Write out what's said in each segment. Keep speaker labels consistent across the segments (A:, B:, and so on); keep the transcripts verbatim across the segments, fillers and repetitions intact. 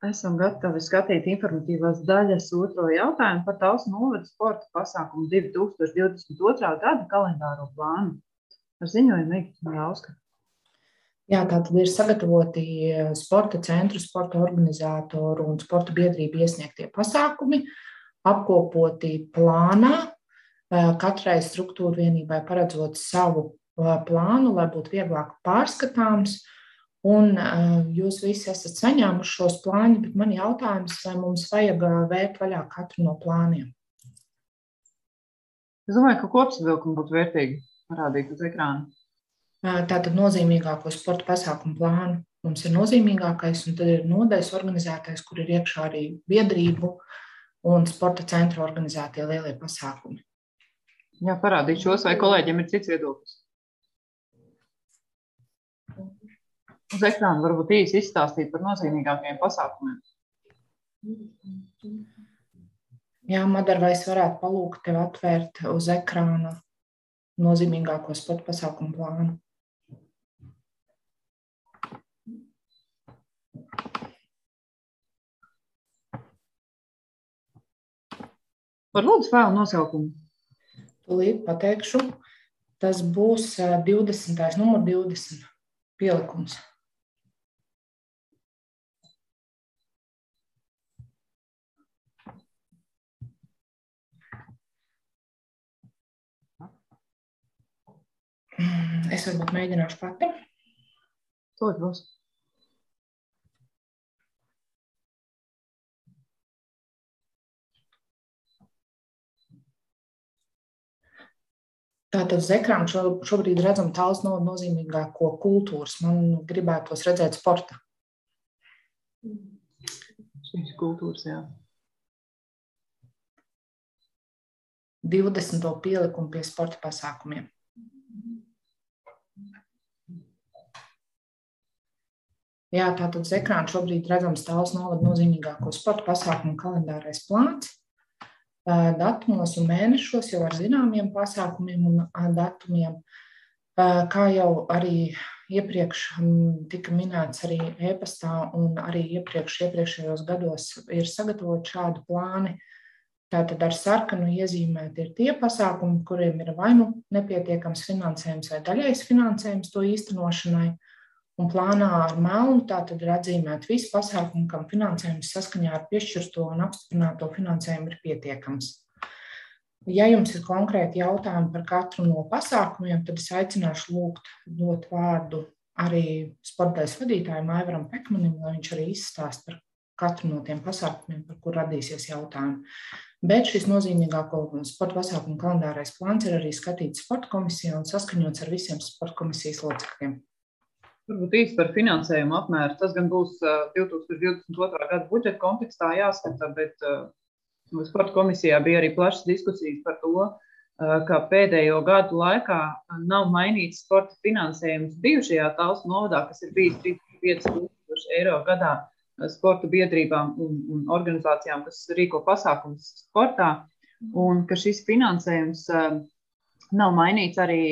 A: Esam gatavi skatīt informatīvās daļas otro jautājumu par Talsu novada sporta pasākumu divi tūkstoši divdesmit otrā gada kalendāro plānu. Ar ziņojumu Igita Jauska.
B: Jā, tātad ir sagatavoti sporta centru, sporta organizātoru un sporta biedrību iesniegtie pasākumi, apkopoti plānā, katrai struktūra vienībai paredzot savu plānu, lai būtu vieglāk pārskatāms. Un jūs visi esat saņēmuši šos plāņus, bet man jautājums, vai mums vajag vērt vaļā katru no plāniem?
A: Es domāju, ka kopsavilkumu būtu vērtīgi parādīt uz ekrāna.
B: Tātad nozīmīgāko sporta pasākumu plānu mums ir nozīmīgākais, un tad ir nodaļas organizētais, kur ir iekšā arī biedrību un sporta centra organizētie lielie pasākumi.
A: Jā, parādīt šos, vai kolēģiem ir cits viedoklis? Uz ekrāna varbūt īsi izstāstīt par nozīmīgākajiem pasākumiem.
B: Jā, Madara, vai es varētu palūgt tev atvērt uz ekrāna nozīmīgāko sporta pasākumu plānu?
A: Var lūdzu vēl nosaukumu?
B: Tūlīt pateikšu. Tas būs divdesmitais, numur divdesmit pielikums. Es varbūt mēģināšu pati.
A: To būs.
B: Tātad uz ekrāna šobrīd redzam Talsu novada nozīmīgāko kultūras. Man gribētos redzēt sporta.
A: Šīs kultūras, jā.
B: divdesmito pielikumu pie sporta pasākumiem. Jā, tātad uz ekrāna šobrīd redzams Talsu novada nozīmīgāko sporta pasākumu kalendārais plāns. Datumos un mēnešos jau ar zināmiem pasākumiem un datumiem. Kā jau arī iepriekš tika minēts arī e-pastā un arī iepriekš iepriekšējos gados ir sagatavot šādu plāni. Tātad ar sarkanu iezīmēti ir tie pasākumi, kuriem ir vai nu nepietiekams finansējums vai daļais finansējums to īstenošanai. Un plānā ar melnu tātad ir atzīmēt visu pasākumu, kam finansējums saskaņā ar piešķirto un apstiprināto finansējumu ir pietiekams. Ja jums ir konkrēti jautājumi par katru no pasākumiem, tad es aicināšu lūgt dot vārdu arī sportdaļas vadītājiem Aivaram Pekmanim, lai viņš arī izstāst par katru no tiem pasākumiem, par kur radīsies jautājumi. Bet šis nozīmīgāko sporta pasākumu kalendārais plāns ir arī skatīts sporta komisijā un saskaņots ar visiem sporta komisijas locekļiem.
A: Varbūt īsti par finansējumu apmēru. Tas gan būs divi tūkstoši divdesmit otrā gada budžeta kontekstā jāskata, bet sporta komisijā bija arī plašas diskusijas par to, ka pēdējo gadu laikā nav mainīts sporta finansējums bijušajā Talsu novadā, kas ir bijis trīsdesmit pieci tūkstoši eiro gadā sporta biedrībām un, un organizācijām, kas rīko pasākums sportā, un ka šis finansējums nav mainīts arī.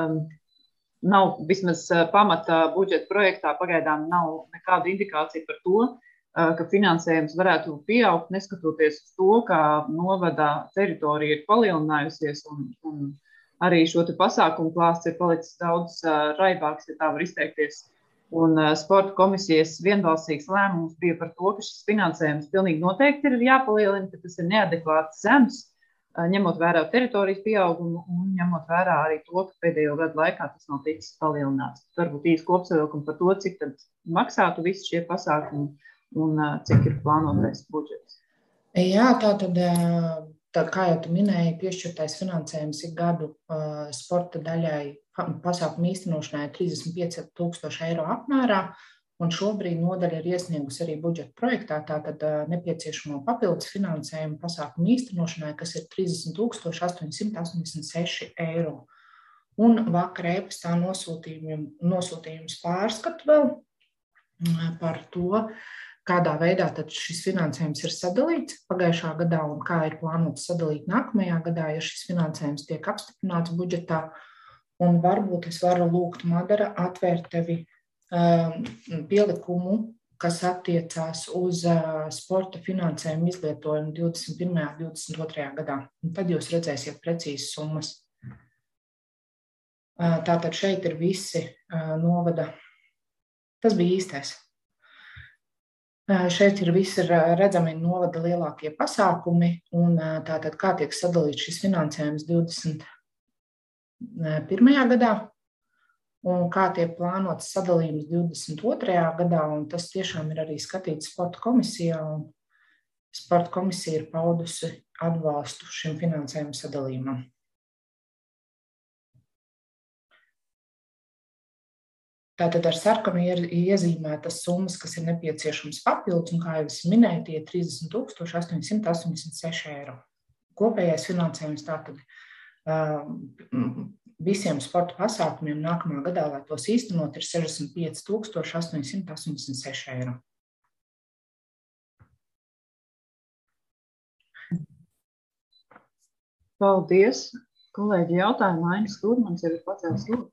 A: Nav vismaz pamata budžeta projektā pagaidām nav nekāda indikācija par to, ka finansējums varētu pieaugt, neskatoties uz to, ka novada teritorija ir palielinājusies un, un arī šo te pasākumu klāsts ir palicis daudz raibāks, ja tā var izteikties. Un sporta komisijas vienbalsīgs lēmums bija par to, ka šis finansējums pilnīgi noteikti ir jāpalielina, ka tas ir neadekvāti zems, ņemot vērā teritorijas pieaugumu un ņemot vērā arī to, ka pēdējo gadu laikā tas nav ticis palielināts. Varbūt īsti kopsavilkumi par to, cik tad maksātu visi šie pasākumi un cik ir plānotais budžets.
B: Jā, tātad, tā, kā jau tu minēji, piešķirtais finansējums ik gadu sporta daļai pasākumu īstenošanai trīsdesmit pieci tūkstoši eiro apmērā. Un šobrīd nodaļa ir iesniegusi arī budžeta projektā tātad nepieciešamo papildus finansējumu pasākumu īstenošanai, kas ir trīsdesmit tūkstoši astoņi simti astoņdesmit seši eiro. Un vakar e-pastā nosūtījums pārskatu vēl par to, kādā veidā tad šis finansējums ir sadalīts pagājušā gadā un kā ir plānots sadalīt nākamajā gadā, ja šis finansējums tiek apstiprināts budžetā. Un varbūt es varu lūgt Madara atvērt tevi pielikumu kas attiecās uz sporta finansējumu izlietojumu divdesmit pirmajā un divdesmit otrajā gadā. Un tad jūs redzēsiet precīzas summas. Tātad šeit ir visi novada. Tas bija īstais. Šeit ir visi redzami novada lielākie pasākumi, un tātad kā tiek sadalīts šis finansējums divdesmit pirmajā gadā, un kā tiek plānots sadalījums divdesmit otrajā gadā, un tas tiešām ir arī skatīts sporta komisijā, un sporta komisija ir paudusi atbalstu šim finansējuma sadalījumam. Tātad ar sarkanu ir iezīmētas summas, kas ir nepieciešams papildus, un kā jau es minēju, tie trīsdesmit tūkstoši astoņsimt astoņdesmit seši eiro. Kopējais finansējums tātad visiem sporta pasākumiem nākamā gadā, lai tos īstenot, ir sešdesmit pieci tūkstoši astoņsimt astoņdesmit seši eiro.
A: Paldies. Kolēģi jautājumu, Ainis Turmans jau ir pacēlis lūdzu.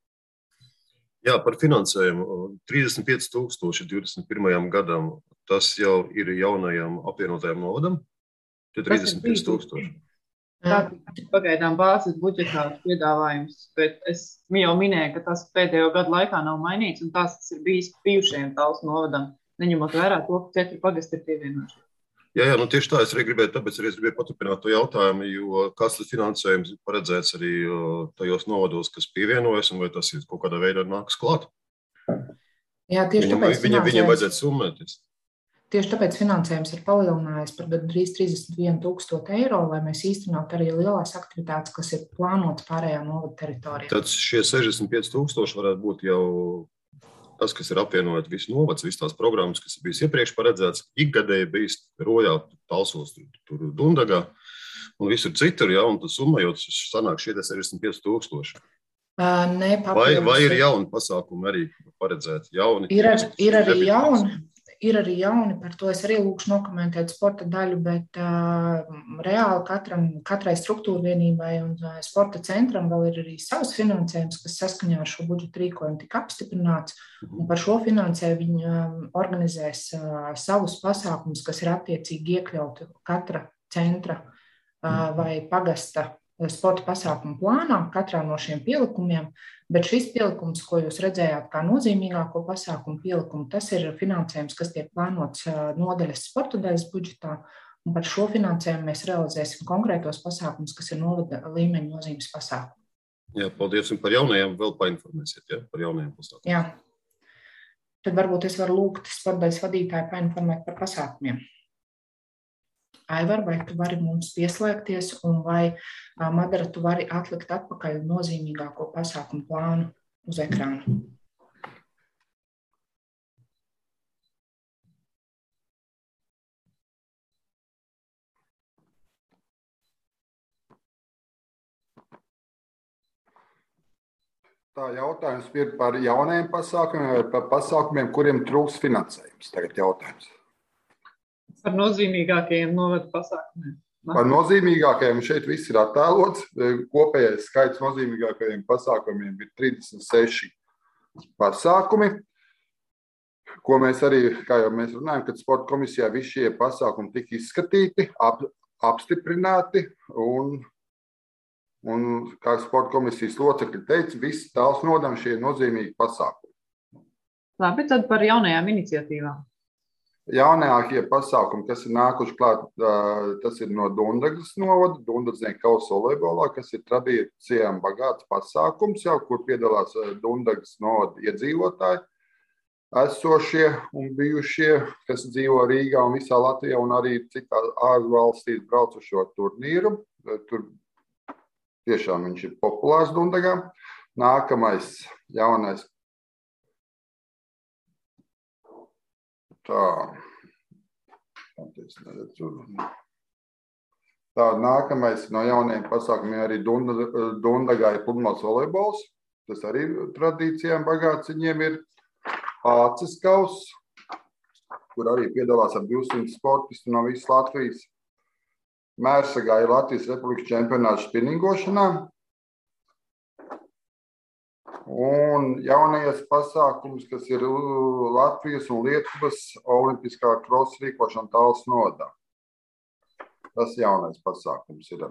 C: Jā, par finansējumu. trīsdesmit pieci tūkstoši divdesmit pirmajam gadam, tas jau ir jaunajam apvienotajam novadam? trīsdesmit pieci tūkstoši.
A: Tā ir pagaidām bāzes budžetā piedāvājums, bet es jau minēju, ka tas pēdējo gadu laikā nav mainīts, un tās tas ir bijis bijušajiem Talsu novadam, neņemot vērā to, ka četri pagasti ir pievienojuši.
C: Jā, jā, nu tieši tā es arī gribēju, tāpēc arī es gribēju paturpināt to jautājumu, jo kāds tas finansējums ir paredzēts arī tajos novados, kas pievienojas, un vai tas ir kaut kādā veidā nāks klāt?
B: Jā, tieši
C: viņam,
B: tāpēc
C: viņam, viņam vajadzētu summēties.
B: Tieši tāpēc finansējums ir palielinājies par gandrīz trīsdesmit vienu tūkstošu eiro, lai mēs īstenot arī lielās aktivitātes, kas ir plānotas pārējā novada teritorijā.
C: Tad šie sešdesmit pieci tūkstoši varētu būt jau tas, kas ir apvienojot visu novads, visas tās programmas, kas ir bijis iepriekš paredzēts, ikgadēji bijis Rojā, Talsos, tur, tur Dundagā un visur citur, ja, un tas summējot sanāk šie sešdesmit pieci tūkstoši.
B: Uh, ne,
C: vai, vai ir jauni pasākumi arī paredzēti? Jauni,
B: ir, ar, ir arī jauni. Ir arī jauni, par to es arī lūkšu nokomentēt sporta daļu, bet uh, reāli katram, katrai struktūra vienībai un uh, sporta centram vēl ir arī savs finansējums, kas saskaņā ar šo budžeta rīkojumu tika apstiprināts. Un par šo finansējumu viņi uh, organizēs uh, savus pasākumus, kas ir attiecīgi iekļauti katra centra uh, vai pagasta sporta pasākumu plānā, katrā no šiem pielikumiem, bet šis pielikums, ko jūs redzējāt kā nozīmīgāko pasākumu pielikumu, tas ir finansējums, kas tiek plānots nodaļas sporta daļas budžetā, un par šo finansējumu mēs realizēsim konkrētos pasākumus, kas ir novada līmeņa nozīmes pasākumi.
C: Jā, paldies, un par jaunajiem vēl painformēsiet, ja, par jaunajiem pasākumiem.
B: Jā, tad varbūt es varu lūgt sporta daļas vadītāju painformēt par pasākumiem. Aivar, vai tu vari mums pieslēgties, un vai, Madara, tu vari atlikt atpakaļ nozīmīgāko pasākumu plānu uz ekrānu?
D: Tā jautājums ir par jaunajiem pasākumiem vai par pasākumiem, kuriem trūks finansējums? Tagad jautājums.
A: Par nozīmīgākajiem novada pasākumiem.
D: Par nozīmīgākajiem šeit viss ir attēlots. Kopējais skaits nozīmīgākajiem pasākumiem ir trīsdesmit seši pasākumi, ko mēs arī, kā jau mēs runājam, kad sporta komisijā visi šie pasākumi tika izskatīti, ap, apstiprināti un, un, kā sporta komisijas locekļi teica, visi Talsu novadam šie nozīmīgi pasākumi.
A: Labi, tad par jaunajām iniciatīvām.
D: Jaunākie pasākumi, kas ir nākuši klāt, tas ir no Dundagas novada, Dundadznieku kausa volejbolā, kas ir tradīcijām bagāts pasākums, jau, kur piedalās Dundagas novada iedzīvotāji, esošie un bijušie, kas dzīvo Rīgā un visā Latvijā un arī citā ārvalstīs braucušo turnīru. Tur tiešām viņš ir populārs Dundagā. Nākamais jaunais. Tā, tā nākamais no jaunajiem pasākumiem arī Dundagā ir pludmales volejbols. Tas arī tradīcijām bagāts viņiem ir Āces kauss, kur arī piedalās ap divsimt sportisti no visas Latvijas. Mērsagā ir Latvijas Republikas čempionāts spinningošanā. Un jaunais pasākums, kas ir Latvijas un Lietuvas olimpiskā krosa rīkošana Talsu novadā. Tas jaunais pasākums ir.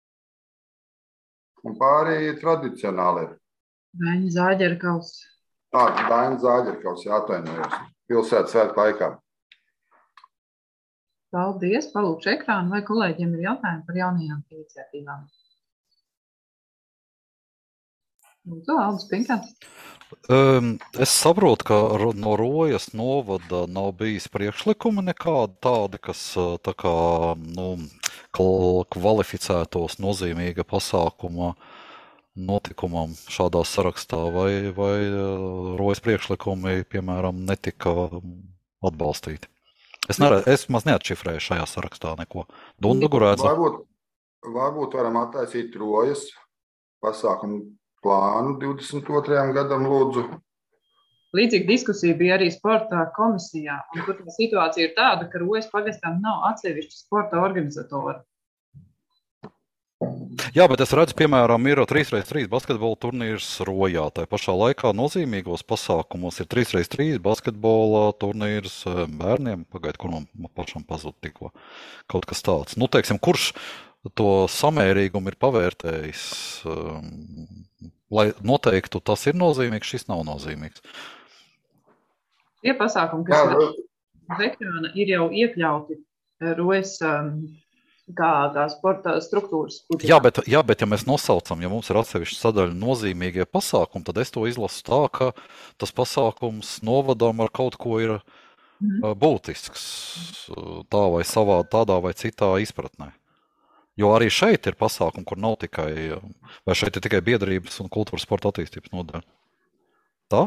D: Un pārējie tradicionāli ir.
A: Daņa Zāģerkaus.
D: Tā, Daņa Zāģerkaus, jāatvainojos. Pilsētas svētku laikā.
A: Paldies, palūkšu ekrānu, vai kolēģiem ir jautājumi par jaunajām iniciatīvām. Lūdzu, Aldis Pinkants.
E: Um, es saprotu, ka no Rojas novada nav bijis priekšlikumi nekādi tādi, kas tā kā, nu, kvalificētos nozīmīga pasākuma notikumam šādā sarakstā, vai, vai Rojas priekšlikumi, piemēram, netika atbalstīti. Es, neredz, es maz neatšifrēju šajā sarakstā neko. Dundagu redzu.
D: Varbūt, varbūt varam attaisīt Rojas pasākumu plānu divdesmit otrajam gadam, lūdzu.
A: Līdzīga diskusija bija arī sporta komisijā, un tur tā situācija ir tāda, ka Rojas pagastām nav atsevišķi sporta organizatori.
E: Jā, bet es redzu, piemēram, ir trīs pret trīs basketbola turnīrs Rojā. Tā pašā laikā nozīmīgos pasākumos ir trīs pret trīs basketbola turnīrs bērniem. Pagaid, kur man pašam pazūd tikko kaut kas tāds. Nu, teiksim, kurš to samērīgumu ir pavērtējis, lai noteiktu, tas ir nozīmīgs, šis nav nozīmīgs.
A: Tie pasākumi, kas Jā, ir uz ekrāna, ir jau iekļauti Rojas kā, kā sporta struktūras.
E: Jā bet, jā, bet ja mēs nosaucam, ja mums ir atsevišķa sadaļa nozīmīgie pasākumi, tad es to izlasu tā, ka tas pasākums novadām ar kaut ko ir mm. būtisks, tā vai savā, tādā vai citā izpratnē. Jo arī šeit ir pasākumi, kur nav tikai, vai šeit ir tikai biedrības un kultūras sporta attīstības nodaļa. Tā?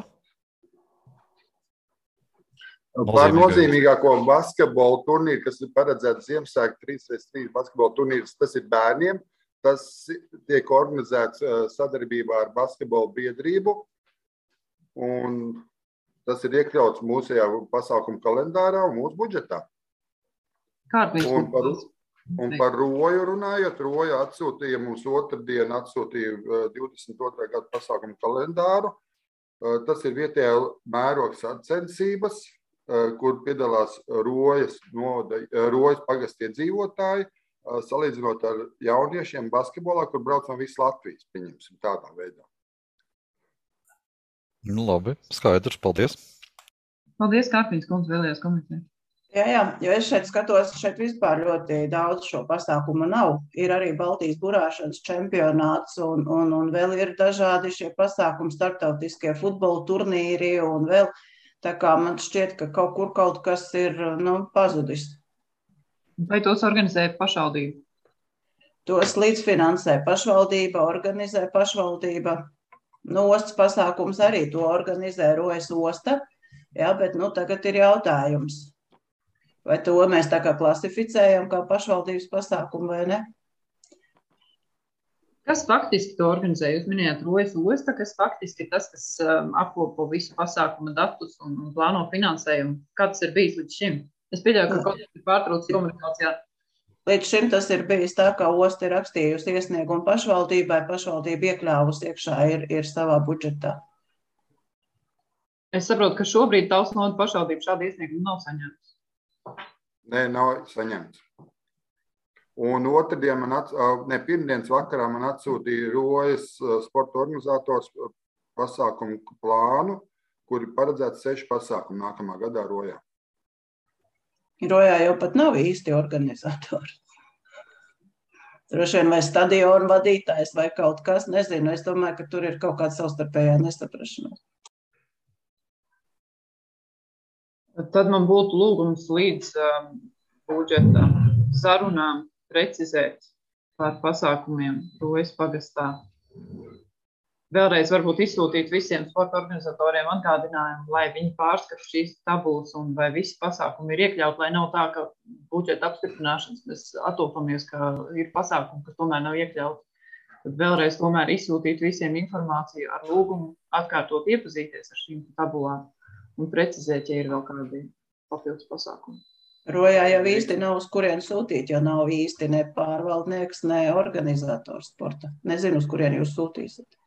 D: Par nozīmīgāko basketbola turnīru, kas ir paredzēts Ziemassvētku trīs pret trīs basketbola turnīrs, tas ir bērniem. Tas tiek organizēts sadarbībā ar basketbola biedrību. Un tas ir iekļauts mūsējā pasākumu kalendārā un mūsu budžetā. Un par, un par Roju runājot, Roja atsūtīja mums otrdien, atsūtīja divdesmit otrā gada pasākumu kalendāru. Tas ir vietējā mēroga sacensības, kur piedalās Rojas, noda, Rojas pagasta iedzīvotāji, salīdzinot ar jauniešiem basketbolā, kur brauc no visas Latvijas, pieņemsim tādā veidā.
E: Nu, labi, skaidrs, paldies.
A: Paldies, Kārpiņas kundze, vēlējās komentēt.
F: Jā, jā, jo es šeit skatos, šeit vispār ļoti daudz šo pasākumu nav. Ir arī Baltijas burāšanas čempionāts un, un, un vēl ir dažādi šie pasākumi, starptautiskie futbola turnīri un vēl. Tā kā man šķiet, ka kaut kur kaut kas ir, nu, pazudis.
A: Vai tos organizē pašvaldība?
F: Tos līdzfinansē pašvaldība, organizē pašvaldība. Nu, ostas pasākums arī to organizē Rojas osta. Jā, bet, nu, tagad ir jautājums. Vai to mēs tā kā klasificējam kā pašvaldības pasākumu vai ne?
A: Kas faktiski to organizē? Jūs minējāt Rojas osta, kas faktiski ir tas, kas um, apkopo visu pasākuma datus un, un plāno finansējumu. Kā tas ir bijis līdz šim? Es pieļauju, ka kaut kas ir pārtraucis komunikācijā.
F: Līdz šim tas ir bijis tā, ka osta ir rakstījusi iesniegumu pašvaldībai, pašvaldība iekļāvusi iekšā ir, ir savā budžetā.
A: Es saprotu, ka šobrīd Talsu novada pašvaldība šādu iesniegumu nav saņēmusi.
D: Nē, nav saņemts. Un otrdien man ats, ne, pirmdienas vakarā man atsūtīja Rojas sporta organizators pasākumu plānu, kur ir paredzēts seši pasākumi nākamā gadā Rojā.
F: Rojā jau pat nav īsti organizatori. Droši vien vai stadionu vadītājs vai kaut kas, nezinu. Es domāju, ka tur ir kaut kāda savstarpējā nesaprašanās.
A: Tad man būtu lūgums līdz um, budžeta sarunām precizēt par pasākumiem Rojas pagastā. Vēlreiz varbūt izsūtīt visiem sporta organizatoriem atgādinājumu, lai viņi pārskata šīs tabulas un vai visi pasākumi ir iekļaut, lai nav tā, ka budžeta apstiprināšanas mēs atopamies, ka ir pasākumi, kas tomēr nav iekļauti. Tad vēlreiz tomēr izsūtīt visiem informāciju ar lūgumu atkārtot iepazīties ar šīm tabulām un precizēt, ja ir vēl kādi papildus pasākumi.
F: Rojā jau īsti nav uz kurien sūtīt, jo nav īsti ne pārvaldnieks, ne organizators sporta. Nezinu, uz kurien jūs sūtīsiet.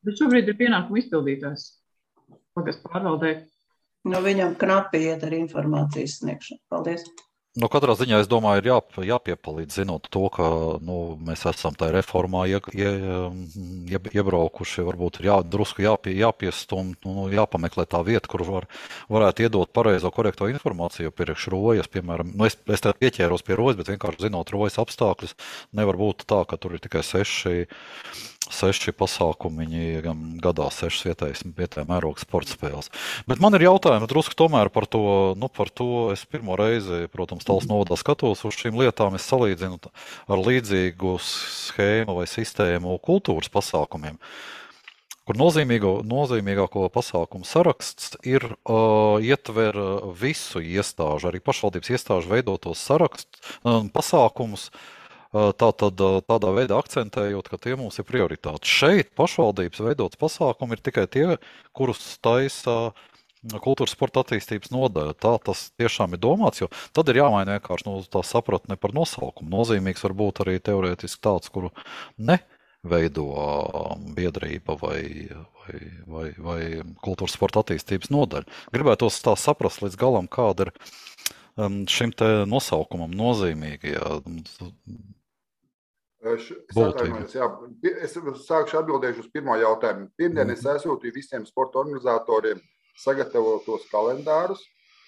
A: Bet šobrīd ir pienākuma izpildītājs pagastu pārvaldē.
F: Nu, viņam knapi iet ar informācijas sniegšanu. Paldies.
E: Nu, katrā ziņā, es domāju, ir jā, jāpiepalīdz, zinot to, ka nu, mēs esam tajā reformā ie, ie, ie, iebraukuši, varbūt ir jā, drusku jāpie, jāpiestum, nu, jāpameklē tā vieta, kur var, varētu iedot pareizo, korekto informāciju, jo priekš rojas, piemēram, nu, es, es te pieķēros pie rojas, bet vienkārši zinot rojas apstākļus, nevar būt tā, ka tur ir tikai seši, seši pasākumiņi, gan gadā sešas vietējas, vietējā mēroga sporta spēles. Bet man ir jautājumi drusku tomēr par to, nu, par to es pirmo reizi, protams, Talsu novadā skatos uz šīm lietām, es salīdzinu ar līdzīgu schēmu vai sistēmu kultūras pasākumiem, kur nozīmīgo, nozīmīgāko pasākumu saraksts ir uh, ietver visu iestāžu, arī pašvaldības iestāžu veidotos saraksts, um, pasākumus, uh, tātad tādā veidā akcentējot, ka tie mums ir prioritāti. Šeit pašvaldības veidots pasākumi ir tikai tie, kurus taisa kultūras sporta attīstības nodaļa. Tā tas tiešām ir domāts, jo tad ir jāmaina vienkārši nu, tā sapratne par nosaukumu. Nozīmīgs var būt arī teorētiski tāds, kuru neveido biedrība vai, vai, vai, vai kultūras sporta attīstības nodaļa. Gribētos tā saprast līdz galam, kāda ir šim te nosaukumam nozīmīgi. Jā.
D: Es, jā, es sākšu atbildēšu uz pirmo jautājumu. Pirmdien es aizsūtīju visiem sporta organizatoriem sagatavotos kalendārus.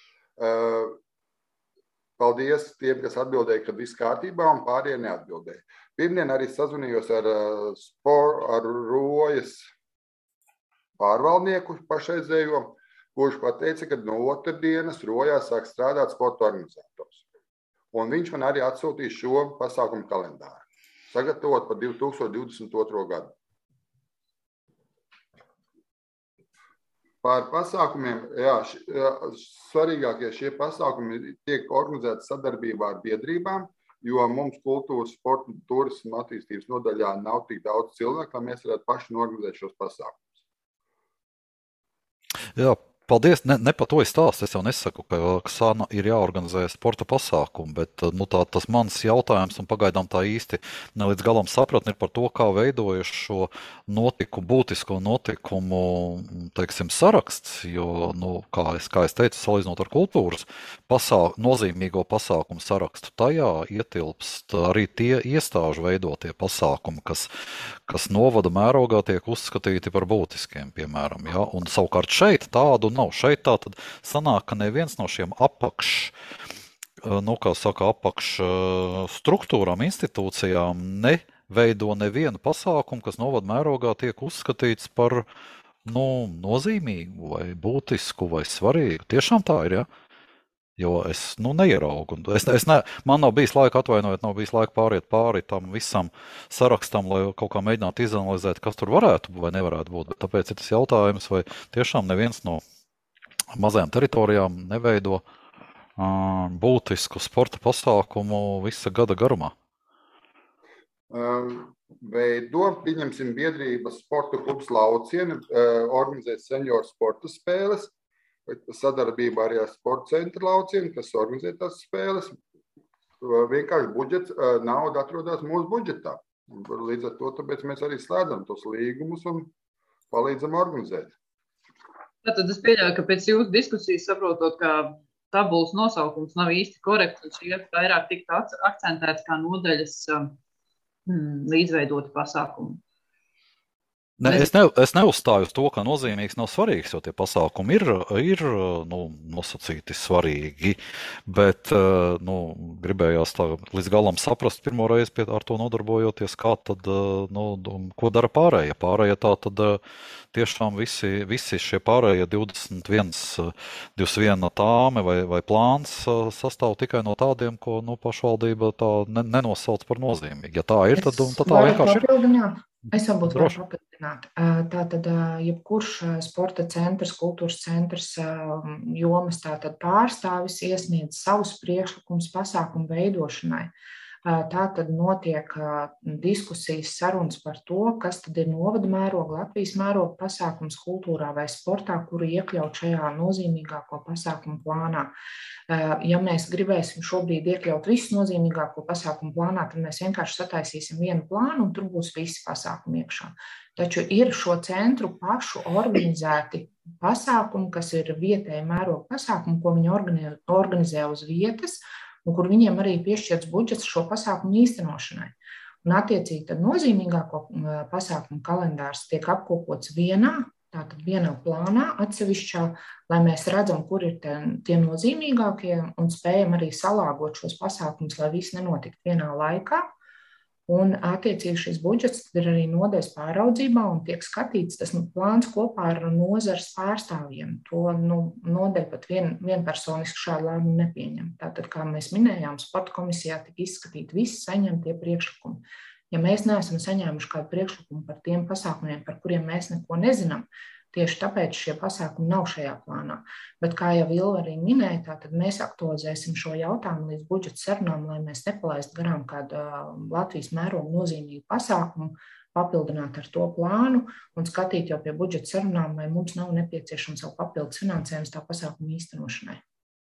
D: Paldies tiem, kas atbildēja, ka viss kārtībā, un pārējie neatbildēja. Pirmdien arī sazvanījos ar, spor, ar rojas pārvaldnieku pašreizējo, kurš pateica, ka no otrdienas rojā sāk strādāt sporta organizators. Un viņš man arī atsūtīs šo pasākumu kalendāru, sagatavot par divi tūkstoši divdesmit otro gadu. Par pasākumiem, jā, š, jā, svarīgākie šie pasākumi tiek organizēti sadarbībā ar biedrībām, jo mums kultūras, sporta, turisma attīstības nodaļā nav tik daudz cilvēku, kā mēs varētu paši norganizēt šos pasākumus.
E: Jā. Paldies, ne, ne par to es stāstu, es jau nesaku, ka Ksana ir jāorganizē sporta pasākumu, bet nu, tā, tas mans jautājums un pagaidām tā īsti ne līdz galam sapratni ir par to, kā veidojuši šo notiku, būtisko notikumu, teiksim, saraksts, jo, nu, kā es, kā es teicu, salīdzinot ar kultūras pasā, nozīmīgo pasākumu sarakstu, tajā ietilpst arī tie iestāžu veidotie pasākumi, kas, kas novada mērogā tiek uzskatīti par būtiskiem, piemēram, ja? Un savukārt šeit tādu nav. Šeit tā tad sanāk, ka neviens no šiem apakš, nu, kā saka, apakš struktūrām, institūcijām neveido nevienu pasākumu, kas novad mērogā tiek uzskatīts par, nu, nozīmīgu vai būtisku vai svarīgu. Tiešām tā ir, ja? Jo es, nu, neieraugu. Es, es ne, man nav bijis laika, atvainojot, nav bijis laika pāriet pāri tam visam sarakstam, lai kaut kā mēģinātu izanalizēt, kas tur varētu vai nevarētu būt. Bet tāpēc ir tas jautājums, vai tiešām neviens no mazajām teritorijām neveido uh, būtisku sporta pasākumu visa gada garumā.
D: Uh, veido, pieņemsim biedrības sporta klubs Laucieni, uh, organizē senioru sporta spēles, sadarbībā arī ar sporta centru Laucieni, kas organizē tās spēles. Uh, vienkārši budžets, uh, nauda atrodas mūsu budžetā. Līdz ar to, tāpēc mēs arī slēdzam tos līgumus un palīdzam organizēt.
A: Tātad es pieļauju, ka pēc jūsu diskusijas saprotot, ka tabulas nosaukums nav īsti korekts un šī vairāk tiktu akcentēts kā nodaļas hmm, līdzveidoti pasākumi.
E: Ne, es, ne, es neuzstāju uz to, ka nozīmīgs nav svarīgs, jo tie pasākumi ir, ir nu, nosacīti svarīgi, bet nu, gribējās tā līdz galam saprast pirmo reizi pie, ar to nodarbojoties, kā tad, nu, ko dara pārējie. Pārējie tā tad tiešām visi, visi šie pārējie divdesmit viens, divdesmit viena tāme vai, vai plāns sastāv tikai no tādiem, ko nu, pašvaldība tā ne, nenosauc par nozīmīgi. Ja tā ir, tad, tad tā vienkārši ir.
B: Es varbūt varu papildināt. Tātad, jebkurš sporta centrs, kultūras centrs, jomas tātad pārstāvis iesniedz savus priekšlikumus pasākumu veidošanai. Tā tad notiek diskusijas, sarunas par to, kas tad ir novada mēroga, Latvijas mēroga pasākums kultūrā vai sportā, kuru iekļaut šajā nozīmīgāko pasākumu plānā. Ja mēs gribēsim šobrīd iekļaut visu nozīmīgāko pasākumu plānā, tad mēs vienkārši sataisīsim vienu plānu un tur būs visi pasākumi iekšā. Taču ir šo centru pašu organizēti pasākumi, kas ir vietēji mēroga pasākumi, ko viņi organizē uz vietas, un kur viņiem arī piešķirts budžets šo pasākumu īstenošanai. Un attiecīgi tad nozīmīgāko pasākumu kalendārs tiek apkopots vienā, tātad vienā plānā atsevišķā, lai mēs redzam, kur ir tie nozīmīgākie un spējam arī salāgot šos pasākumus, lai viss nenotikt vienā laikā. Un attiecīgi šis budžets ir arī nodaļas pāraudzībā un tiek skatīts tas nu, plāns kopā ar nozares pārstāvjiem. To nu, nodaļa pat vien, vienpersoniski šādu lēmumu nepieņem. Tātad, kā mēs minējām, sporta komisijā tika izskatīt visi saņemtie priekšlikumi. Ja mēs neesam saņēmuši kādu priekšlikumu par tiem pasākumiem, par kuriem mēs neko nezinām, tieši tāpēc šie pasākumi nav šajā plānā. Bet, kā jau Ilva arī minēja, tātad mēs aktualizēsim šo jautājumu līdz budžeta sarunām, lai mēs nepalaistu garām kādu Latvijas mērogu nozīmīgu pasākumu, papildināt ar to plānu un skatīt jau pie budžeta sarunām, vai mums nav nepieciešams vēl papildus finansējums tā pasākuma īstenošanai.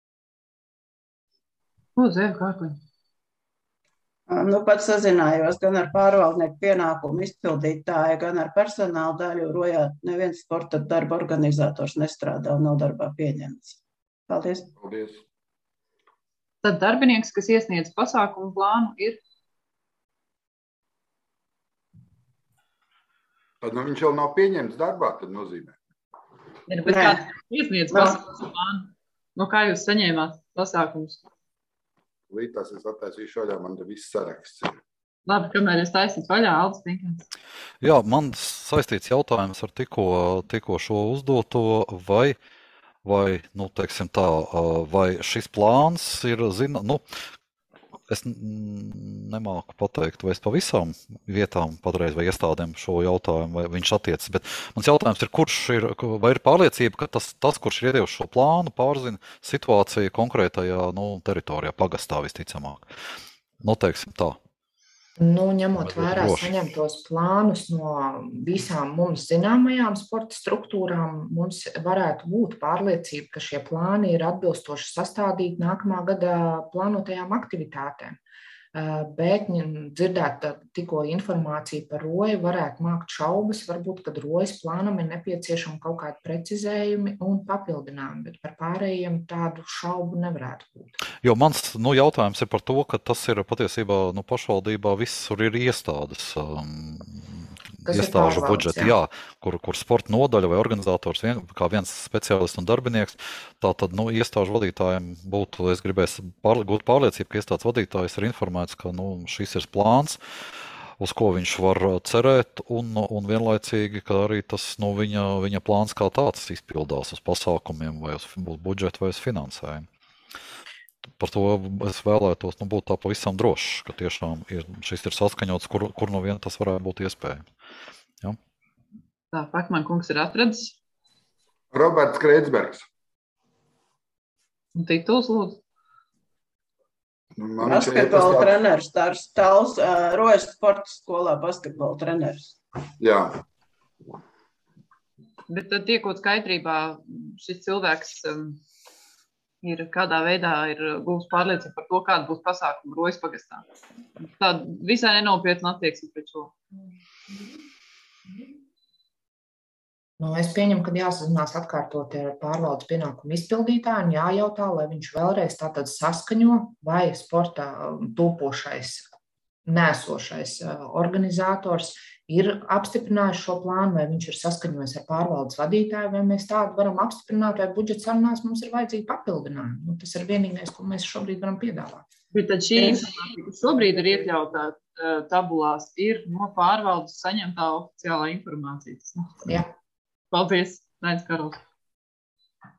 A: Lūdzu, Kārkliņa.
F: Nu, pat sazinājos gan ar pārvaldnieku pienākumu izpildītāju, gan ar personāla daļu, rojā neviens sporta darba organizators nestrādā un nav darbā pieņemts. Paldies.
D: Paldies.
A: Tad darbinieks, kas iesniedz pasākumu plānu, ir?
D: Tad nu, viņš jau nav pieņemts darbā, tad nozīmē.
A: Ja, bet kāds iesniedz pasākumu plānu? No kā jūs saņēmāt pasākumus?
D: Līdz es attaisīšu vaļā, man te viss saraksts ir.
A: Labi, kamēr es taisītu vaļā, Aldis Tinkins.
E: Jā, man saistīts jautājums ar tikko, tikko šo uzdoto, vai, vai, nu, teiksim tā, vai šis plāns ir, zina, nu, es nemāku pateikt, vai es pa visām vietām patreiz vai iestādēm šo jautājumu, vai viņš attiecas, bet mans jautājums ir, kurš ir, vai ir pārliecība, ka tas, tas kurš ir iedevis šo plānu, pārzina situāciju konkrētajā, nu, teritorijā, pagastā visticamāk. Nu, teiksim tā.
B: Nu, ņemot vērā saņemtos plānus no visām mums zināmajām sporta struktūrām, mums varētu būt pārliecība, ka šie plāni ir atbilstoši sastādīti nākamā gada plānotajām aktivitātēm. Bet dzirdēt tikko informāciju par roju varētu mākt šaubas, varbūt, kad rojas plānam ir nepieciešami kaut kādi precizējumi un papildinājumi, bet par pārējiem tādu šaubu nevarētu būt.
E: Jo mans nu, jautājums ir par to, ka tas ir patiesībā nu, pašvaldībā visur ir iestādes, um, iestāžu budžeti, jā. Jā, kur, kur sporta nodaļa vai organizators, vien, kā viens speciālists un darbinieks, tā tad nu, iestāžu vadītājiem būtu, es gribēju pār, gūt pārliecību, ka iestādes vadītājs ir informēts, ka nu, šis ir plāns, uz ko viņš var cerēt, un, un vienlaicīgi, ka arī tas nu, viņa, viņa plāns kā tāds izpildās uz pasākumiem vai uz budžetu vai uz finansējumu. Par to es vēlētos nu, būt tā pavisam drošs, ka tiešām ir, šis ir saskaņots, kur, kur no viena tas varētu būt iespējams. Ja?
A: Tā, Pakman kungs ir atradis.
D: Roberts Kreitsbergs.
A: Un tituls, lūdzu.
F: Basketbola treneris, tārs Tals, uh, Rojas sporta skolā basketbola treneris.
D: Jā.
A: Bet tad tiekot skaidrībā, šis cilvēks um, ir kādā veidā ir gūs pārliecību par to, kāda būs pasākuma Rojas pagastā. Tāda visai nenopietna attieksme pret šo.
B: Nu, es pieņemu, ka jāsazinās atkārtot ar pārvaldes pienākumu izpildītāju un jājautā, lai viņš vēlreiz tātad saskaņo, vai sportā topošais, nēsošais organizators ir apstiprinājis šo plānu, vai viņš ir saskaņojis ar pārvaldes vadītāju, vai mēs tādu varam apstiprināt, vai budžeta sarunās mums ir vajadzīgi papildinājumi. Nu, tas ir vienīgais, ko mēs šobrīd varam piedāvāt.
A: Bet tad šī informācija, kas šobrīd ir iekļautā tabulās, ir no pārvaldes saņemtā oficiālā informācija.
B: Jā.
A: Paldies, Naids Karols.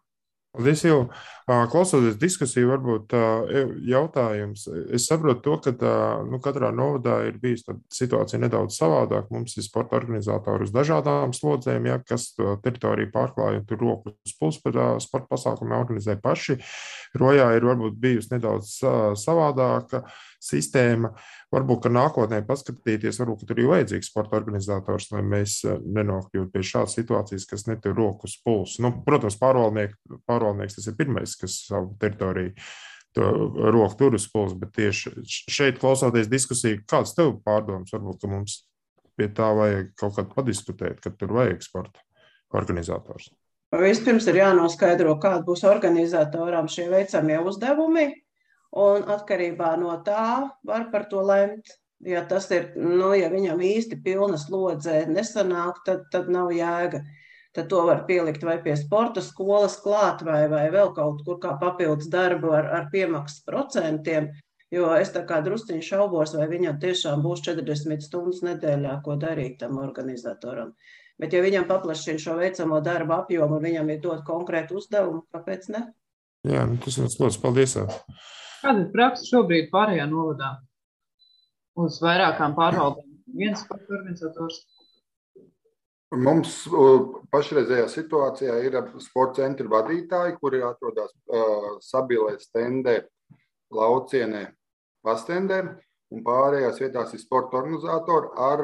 G: Paldies, jau klausoties diskusiju, varbūt jautājums. Es saprotu to, ka nu, katrā novadā ir bijusi tāda situācija nedaudz savādāk. Mums ir sporta organizatori uz dažādām slodzēm, ja, kas to teritoriju pārklāja, tur roku uz pulsu par sporta pasākumu organizē paši. Rojā ir varbūt bijusi nedaudz savādāka sistēma. Varbūt, ka nākotnē paskatīties, varbūt, ka tur ir vajadzīgs sporta organizators, lai mēs nenokļūtu pie šādas situācijas, kas netur roku uz pulsu. Nu, protams, pārvaldnieks, pārvaldnieks tas ir pirmais, kas savu teritoriju to roku tur uz pulsu, bet tieši šeit klausoties diskusiju, kāds tev pārdoms, varbūt, ka mums pie tā vajag kaut kādu padiskutēt, kad tur vajag sporta organizators.
F: Vispirms ir jānoskaidro, kāda būs organizatoram šie veicamie uzdevumi. Un atkarībā no tā var par to lemt. Ja tas ir, nu, ja viņam īsti pilna slodze nesanāk, tad, tad nav jēga. Tad to var pielikt vai pie sporta skolas klāt, vai, vai vēl kaut kur kā papildus darbu ar, ar piemaksas procentiem, jo es tā kā drusciņi šaubos, vai viņam tiešām būs četrdesmit stundas nedēļā, ko darīt tam organizatoram. Bet ja viņam paplašina šo veicamo darbu apjomu un viņam ir dot konkrētu uzdevumu, kāpēc ne?
G: Jā, nu, tas ir slods. Paldies.
A: Kāda ir praksa šobrīd pārējā novadā uz vairākām pārvaldēm? Viens sporta organizators.
D: Mums pašreizējā situācijā ir sporta centra vadītāji, kuri atrodas uh, Sabilē stendē, Laucienē, Pastendē, un pārējās vietās ir sporta organizatori ar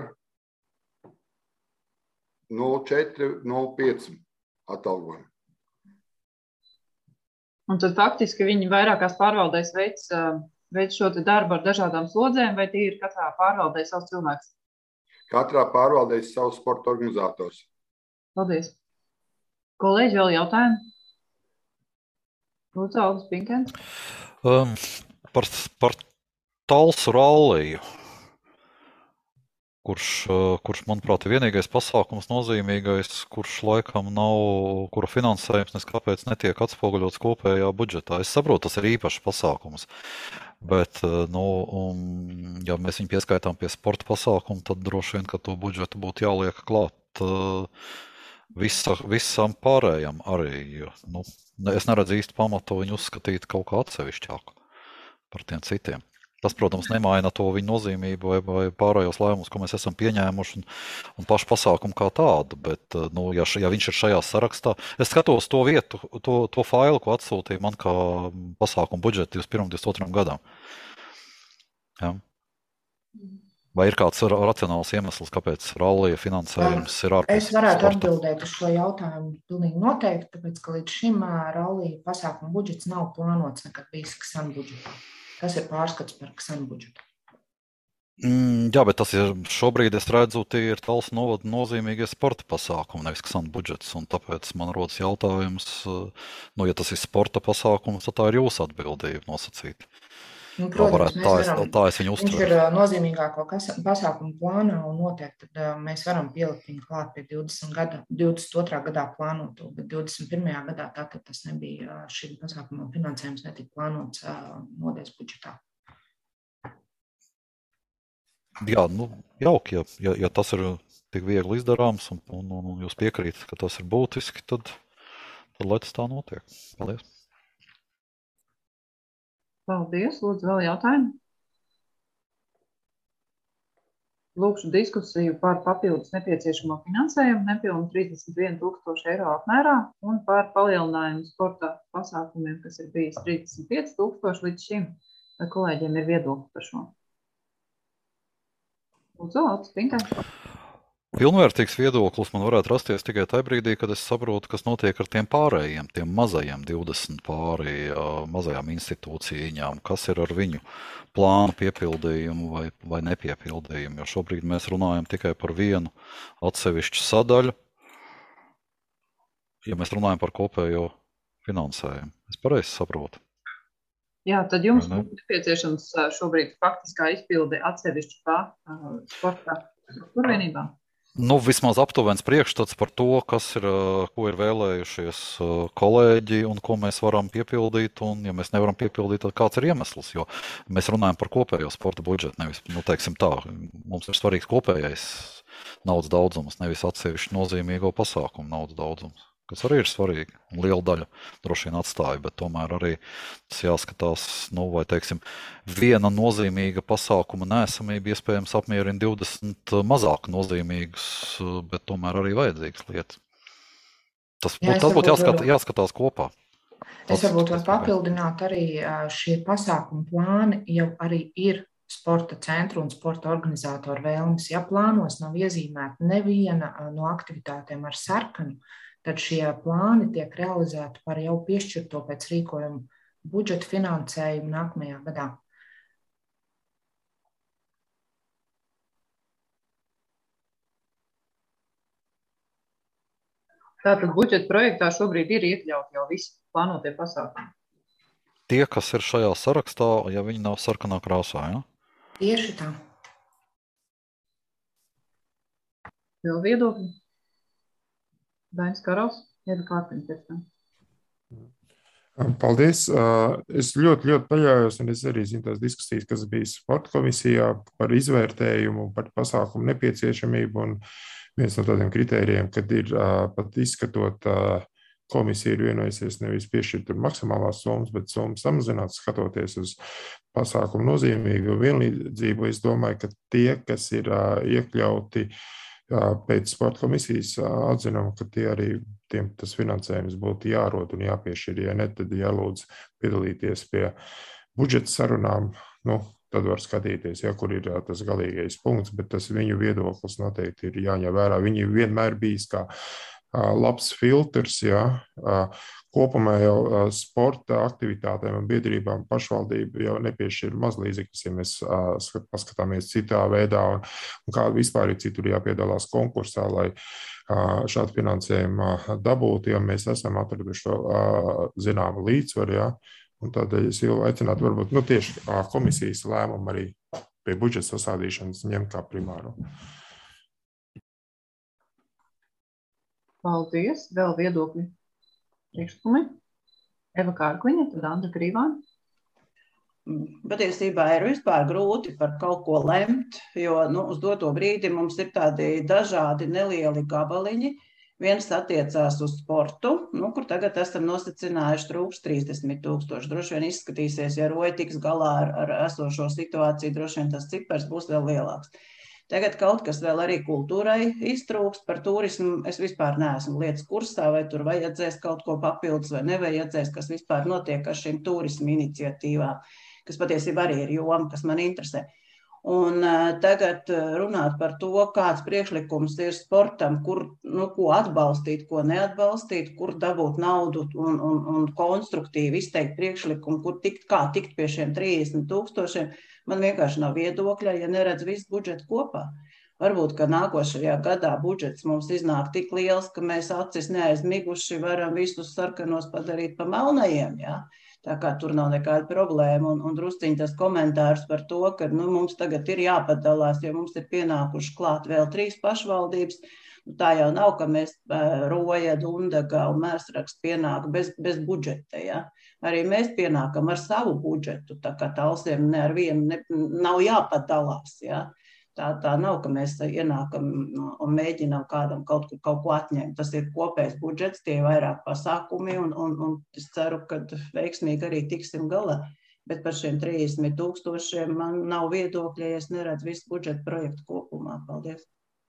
D: nulle četri, nulle pieci atalgojumu.
A: Un tad faktiski viņi vairākās pārvaldēs veic, veic šo te darbu ar dažādām slodzēm, vai tie ir katrā pārvaldē savs cilvēks?
D: Katrā pārvaldē ir savs sporta organizators.
A: Paldies. Kolēģi, vēl jautājumi? Lūdzu, Aldis Pinkens.
E: Um, par, par Talsu ralliju, kurš, kurš, manuprāt, ir vienīgais pasākums nozīmīgais, kurš laikam nav, kura finansējums neskāpēc netiek atspoguļots kopējā budžetā. Es saprotu, tas ir īpašs pasākums, bet, nu, um, ja mēs viņu pieskaitām pie sporta pasākumu, tad droši vien, ka to budžetu būtu jāliek klāt uh, visa, visam pārējam arī. Jo, nu, es neredzu īsti pamatu viņu uzskatīt kaut kā atsevišķāku par tiem citiem. Tas, protams, nemaina to viņa nozīmību vai, vai pārējos lēmumus, ko mēs esam pieņēmuši un, un pašu pasākumu kā tādu, bet, nu, ja, ja viņš ir šajā sarakstā, es skatos to vietu, to, to failu, ko atsūtīja man kā pasākumu budžetu divdesmit pirmajam, divdesmit otrajam gadam. Ja. Vai ir kāds racionāls iemesls, kāpēc rallija finansējums ir ārpus?
B: Es varētu sporta atbildēt uz šo jautājumu pilnīgi noteikti, tāpēc, ka līdz šim rallija pasākumu budžets nav plānots nekad bijis Ksan budžetā. Tas ir pārskats par Ksan budžetu.
E: Mm, jā, bet tas ir šobrīd, es redzu, tie ir Talsu novada nozīmīgie sporta pasākumi, nevis Ksan budžets, un tāpēc man rodas jautājums, nu, ja tas ir sporta pasākums, tad tā ir jūsu atbildība nosacīt.
B: Nu, protams,
E: tā, es,
B: varam,
E: tā es viņu uztveru.
B: Viņš ir nozīmīgāko pasākumu plānā, un noteikti tad mēs varam pielikt viņu klāt pie divdesmit gada, divdesmit otrā gadā plānoto, bet divdesmit pirmajā gadā tātad tas nebija šim pasākumam finansējums netika plānots nodaļas budžetā.
E: Jā, nu, jauki, ja, ja, ja tas ir tik viegli izdarāms un, un, un, un jūs piekrītat, ka tas ir būtiski, tad, tad lai tas tā notiek. Paldies.
A: Paldies. Lūdzu, vēl jautājumu? Lūkšu diskusiju par papildus nepieciešamo finansējumu nepilnu trīsdesmit vienu tūkstošu eiro apmērā un par palielinājumu sporta pasākumiem, kas ir bijis trīsdesmit pieci tūkstoši līdz šim. Vai kolēģiem ir viedokļi par šo? Lūdzu, Aldis Pinkens.
E: Pilnvērtīgs viedoklis man varētu rasties tikai tajā brīdī, kad es saprotu, kas notiek ar tiem pārējiem, tiem mazajiem divdesmit pārī, mazajām institūcijām, kas ir ar viņu plānu piepildījumu vai, vai nepiepildījumu, jo šobrīd mēs runājam tikai par vienu atsevišķu sadaļu, ja mēs runājam par kopējo finansējumu. Es pareizi saprotu.
A: Jā, tad jums būtu nepieciešams šobrīd faktiskā izpilde atsevišķu tā sporta vienībā.
E: Nu, vismaz aptuvens priekšstats par to, kas ir, ko ir vēlējušies kolēģi un ko mēs varam piepildīt, un ja mēs nevaram piepildīt, tad kāds ir iemesls, jo mēs runājam par kopējo sporta budžetu, nevis, nu, teiksim tā, mums ir svarīgs kopējais naudas daudzums, nevis atsevišķi nozīmīgo pasākumu naudas daudzums. kas arī ir svarīgi. Liela daļa droši vien atstāja, bet tomēr arī tas jāskatās, nu, vai, teiksim, viena nozīmīga pasākuma neesamība iespējams apmierina divdesmit mazāk nozīmīgas, bet tomēr arī vajadzīgas lietas. Tas, Jā, tas būtu jāskat, jāskatās kopā.
B: Es varbūt varu papildināt arī šie pasākumu plāni jau arī ir sporta centru un sporta organizātoru vēlmes. Ja plānos nav iezīmēta neviena no aktivitātēm ar sarkanu, tad šie plāni tiek realizēti par jau piešķirto pēc rīkojumu budžeta finansējumu nākamajā gadā.
A: Tātad budžeta projektā šobrīd ir iekļauti jau visi plānotie pasākumi.
E: Tie, kas ir šajā sarakstā, ja viņi nav sarkanā krāsā, ja?
B: Tieši tā.
A: Vēl viedokļi? Dainis Karals, Ieva Kārpiņa pēc tam.
G: Paldies. Es ļoti, ļoti paļājos, un es arī zinu tās diskusijas, kas bija sporta komisijā par izvērtējumu, par pasākumu nepieciešamību, un viens no tādiem kritērijiem, kad ir pat izskatot, komisija ir vienojusies nevis piešķirt maksimālās summas, bet summas samazināt, skatoties uz pasākumu nozīmīgu vienlīdzību. Es domāju, ka tie, kas ir iekļauti pēc sporta komisijas atzinuma, ka tie arī tiem tas finansējums būtu jārod un jāpiešķir. Ja ne, tad jālūdz piedalīties pie budžeta sarunām, nu, tad var skatīties, ja, kur ir tas galīgais punkts, bet tas viņu viedoklis noteikti ir jāņem vērā. Viņi vienmēr bijis kā labs filtrs, ja. Kopumā jau sporta aktivitātēm un biedrībām pašvaldība jau nepiešķir maz līdzekļus, ja mēs paskatāmies citā veidā, un, un kā vispār ir citur jāpiedalās konkursā, lai šādu finansējumu dabūtu, ja mēs esam atraduši to zināmu līdzsvaru, ja. Un tādēļ es jau aicinātu varbūt, nu, tieši komisijas lēmumu arī pie budžeta sasādīšanas ņemt kā primāro.
A: Paldies. Vēl viedokļi priekšlikumi. Eva Kārkliņa, tad Andra Grīvāna.
F: Patiesībā ir vispār grūti par kaut ko lemt, jo nu, uz doto brīdi mums ir tādi dažādi nelieli gabaliņi. Viens attiecās uz sportu, nu, kur tagad esam nosacinājuši trūks trīsdesmit tūkstoši. Droši vien izskatīsies, ja Roja tiks galā ar, ar esošo situāciju, droši vien tas cipars būs vēl lielāks. Tagad kaut kas vēl arī kultūrai iztrūkst, par turismu es vispār neesmu lietas kursā, vai tur vajadzēs kaut ko papildus vai nevajadzēs, kas vispār notiek ar šīm turismu iniciatīvām, kas patiesībā arī ir joma, kas man interesē. Un uh, tagad runāt par to, kāds priekšlikums ir sportam, kur, nu, ko atbalstīt, ko neatbalstīt, kur dabūt naudu un, un, un konstruktīvi izteikt priekšlikumu, kur tikt, kā tikt pie šiem trīsdesmit tūkstošiem. Man vienkārši nav viedokļa, ja neredz visu budžetu kopā. Varbūt, ka nākošajā gadā budžets mums iznāk tik liels, ka mēs acis neaizmiguši varam visus sarkanos padarīt pa melnajiem, jā. Tā kā tur nav nekāda problēma, un, un drusciņ tas komentārs par to, ka nu, mums tagad ir jāpadalās, jo mums ir pienākuši klāt vēl trīs pašvaldības. Tā jau nav, ka mēs Roja, Dundaga un Mēsraksts pienāk bez, bez budžeta, ja. Arī mēs pienākam ar savu budžetu, tā kā talsiem ne ar vienu ne, nav jāpadalās, ja. Tā, tā nav, ka mēs ienākam un mēģinām kādam kaut, kaut ko atņemt. Tas ir kopējs budžets, tie ir vairāk pasākumi, un, un, un es ceru, ka veiksmīgi arī tiksim galā. Bet par šiem trīsdesmit tūkstošiem man nav viedokļa, ja es neredzu visu budžeta projektu kopumā. Paldies!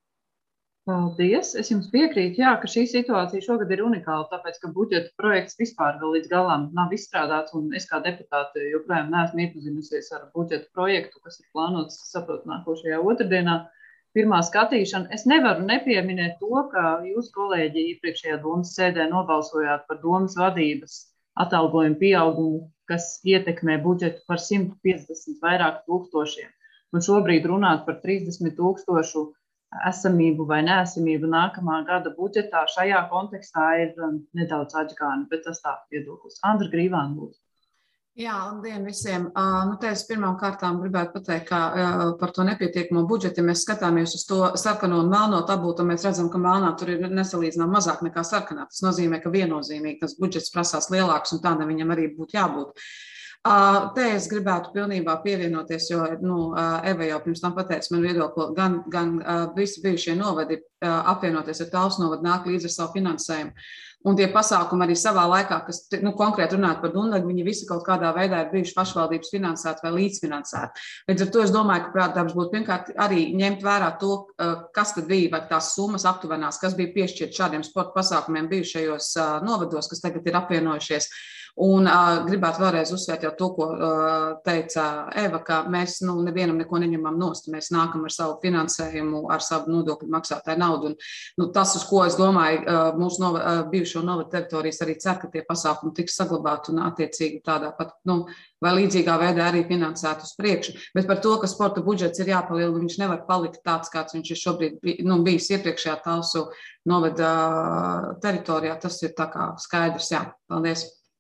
A: Paldies! Es jums piekrītu, jā, ka šī situācija šogad ir unikāla, tāpēc, ka budžeta projekts vispār vēl līdz galām nav izstrādāts, un es kā deputāte joprojām neesmu iepazinusies ar budžeta projektu, kas ir plānots, saprotu, nākošajā otrdienā. Pirmā skatīšana. Es nevaru nepieminēt to, ka jūs, kolēģi, iepriekšējā domas sēdē nobalsojāt par domas vadības atalgojumu pieaugumu, kas ietekmē budžetu par simt piecdesmit vairāk tūkstošiem. Un šobrīd runāt par trīsdesmit tūkstošu esamību vai neesamību nākamā gada budžetā šajā kontekstā ir nedaudz atžgāni, bet tas tā viedoklis. Andra Grīvāna, lūdzu.
H: Jā, labdien visiem. Nu, te es pirmām kārtām gribētu pateikt, ka par to nepietiekamo budžetu, ja mēs skatāmies uz to sarkano un melno tabulu, tad mēs redzam, ka melnā tur ir nesalīdzinām mazāk nekā sarkanā. Tas nozīmē, ka viennozīmīgi tas budžets prasās lielāks, un tādam viņam arī būtu jābūt. Te es gribētu pilnībā pievienoties, jo nu, Eva jau pirms tam pateica man viedokli, gan, gan visi bijušie novadi apvienoties ar Talsu novadu nāk līdz ar savu finansējumu. Un tie pasākumi arī savā laikā, kas nu, konkrēti runāt par Dundagu, viņi visi kaut kādā veidā ir bijuši pašvaldības finansēti vai līdzfinansēti. Līdz ar to es domāju, ka prātdarbs būtu pirmkārt arī ņemt vērā to, kas tad bija, vai tās summas aptuvenās, kas bija piešķirt šādiem sporta pasākumiem bijušajos novados, kas tagad ir apvienojušies. Un uh, gribētu vēlreiz uzsvērt jau to, ko uh, teica Eva, ka mēs nu, nevienam neko neņemam nost. Mēs nākam ar savu finansējumu, ar savu nodokļu maksātāju naudu. Un, nu, tas, uz ko es domāju, uh, mūsu nova, uh, bijušo novadu teritorijas arī cer, ka tie pasākumi tiks saglabāti un attiecīgi tādā pat, nu, vai līdzīgā veidā arī finansēt uz priekšu. Bet par to, ka sporta budžets ir jāpalielina, viņš nevar palikt tāds, kāds viņš ir šobrīd nu, bijis iepriekšējā Talsu novada teritorijā. Tas ir tā kā skaidrs. Jā, paldies.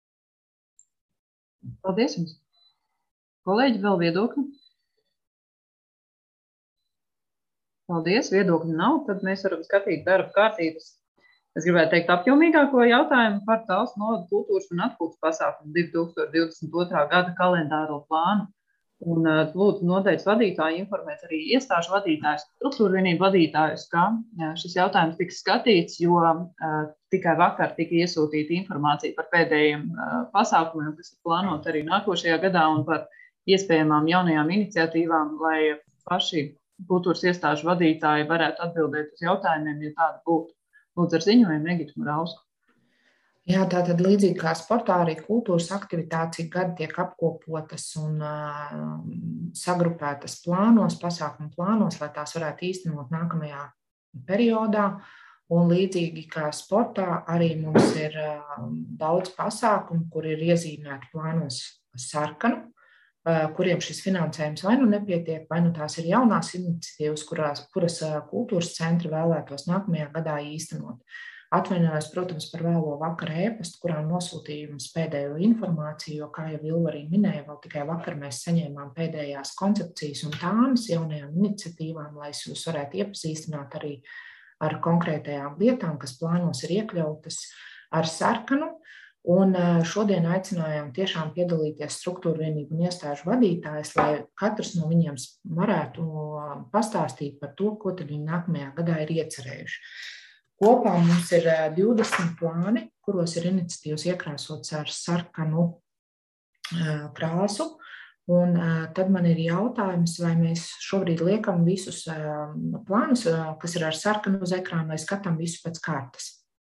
A: Paldies jums. Kolēģi, vēl viedokļi? Paldies, viedokļi nav, tad mēs varam skatīt darba kārtības. Es gribētu teikt apjomīgāko jautājumu par Talsu novada kultūras un atpūtas pasākumu divi tūkstoši divdesmit otrā gada kalendāro plānu. Un lūdzu noteikti vadītāji informēt arī iestāžu vadītājus, struktūru vienību vadītājus, ka šis jautājums tiks skatīts, jo uh, tikai vakar tika iesūtīta informācija par pēdējiem uh, pasākumiem, kas ir plānot arī nākošajā gadā un par iespējamām jaunajām iniciatīvām, lai paši kultūras iestāžu vadītāji varētu atbildēt uz jautājumiem, ja tāda būtu. Lūdzu ar ziņojumu Egitu Murausku.
B: Jā, tātad līdzīgi kā sportā arī kultūras aktivitācija gadi tiek apkopotas un uh, sagrupētas plānos, pasākumu plānos, lai tās varētu īstenot nākamajā periodā. Un līdzīgi kā sportā arī mums ir uh, daudz pasākumu, kur ir iezīmēti plānos sarkanu, uh, kuriem šis finansējums vai nu nepietiek, vai nu tās ir jaunās iniciatīvas, kurās, kuras uh, kultūras centri vēlētos nākamajā gadā īstenot. Atvainojos, protams, par vēlo vakara ēpastu, kurā nosūtījums pēdējo informāciju, jo, kā jau Vilva arī minēja, vēl tikai vakar mēs saņēmām pēdējās koncepcijas un tāmas jaunajām iniciatīvām, lai jūs varētu iepazīstināt arī ar konkrētajām lietām, kas plānos ir iekļautas ar sarkanu. Un šodien aicinājām tiešām piedalīties struktūru vienību un iestāžu vadītājus, lai katrs no viņiem varētu pastāstīt par to, ko tad viņi nākamajā gadā ir iecerējuši. Kopā mums ir divdesmit plāni, kuros ir iniciatīvas iekrāsotas ar sarkanu krāsu. Un tad man ir jautājums, vai mēs šobrīd liekam visus plānus, kas ir ar sarkanu uz ekrānu, vai skatām visu pēc kārtas.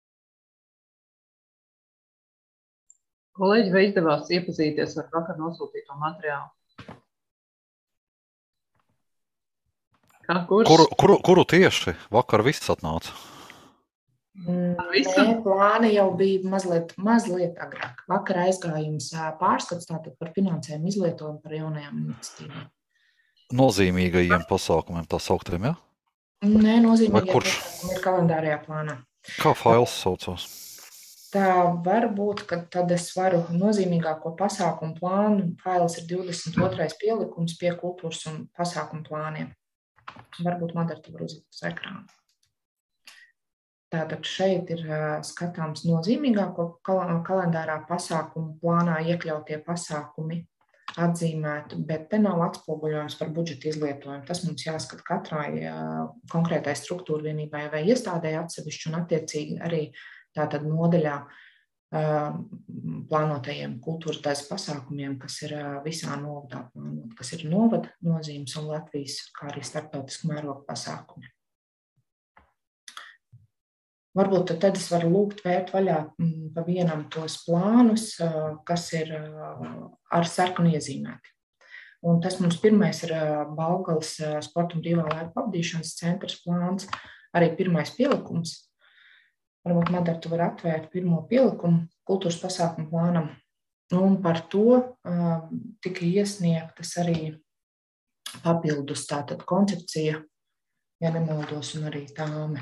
A: Kolēģi, vai izdevās iepazīties ar vakar nosūtīto materiālu? Kā, kurš?
E: Kuru, kuru, kuru tieši vakar viss atnāca?
B: Nē, plāni jau bija mazliet, mazliet agrāk. Vakar aizgājums pārskats tātad par finansējumu izlietojumu par jaunajām iniciatīvām.
E: Nozīmīgajiem pasākumiem tā sauktiem, ja?
B: Nē, nozīmīgajiem pasākumiem ir kalendārajā plānā.
E: Kā fails saucās?
B: Tā var būt, ka tad es varu nozīmīgāko pasākumu plānu. Fails ir divdesmit otrais pielikums pie kultūras un pasākumu plāniem. Varbūt Madara tu var uzlikt uz ekrānu. Tātad šeit ir skatāms nozīmīgāko kalendārā pasākumu plānā iekļautie pasākumi atzīmēti, bet te nav atspoguļojums par budžeta izlietojumu. Tas mums jāskat katrai konkrētai struktūra vienībai vai iestādēji atsevišķi un attiecīgi arī tātad nodaļā plānotajiem kultūras daļas pasākumiem, kas ir visā novadā plānot, kas ir novada nozīmes un Latvijas, kā arī starptautiski mēroga pasākumi. Varbūt tad es varu lūgt vērt vaļā pa vienam tos plānus, kas ir ar sarkanu iezīmēti. Un tas mums pirmais ir Balgales sporta un brīvā laika pavadīšanas centrs plāns, arī pirmais pielikums. Varbūt, Madara, tu vari atvērt pirmo pielikumu kultūras pasākumu plānam. Un par to tika iesniegtas arī papildus tātad koncepcija, ja nemaldos, un arī tāme.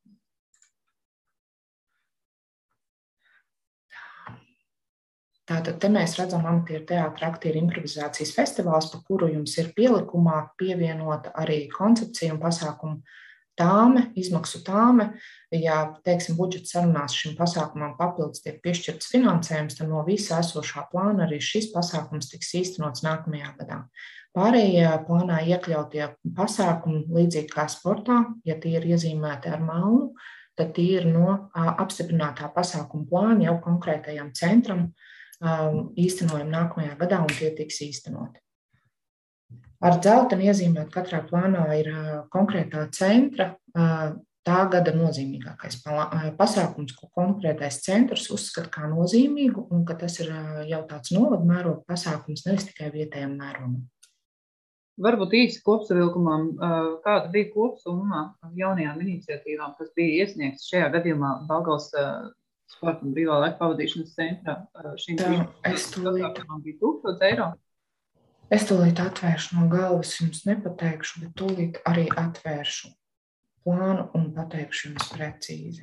B: Tātad te mēs redzam amatieru teātra aktieru improvizācijas festivāls, pa kuru jums ir pielikumā pievienota arī koncepcija un pasākumu tāme, izmaksu tāme, ja, teiksim, budžeta sarunās šim pasākumam papildus tiek piešķirts finansējums, tad no visa esošā plāna arī šis pasākums tiks īstenots nākamajā gadā. Pārējie plānā iekļautie pasākumi, līdzīgi kā sportā, ja tie ir iezīmēti ar melnu, tad tie ir no apstiprinātā pasākuma plāna jau konkrētajam centram īstenojumi nākamajā gadā, un tie tiks īstenoti. Ar dzelteni iezīmēt katrā plānā ir konkrētā centra tā gada nozīmīgākais pasākums, ko konkrētais centrs uzskata kā nozīmīgu, un ka tas ir jau tāds novadu mēroga pasākums, nevis tikai vietējam mērogam.
A: Varbūt īsi kopsavilkumam, kāda bija kopsumma jaunajām iniciatīvām, kas bija iesniegts šajā gadījumā Daugavas sporta un brīvā laika pavadīšanas centrā. Šīm pasākumām bija tūkstoš eiro.
B: Es tūlīt atvēršu no galvas, jums nepateikšu, bet tūlīt arī atvēršu plānu un pateikšu jums precīzi.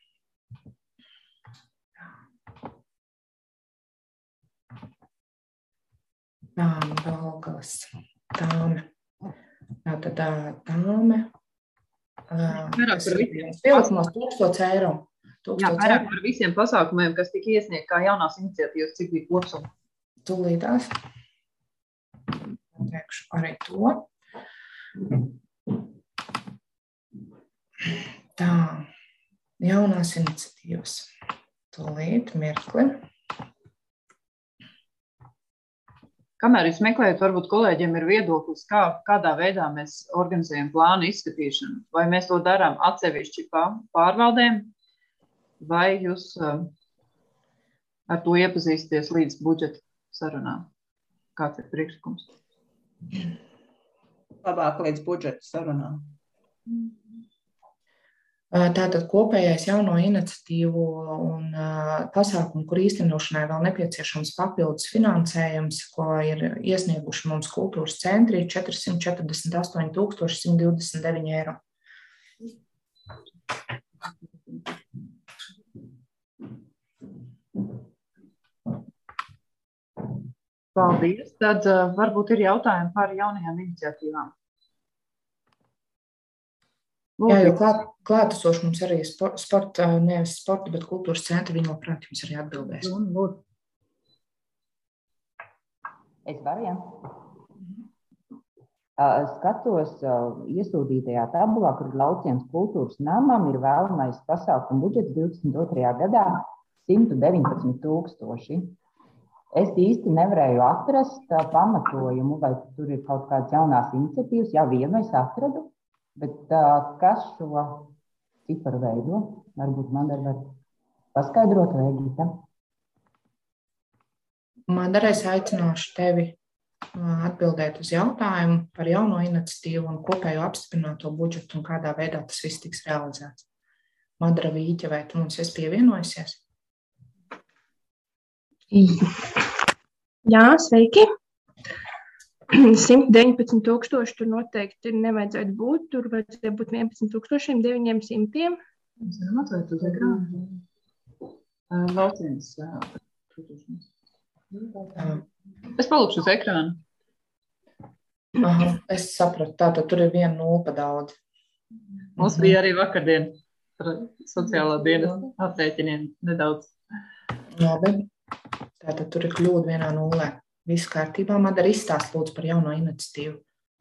B: Tā, Daugavas. Tāme. Tātad tāme. Pielikumos tūkstoš eiro.
A: Jā, vairāk par visiem pasākumiem, kas tika iesniegt kā jaunās iniciatīvas, cik bija kopsumma.
B: Tūlītās. Teikšu arī to. Tā. Jaunās iniciatīvas. Tūlīt, mirkli.
A: Kamēr jūs meklējat, varbūt kolēģiem ir viedoklis, kā, kādā veidā mēs organizējam plānu izskatīšanu. Vai mēs to darām atsevišķi pārvaldēm, vai jūs uh, ar to iepazīsties līdz budžeta sarunām? Kāds ir priekšlikums?
F: Labāk līdz budžeta sarunām.
B: Tātad kopējais jauno iniciatīvu un pasākumu, kur īstenošanai vēl nepieciešams papildus finansējums, ko ir iesnieguši mums kultūras centri, četri simti četrdesmit astoņi tūkstoši simt divdesmit deviņi eiro.
A: Paldies. Tad uh, varbūt ir jautājumi par jaunajām iniciatīvām.
B: Jā, jo klāt, klātesoši mums arī sporta, nevis sporta, bet kultūras centri, viņi labprāt jums arī atbildēs.
I: Es varu, jā. Skatos iesūtītajā tabulā, kur lauciens kultūras namam ir vēlamais pasākumu budžets divdesmit otrajā gadā simt deviņpadsmit tūkstoši. Es īsti nevarēju atrast pamatojumu, vai tur ir kaut kādas jaunās iniciatīvas. Jā, vienu es atradu. Bet uh, kas šo ciparu veido? Varbūt man var paskaidrot, vai Gita?
B: Mandara, es aicināšu tevi atbildēt uz jautājumu par jauno iniciatīvu un kopējo apstiprināto budžetu un kādā veidā tas viss tiks realizēts. Mandara Vīķa, vai tu mums esi pievienojusies?
J: Jā, sveiki! simt deviņpadsmit tūkstoši tur noteikti nevajadzētu būt, tur vajadzētu būt vienpadsmit tūkstošiem deviņiem simtiem.
A: Mēs varam atvērt uz ekrānu. Lauciens. Es palūkšu uz ekrānu.
B: Aha, es sapratu, tātad tur ir viena nulle pa daudz.
A: Mums bija arī vakardien par sociālā dienas aprēķiniem nedaudz.
B: Labi, tātad tur ir kļūda vienā nullē. Viss kārtībā. Madara, izstāst lūdzu par jauno iniciatīvu.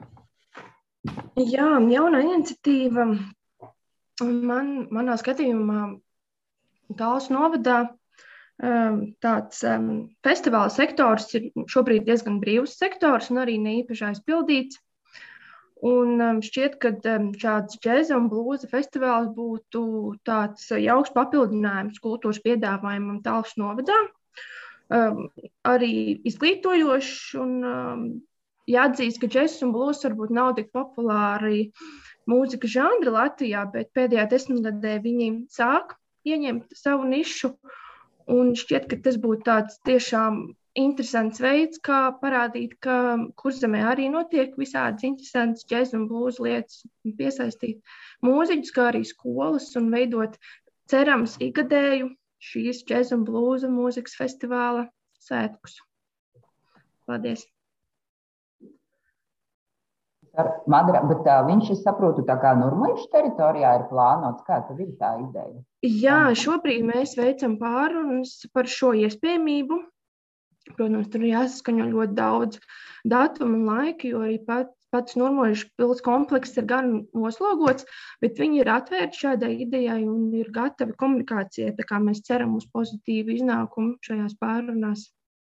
J: Jā, jaunā iniciatīva man, manā skatījumā Talsu novadā tāds festivāla sektors ir šobrīd diezgan brīvs sektors un arī neīpaši aizpildīts. Un šķiet, ka šāds džeza un blūza festivāls būtu tāds jauks papildinājums kultūras piedāvājumam Talsu novadā. Um, arī izglītojošs un um, jāatzīst, ka džess un blūzs varbūt nav tik populāri mūzika žanri Latvijā, bet pēdējā desmitgadē viņi sāk ieņemt savu nišu un šķiet, ka tas būtu tāds tiešām interesants veids, kā parādīt, ka Kurzemē arī notiek visādas interesantas džez un blūz lietas, piesaistīt mūziķus, kā arī skolas un veidot cerams ikgadēju šīs džeza un blūza mūzikas festivāla svētkus. Paldies!
I: Madara, bet uh, viņš, es saprotu, tā kā Nurmuļš teritorijā ir plānots. Kā tad ir tā ideja?
J: Jā, šobrīd mēs veicam pārunas par šo iespējamību. Protams, tur ir jāsaskaņo ļoti daudz datumu un laika, jo arī pat, pats Nurmuļš pils komplekss ir gan noslogots, bet viņi ir atvērti šādai idejai un ir gatavi komunikācijai. Tā kā mēs ceram uz pozitīvu iznākumu šajās pārunās.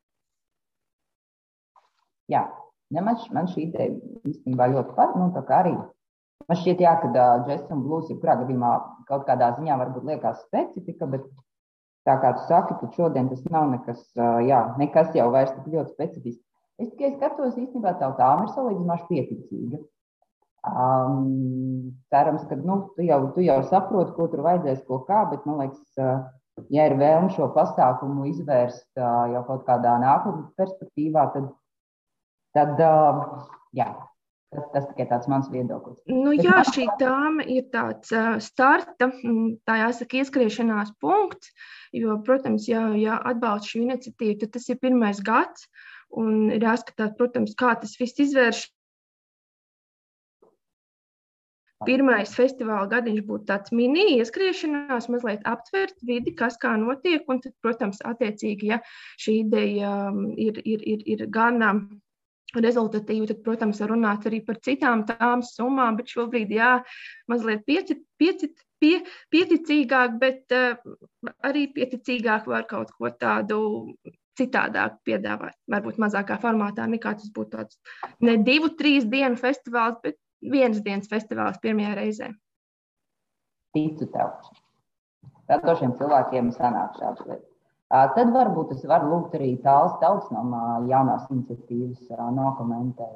I: Jā. Ja man, man šī ideja īstenībā ļoti pat, nu, tā kā arī. Man šķiet, jā, ka uh, jazz un blues ir kurā gadījumā kaut kādā ziņā varbūt liekas specifika, bet tā kā tu saki, ka šodien tas nav nekas, uh, jā, nekas jau vairs tik ļoti specifisks. Es tikai skatos īstenībā tā tāma ir salīdzinoši pieticīga. Um, cerams, ka, nu, tu jau, tu jau saproti, ko tur vajadzēs, ko kā, bet, man liekas, uh, ja ir vēlme šo pasākumu izvērst uh, jau kaut kādā nākotnes perspektīvā, tad Tad, uh, jā, tas, tas tikai tāds mans viedoklis.
J: Nu, jā, šī tāma ir tāds uh, starta, tā jāsaka, ieskriešanās punkts, jo, protams, jā, jā atbalsta šī iniciatīva, tad tas ir pirmais gads, un ir jāskatās, protams, kā tas viss izvērš. Pirmais festivāla gadiņš būtu tāds mini ieskriešanās, mazliet aptvert vidi, kas kā notiek, un tad, protams, attiecīgi, ja šī ideja ir, ir, ir, ir gan rezultatīvi, tad, protams, var runāt arī par citām tām summām, bet šobrīd, jā, mazliet pieci, pieci, pie, pieticīgāk, bet uh, arī pieticīgāk var kaut ko tādu citādāk piedāvāt. Varbūt mazākā formātā nekā tas būtu tāds ne divu, trīs dienu festivāls, bet vienas dienas festivāls pirmajā reizē.
I: Ticu tev. Radošiem cilvēkiem sanāk šāds lietas. Tad varbūt es varu lūgt arī Tāles Tautsnam jaunās iniciatīvas nokomentēt.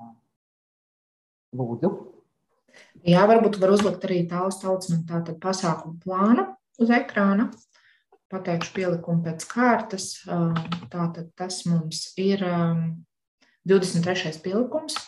I: Lūdzu.
B: Jā, varbūt var uzlikt arī Tāles Tautsnam tātad pasākumu plānu uz ekrāna. Pateikšu pielikumu pēc kārtas. Tātad tas mums ir divdesmit trešais pielikums.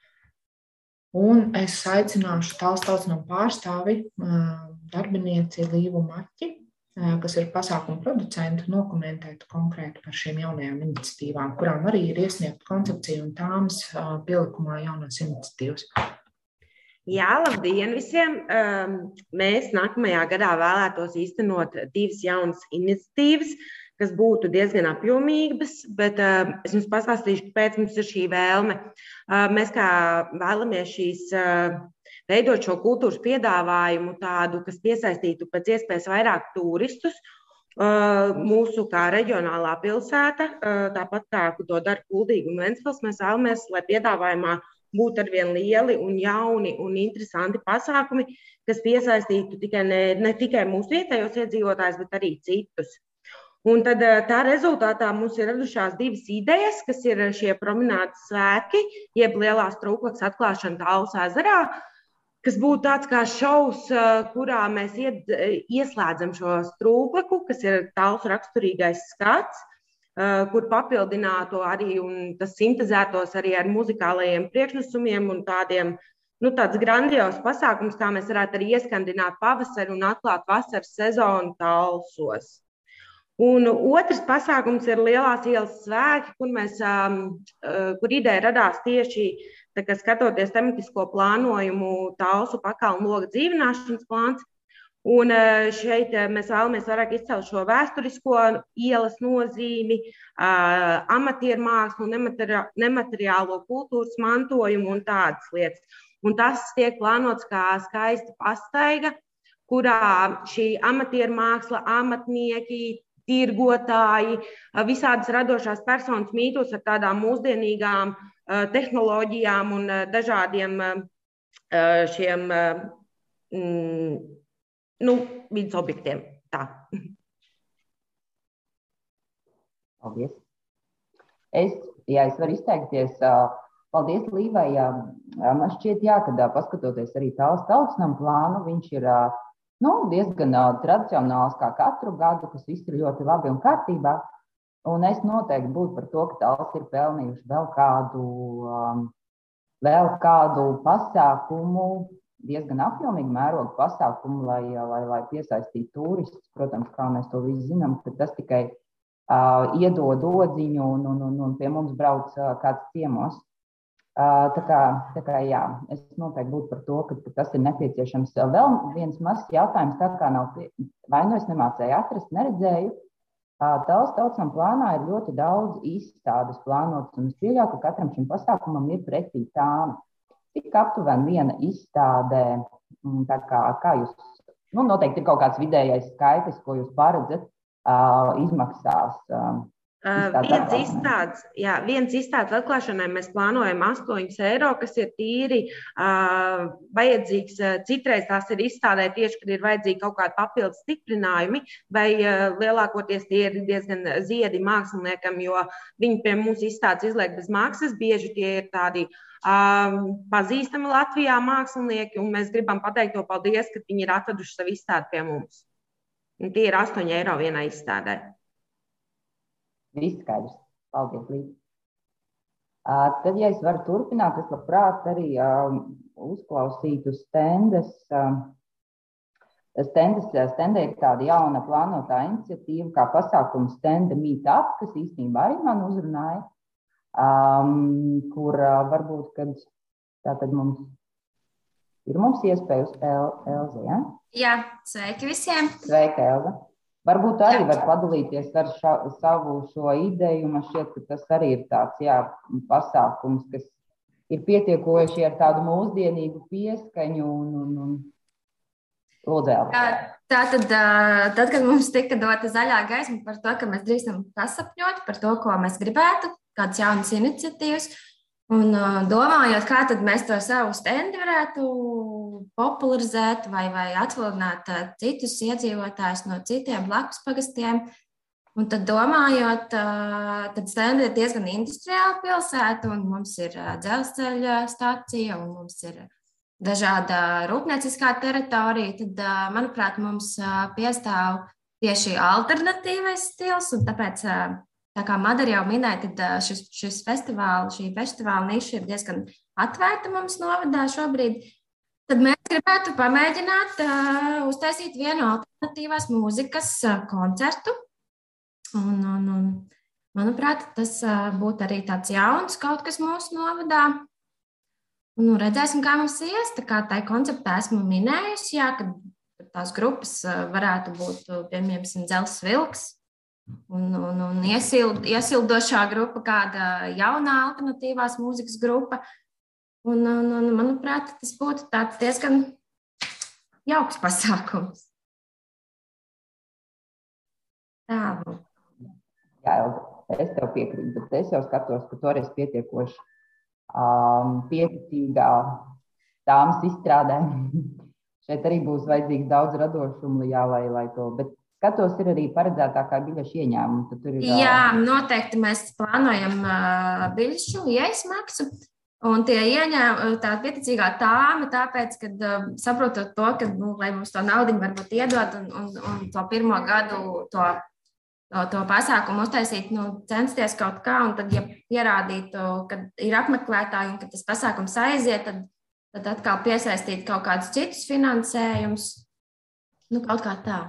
B: Un es aicināšu Tāles Tautsnam pārstāvi darbinieci Līvu Maķi, kas ir pasākumu producenti, nokomentēt konkrēti par šiem jaunajām iniciatīvām, kurām arī ir iesniegta koncepcija un tāmas pielikumā jaunās iniciatīvas.
K: Jā, labdien visiem! Mēs nākamajā gadā vēlētos īstenot divas jaunas iniciatīvas, kas būtu diezgan apjomīgas, bet es jums pastāstīšu, kāpēc mums ir šī vēlme. Mēs kā vēlamies šīs veidot šo kultūras piedāvājumu tādu, kas piesaistītu pēc iespējas vairāk turistus mūsu kā reģionālā pilsēta, tāpat kā to dara Kuldīga un Ventspils. Mēs vēlamies, lai piedāvājumā būtu arvien lieli un jauni un interesanti pasākumi, kas piesaistītu tikai ne, ne tikai mūsu vietējos iedzīvotājus, bet arī citus. Un tad tā rezultātā mums ir radušās divas idejas, kas ir šie promenādes svētki, jeb lielās trūklakas atklāšana Tāles ezerā, kas būtu tāds kā šovs, kurā mēs ied, ieslēdzam šo trūklaku, kas ir Tāles raksturīgais skats, kur papildinātu arī un tas sintezētos arī ar muzikālajiem priekšnesumiem un tādiem, nu, tāds grandios pasākums, kā mēs varētu arī ieskandināt pavasari un atklāt vasaras sezonu Tālesos. Un otrs pasākums ir Lielās ielas svētki, kur, mēs, kur ideja radās tieši tā kā skatoties tematisko plānojumu Tālesu pakalnu loga dzīvināšanas plāns. Un šeit mēs vēlamies vairāk izcelt šo vēsturisko ielas nozīmi, amatieru mākslu, nemateriālo kultūras mantojumu un tādas lietas. Un tas tiek plānots kā skaista pastaiga, kurā šī amatieru māksla, amatnieki, tirgotāji, visādas radošās personas mītos ar tādām mūsdienīgām tehnoloģijām un dažādiem šiem nu, vidas objektiem. Tā.
I: Paldies. Es, jā, es varu izteikties. Paldies Līvai. Man šķiet, jā, kad paskatoties arī Tāles Tautsnam plānu, viņš ir nu, diezgan tradicionāls kā katru gadu, kas viss ir ļoti labi un kārtībā. Un es noteikti būtu par to, ka Tāles ir pelnījuši vēl kādu, um, vēl kādu pasākumu, diezgan apjomīgu mērogu pasākumu, lai, lai, lai piesaistītu turistus. Protams, kā mēs to visi zinām, ka tas tikai uh, iedod odziņu un, un, un, un pie mums brauc uh, kāds ciemos. Tā kā, tā kā jā, es noteikti būtu par to, ka, ka tas ir nepieciešams. Vēl viens mazs jautājums, tā kā nav, vai nu es nemācēju atrast, neredzēju. Tautas tautsam plānā ir ļoti daudz izstādes plānotas, un es pieļauju, ka katram šim pasākumam ir pretī tām. Cik aptuveni viena izstādē, tā kā, kā jūs, nu, noteikti ir kaut kāds vidējais skaitlis, ko jūs paredzat, izmaksās.
K: Uh, viens izstādes, jā, viens izstādes atklāšanai mēs plānojam astoņus eiro, kas ir tīri uh, vajadzīgs. Uh, citreiz tās ir izstādē tieši, kad ir vajadzīgi kaut kādi papildus stiprinājumi, vai uh, lielākoties tie ir diezgan ziedi māksliniekam, jo viņi pie mūsu izstādes izliek bez maksas. Bieži tie ir tādi um, pazīstami Latvijā mākslinieki, un mēs gribam pateikt to paldies, ka viņi ir atraduši savu izstādi pie mums. Un tie ir astoņi eiro vienā izstādē.
I: Viss skaidrs. Paldies, Līta. Uh, tad, ja es varu turpināt, es labprāt arī uh, uzklausītu stendes. Uh, stendes stendē ir tāda jauna plānotā iniciatīva, kā pasākums Stenda Meet Up, kas īstenībā arī man uzrunāja, um, kur uh, varbūt, kad tātad mums ir mums iespēja uz Elze, ja?
L: Jā, sveiki visiem.
I: Sveika, Elze. Varbūt arī var padalīties ar ša, savu šo ideju. Man šķiet, ka tas arī ir tāds, jā, pasākums, kas ir pietiekoši ar tādu mūsdienīgu pieskaņu un, un, un lūdzēlu.
L: Tā, tā tad, tad, kad mums tika dota zaļā gaisma par to, ka mēs drīkstam pasapņot par to, ko mēs gribētu, kādas jaunas iniciatīvas, un domājot, kā tad mēs to savu stendi varētu popularizēt vai, vai atvillināt citus iedzīvotājus no citiem blakus pagastiem. Un tad domājot, tad stendi ir diezgan industriāla pilsēta, un mums ir dzelzceļa stacija, un mums ir dažāda rūpnieciskā teritorija. Tad, manuprāt, mums piestāv tieši alternatīvais stils, un tāpēc, tā kā Madara jau minēja, tad šis, šis festivāla, šī festivāla niša ir diezgan atvērta mums novadā šobrīd. Tad mēs gribētu pamēģināt uh, uztaisīt vienu alternatīvās mūzikas uh, koncertu. Un, un, un, manuprāt, tas uh, būtu arī tāds jauns kaut kas mūsu novadā. Un nu, redzēsim, kā mums ies. Tā kā tai konceptā esmu minējusi, jā, ka tās grupas uh, varētu būt, piemēram, Dzels Vilks un, un, un iesild, iesildošā grupa, kāda jaunā alternatīvās mūzikas grupa. Un, un, un, manuprāt, tas būtu tāds diezgan jauks pasākums. Tā.
I: Jā, es tev piekrītu, bet es jau skatos, ka toreiz pietiekoši um, pieticīgā dāmas izstrādē. Šeit arī būs vajadzīgs daudz radošumu, jā, lai, lai to, bet skatos, ir arī paredzētākā biļešu ieņēmuma. Tur ir,
L: jā, noteikti mēs plānojam uh, biļešu ieizmaksu. Un tie ieņēma tā pieticīgā tāma, tāpēc, kad uh, saprotot to, ka, nu, lai mums to naudiņu varbūt iedod un, un, un to pirmo gadu to, to, to pasākumu uztaisīt, nu, censties kaut kā, un tad, ja pierādītu, ka ir apmeklētāji un ka tas pasākums aiziet, tad, tad atkal piesaistīt kaut kādus citus finansējumus, nu, kaut kā tā.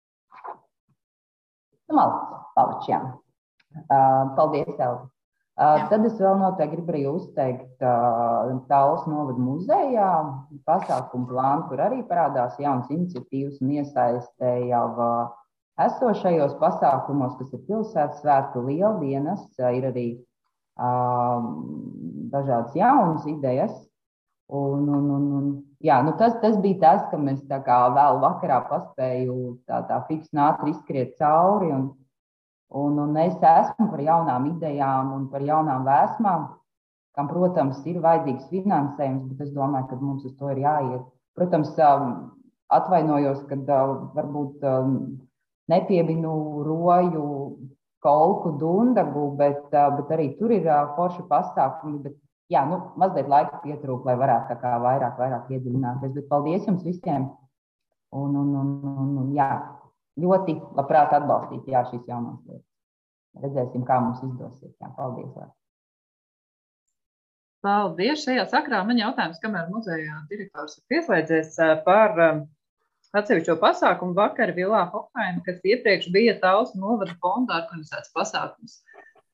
I: Malac, palič, jā. Uh, paldies, Elza. Uh, tad es vēl noteikti gribu arī uzteikt uh, Tallas novada muzejā pasākumu plānu, kur arī parādās jaunas iniciatīvas un iesaistē jau uh, esošajos pasākumos, kas ir pilsētas svētku lieldienas, uh, ir arī uh, dažādas jaunas idejas. Un, un, un, un, jā, nu tas, tas bija tas, ka mēs tā kā vēl vakarā paspēju tā, tā fiks ātri izskriet cauri. Un, Un, un es esmu par jaunām idejām un par jaunām vēsmām, kam, protams, ir vajadzīgs finansējums, bet es domāju, ka mums uz to ir jāiet. Protams, atvainojos, kad varbūt nepieminu Roju, Kolku, Dundagu, bet, bet arī tur ir forši pasākumi. Bet, jā, nu, mazliet laika pietrūk, lai varētu tā kā vairāk, vairāk iedziļināties. Bet paldies jums visiem. Un, un, un, un, un jā. Ļoti labprāt atbalstīt jā, šīs jaunās lietas. Redzēsim, kā mums izdosies. Jā, paldies. Vēl.
A: Paldies. Šajā sakrā man jautājums, kamēr muzejā direktors ir pieslēdzies par atsevišķo pasākumu vakar Vilā Hofheim, kas iepriekš bija Tallas novada fonda organizēts pasākums.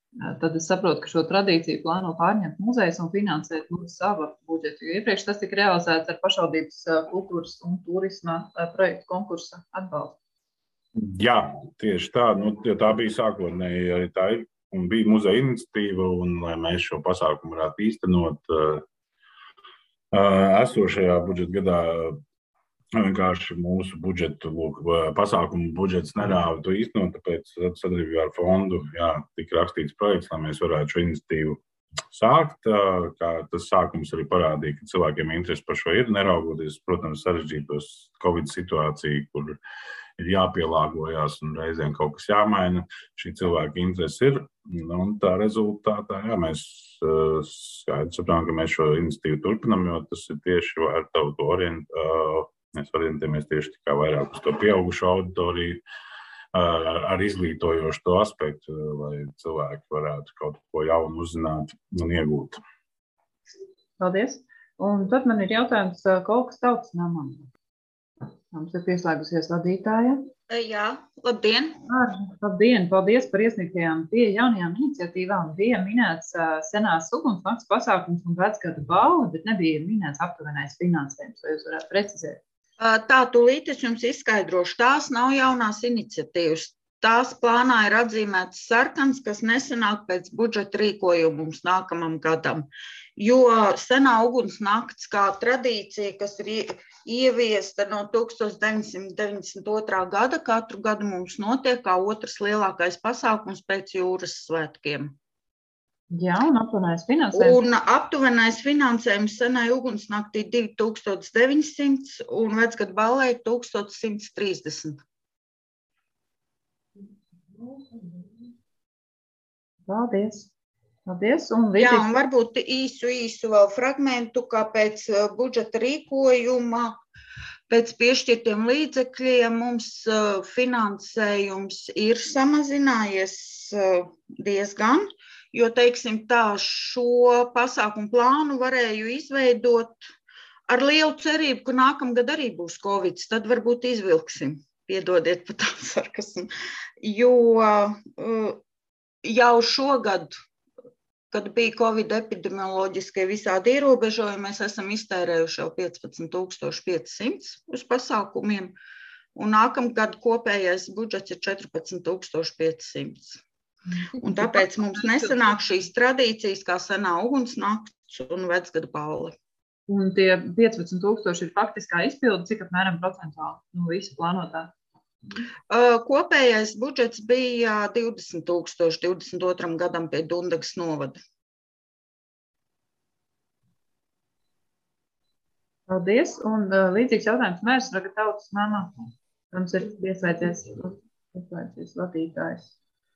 A: tad es saprotu, ka šo tradīciju plāno pārņemt muzejs un finansēt no sava budžeta. Jo iepriekš tas tika realizēts ar pašvaldības kultūras un turisma projektu konkursa atbalstu.
M: Jā, tieši tā. Nu, tā bija sākotnēji arī tā ir. Un bija muzeja iniciatīva, un lai mēs šo pasākumu varētu īstenot uh, uh, esošajā budžeta gadā, vienkārši mūsu budžetu, lūk, pasākumu budžets neļāva to īstenot, tāpēc sadarbībā ar fondu, jā, tika rakstīts projekts, lai mēs varētu šo iniciatīvu sākt. Uh, kā tas sākums arī parādīja, ka cilvēkiem interesi par šo ir, neraugoties, protams, sarežģītos Covid situāciju, kur ir jāpielāgojās un reizēm kaut kas jāmaina. Šī cilvēka interese ir. Un tā rezultātā, jā, mēs uh, skaidri saprotam, ka mēs šo iniciatīvu turpinam, jo tas ir tieši ar tavu to orient, uh, mēs orientējamies tieši tikai vairāk uz to pieaugušo auditoriju, uh, ar izglītojošu to aspektu, lai cilvēki varētu kaut ko jaunu uzzināt un iegūt.
A: Paldies. Un tad man ir jautājums kaut kas tautas namam. Mums ir pieslēgusies vadītāja.
N: Jā, labdien!
A: Ar, labdien! Paldies par iesniegtajām pie jaunajām iniciatīvām. Bija minēts uh, senās ugunsnakts pasākums un vecgada balva, bet nebija minēts aptuvenais finansējums. Vai jūs varētu precizēt?
N: Tā, tūlīt es jums izskaidrošu. Tās nav jaunās iniciatīvas. Tās plānā ir atzīmētas sarkans, kas nesenāk pēc budžeta rīkojuma mums nākamam gadam. Jo senā ugunsnakts kā tradīcija, kas ir ieviesta no tūkstoš deviņsimt deviņdesmit otrā gada, katru gadu mums notiek kā otrs lielākais pasākums pēc jūras svētkiem.
A: Jā, un aptuvenais finansējums?
N: Un aptuvenais finansējums senai ugunsnaktī divi tūkstoši deviņsimt un vecgad ballei tūkstoš simts trīsdesmit.
A: Paldies. Paldies. Un
N: Jā, un varbūt īsu, īsu vēl fragmentu, kā pēc budžeta rīkojuma, pēc piešķirtiem līdzekļiem mums finansējums ir samazinājies diezgan, jo, teiksim tā, šo pasākumu plānu varēju izveidot ar lielu cerību, ka nākamgad arī būs Covid, tad varbūt izvilksim. Piedodiet par tādu sarkasmu, jo jau šogad, kad bija Covid epidemioloģiskie visādi ierobežojumi, mēs esam iztērējuši jau piecpadsmit tūkstoši pieci simti uz pasākumiem, un nākamgad kopējais budžets ir četrpadsmit tūkstoši pieci simti. Un tāpēc mums nesanāk šīs tradīcijas kā senā ugunsnakts un vecgada balle.
A: Un tie piecpadsmit tūkstoši ir faktiskā izpilde, cik apmēram procentuāli no visa plānotā?
N: Kopējais budžets bija divdesmit tūkstoši divdesmit otram gadam pie Dundagas novada.
A: Paldies. Un uh, līdzīgs jautājums Mērsraga tautas namā. Mums ir ieslēdzies, ieslēdzies vadītājs.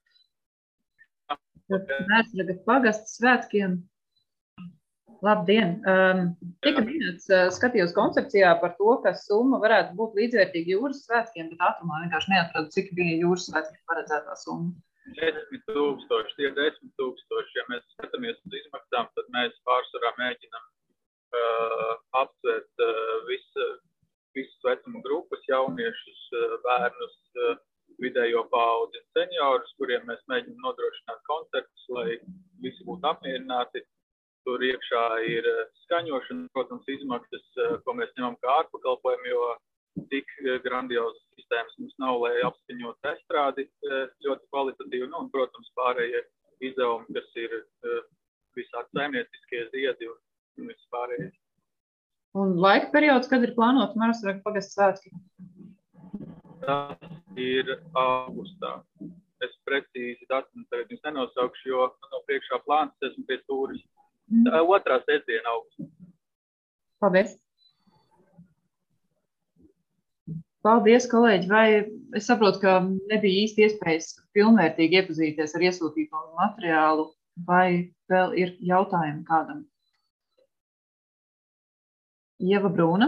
A: Mērsraga pagasta svētkiem. Labdien! Um, tika minēts, uh, skatījos koncepcijā par to, ka summa varētu būt līdzvērtīga jūras svētkiem, bet ātrumā vienkārši neatradu, cik bija jūras svētkiem paredzētā summa.
O: desmit tūkstoši, tie desmit tūkstoši. Ja mēs skatāmies uz izmaksām, tad mēs pārsvarā mēģinam uh, aptvert uh, visu, visas vecuma grupas, jauniešus, uh, bērnus, uh, vidējo paudzi un seniorus, kuriem mēs mēģinam nodrošināt koncertus, lai visi būtu apmierināti. Tur iekšā ir skaņošana, protams, izmaksas, ko mēs ņemam kā ārpakalpojumu, jo tik grandiozas sistēmas mums nav, lai apskaņot estrādi ļoti kvalitatīvi, nu, un, protams, pārējie izdevumi, kas ir visādi saimnieciskie ziedi un viss pārējais.
A: Un laika periods, kad ir plānots Mērsraga pagasta svētki?
O: Tas ir augustā. Es precīzi datumu tagad jums nenosaukšu, jo no priekšā plāns esmu pie turisma. Otrā sestdiena augustā.
A: Paldies. Paldies, kolēģi. Vai es saprotu, ka nebija īsti iespējas pilnvērtīgi iepazīties ar iesūtīto materiālu, vai vēl ir jautājumi kādam? Ieva Brūna.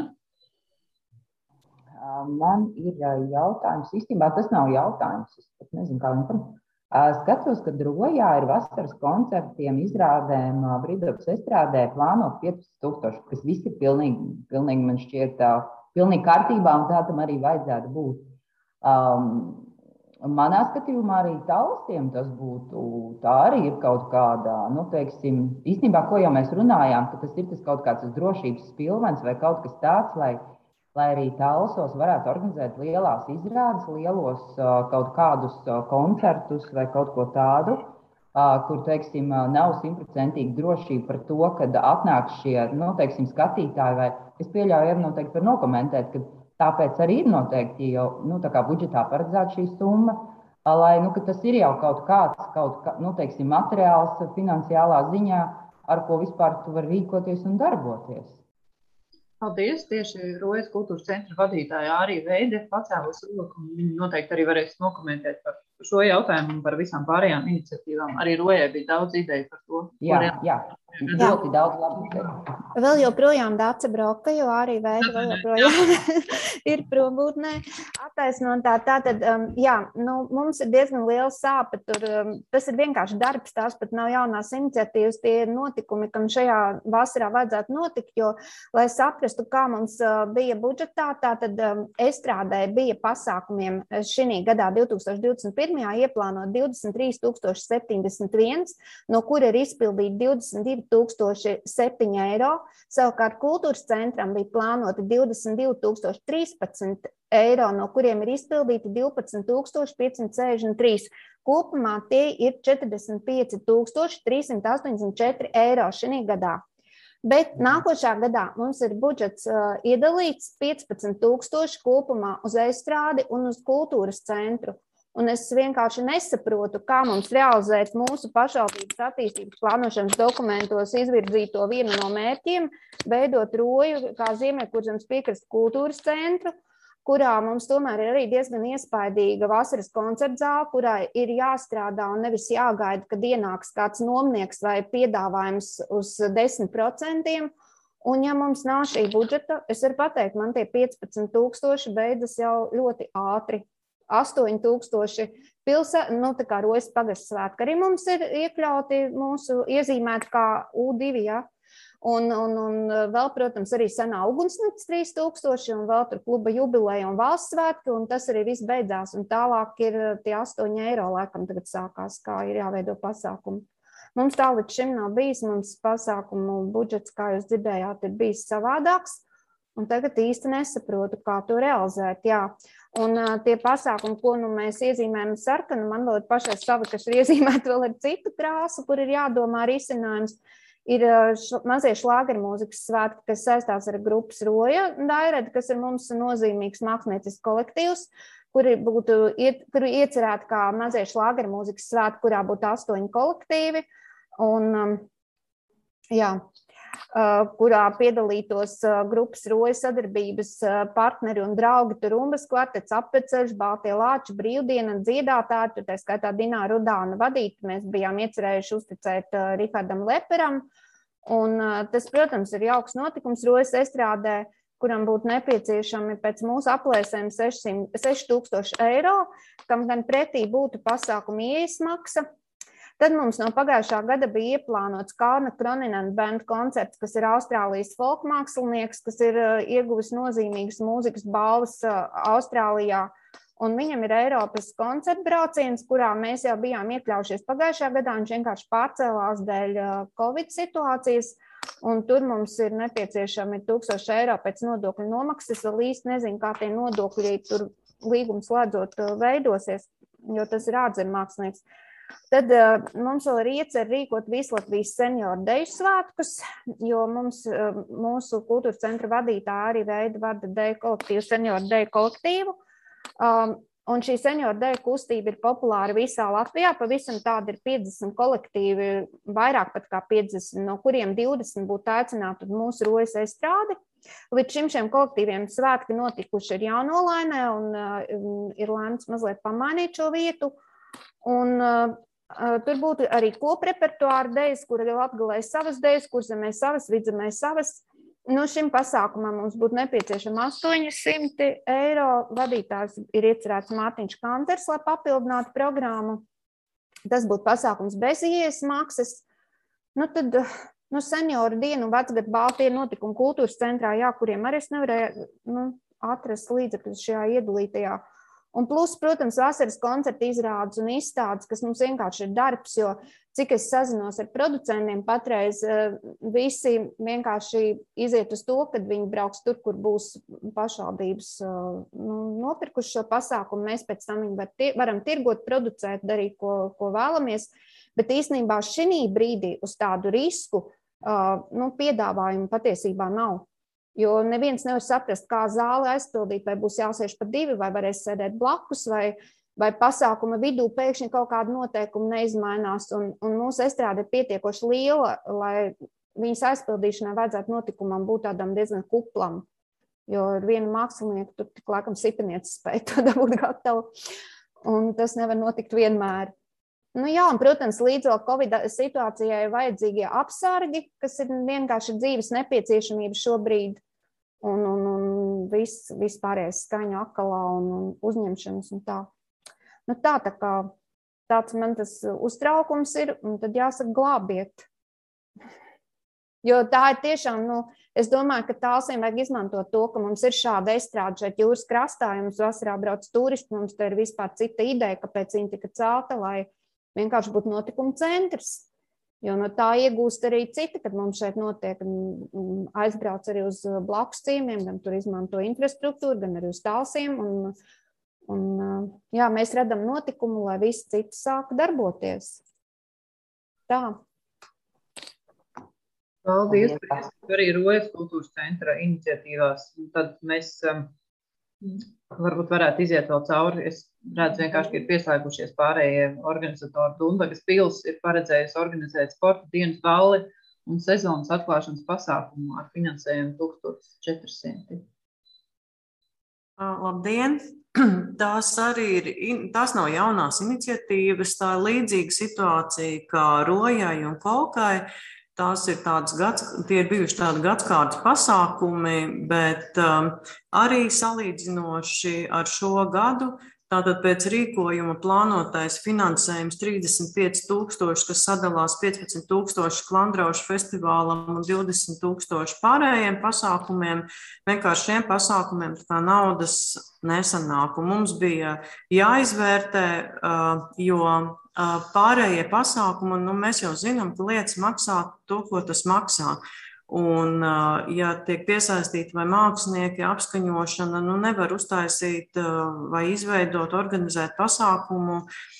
I: Man ir jautājums. Īstenībā tas nav jautājums. Es pat nezinu, kā viņam tam. Skatos, ka Drojā ir vasaras koncertiem, izrādēm, brīvdabas estrādē plānot piecpadsmit tūkstoši, kas viss ir pilnīgi, pilnīgi man šķiet, pilnīgi kārtībā, un tā tam arī vajadzētu būt. Um, Manā skatījumā arī taustiem tas būtu, tā arī ir kaut kāda, nu, teiksim, īstenībā, ko jau mēs runājām, ka tas ir tas kaut kāds drošības pilvens vai kaut kas tāds, lai, lai arī talsos varētu organizēt lielās izrādes, lielos kaut kādus koncertus vai kaut ko tādu, kur, teiksim, nav simtprocentīgi drošība par to, kad atnāk šie, nu, teiksim, skatītāji, vai es pieļauju, arī noteikti var nokomentēt, ka tāpēc arī ir noteikti jau, nu, tā kā budžetā paredzēta šī summa, lai, nu, ka tas ir jau kaut kāds, kaut kā, nu, teiksim, materiāls finansiālā ziņā, ar ko vispār tu vari rīkoties un darboties.
A: Paldies, tieši Rojas kultūras centra vadītāja arī Veide pacēlus roku, un viņi noteikti arī varēs nokomentēt par šo jautājumu un par visām pārējām iniciatīvām. Arī Rojai bija daudz ideju par to.
I: Jā, jā, ļoti daudz labu ideju.
P: Vēl joprojām Dace Broka, jo arī Veida vēl joprojām ir prombūtnē attaisnotā. Tātad, um, jā, nu, mums ir diezgan liela sāpe tur. Um, tas ir vienkārši darbs, tās pat nav jaunās iniciatīvas, tie ir notikumi, kam šajā vasarā vajadzētu notikt, jo, lai saprastu, kā mums uh, bija budžetā, tātad um, estrādē bija pasākumiem šī gadā divtūkstoš divdesmit pirmajā ieplānot divdesmit trīs tūkstoši septiņdesmit viens, no kura ir izpildīti divdesmit divi tūkstoši septiņi eiro. Savukārt kultūras centram bija plānoti divdesmit divi tūkstoši trīspadsmit eiro, no kuriem ir izpildīti divpadsmit tūkstoši piecsimt sešdesmit trīs. Kopumā tie ir četrdesmit pieci tūkstoši trīssimt astoņdesmit četri eiro šī gadā. Bet nākošā gadā mums ir budžets uh, iedalīts piecpadsmit tūkstoši kopumā uz estrādi un uz kultūras centru. Un es vienkārši nesaprotu, kā mums realizēt mūsu pašvaldības attīstības plānošanas dokumentos izvirzīto vienu no mērķiem, veidot Roju kā Ziemeļkurzemes piekrastu kultūras centru, kurā mums tomēr ir arī diezgan iespaidīga vasaras koncertzāle, kurā ir jāstrādā un nevis jāgaida, kad ienāks kāds nomnieks vai piedāvājums uz desmit procentiem. Un ja mums nav šī budžeta, es varu pateikt, man tie piecpadsmit tūkstoši beidzas jau ļoti ātri. astoņi tūkstoši pilsē, nu tā kā Rojas pagasts svētki arī mums ir iekļauti mūsu iezīmēti kā U divi, ja? Un, un, un vēl, protams, arī senā ugunsnakts trīs tūkstoši un vēl tur kluba jubileja un valsts svētki, un tas arī viss beidzās. Un tālāk ir tie astoņi eiro, laikam tagad sākās, kā ir jāveido pasākumi. Mums tā līdz šim nav bijis, mums pasākumu budžets, kā jūs dzirdējāt, ir bijis savādāks. Un tagad īsti nesaprotu, kā to realizēt. Jā. Un uh, tie pasākumi, ko nu, mēs iezīmējam sarkanu, man vēl ir pašai savi, kas ir iezīmēti vēl ar citu krāsu, kur ir jādomā risinājums. Ir uh, š, mazie šlāgermūzikas svētki, kas saistās ar grupas Roja Dairedi, kas ir mums nozīmīgs māksliniecisks kolektīvs, kuri būtu iet, kuri iecerēti kā mazie šlāgermūzikas svētki, kurā būtu astoņi kolektīvi. Un, um, jā. Kurā piedalītos grupas Roja sadarbības partneri un draugi, tur Rumbas kvartets, Apveceļš, Baltie lāči, Brīvdiena, dziedātāji, tur tā skaitā Dinā Rudāna vadīt. Mēs bijām iecerējuši uzticēt Rihardam Leperam. Un tas, protams, ir jauks notikums Rojas estrādē, kuram būtu nepieciešami pēc mūsu aplēsēm seši tūkstoši eiro, kam gan pretī būtu pasākumu ieejas maksa. Tad mums no pagājušā gada bija ieplānots Kārna Kroninena band koncerts, kas ir Austrālijas folkmākslinieks, kas ir ieguvis nozīmīgas mūzikas balvas Austrālijā. Un viņam ir Eiropas koncertbrauciens, kurā mēs jau bijām iekļaujušies pagājušā gadā, un vienkārši pārcēlās dēļ Covid situācijas. Un tur mums ir nepieciešami tūkstoši eiro pēc nodokļu nomaksas. Vēl īsti nezinu, kā tie nodokļi tur līgums slēdzot veidosies, jo tas ir ārzemnieks. Tad uh, mums vēl ir iecer rīkot Vislatvijas senioru deju svētkus, jo mums, uh, mūsu kultūras centra vadītāja arī veida vada deju kolektīvu, senioru deju kolektīvu. Um, un šī senioru deju kustība ir populāra visā Latvijā. Pavisam tāda ir piecdesmit kolektīvi, vairāk pat kā piecdesmit, no kuriem divdesmit būtu aicināti uz mūsu Rojas estrādi. Līdz šim šiem kolektīviem svētki notikuši ir Jaunolainē un uh, ir lēmts mazliet pamainīt šo vietu. Un uh, tur būtu arī koprepertuāra dejas, kura jau apgalēja savas dejas, kurzemē savas, vidzemē savas. No šim pasākumam mums būtu nepieciešama astoņi simti eiro. Vadītājs ir iecerēts Mārtiņš Kanters, lai papildinātu programmu. Tas būtu pasākums bez ieejas maksas. Nu tad, nu senioru dienu, vecgadu Baltie notikumi kultūras centrā, jā, kuriem arī es nevarēju nu, atrast līdzekļus šajā iedalītajā. Un plus, protams, vasaras koncerta izrādes un izstādes, kas mums vienkārši ir darbs, jo cik es sazinos ar producentiem patreiz, visi vienkārši iziet uz to, kad viņi brauks tur, kur būs pašvaldības nu, nopirkuši šo pasākumu. Mēs pēc tam viņu var, varam tirgot, producēt, darīt, ko, ko vēlamies. Bet īstenībā šī brīdī uz tādu risku nu, piedāvājumu patiesībā nav. Jo neviens nevar saprast, kā zāli aizpildīt, vai būs jāsēž pa divi, vai varēs sēdēt blakus, vai, vai pasākuma vidū pēkšņi kaut kāda noteikuma neizmainās. Un, un mūsu estrāde ir pietiekoši liela, lai viņas aizpildīšanai vajadzētu notikumam būt tādam diezgan kuplam. Jo ar vienu mākslinieku tur tik laikam sipeniecis spēja to dabūt gatavu. Un tas nevar notikt vienmēr. Nu jā, un, protams, līdz vēl Covid situācijai ir vajadzīgie apsargi, kas ir vienkārši dzīves nepieciešamība šobrīd, un, un, un viss, viss pārējais skaņa akalā un, un uzņemšanas un tā. Nu tā, tā kā tāds man tas uztraukums ir, un tad jāsaka glābiet. Jo tā ir tiešām, nu, es domāju, ka tālsiem vajag izmantot to, ka mums ir šāda estrāde šeit jūras krastā, ja mums vasarā brauc turisti, mums te ir vispār cita ideja, kāpēc viņi tika celta, lai vienkārši būtu notikuma centrs, jo no tā iegūst arī citi, kad mums šeit notiek aizbrauc arī uz blakus ciemiem, gan tur izmanto infrastruktūru, gan arī uz tālsiem, un, un jā, mēs redam notikumu, lai visi citi sāka darboties. Tā.
A: Paldies, par arī Rojas kultūras centra iniciatīvās. Tad mēs um, varbūt varētu iziet vēl cauri. Es redzu vienkārši, ka ir pieslēgušies pārējie organizatori. Dundagas pils ir paredzējusi organizēt sporta dienas balli un sezonas atklāšanas pasākumu ar finansējumu tūkstoš četri simti.
Q: Labdien! Tās arī ir, tās nav jaunās iniciatīvas, tā ir līdzīga situācija kā Rojai un Kolkai. Tās ir tādas gads, tie ir bijuši tādi gadskārtas pasākumi, bet um, arī salīdzinoši ar šo gadu, tātad pēc rīkojuma plānotais finansējums trīsdesmit pieci tūkstoši, kas sadalās piecpadsmit tūkstoši Klandraušu festivālam un divdesmit tūkstoši pārējiem pasākumiem. Vienkārši šiem pasākumiem tā naudas nesanāk. Un mums bija jāizvērtē, jo pārējie pasākumi, nu, mēs jau zinām, ka lietas maksā to, ko tas maksā. Un, ja tiek piesaistīti vai mākslinieki, apskaņošana, nu, nevar uztaisīt vai izveidot, organizēt pasākumu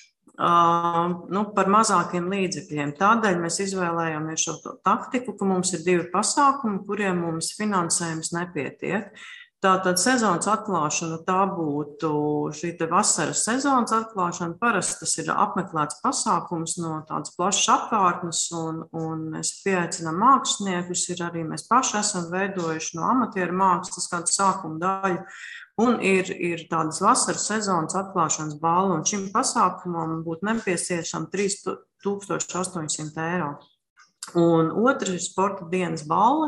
Q: nu, par mazākiem līdzekļiem. Tādēļ mēs izvēlējāmies šo taktiku, ka mums ir divi pasākumi, kuriem mums finansējums nepietiek. Tātad sezonas atklāšana, tā būtu šī te vasaras sezonas atklāšana. Parasti tas ir apmeklēts pasākums no tādas plašas apkārtnes, un, un mēs pieaicinām māksliniekus, ir arī mēs paši esam veidojuši no amatieru mākslas kādu sākumu daļu, un ir, ir tādas vasaras sezonas atklāšanas balva, un šim pasākumam būtu nepieciešama trīs tūkstoši astoņi simti eiro. Un otrs ir sporta dienas balva.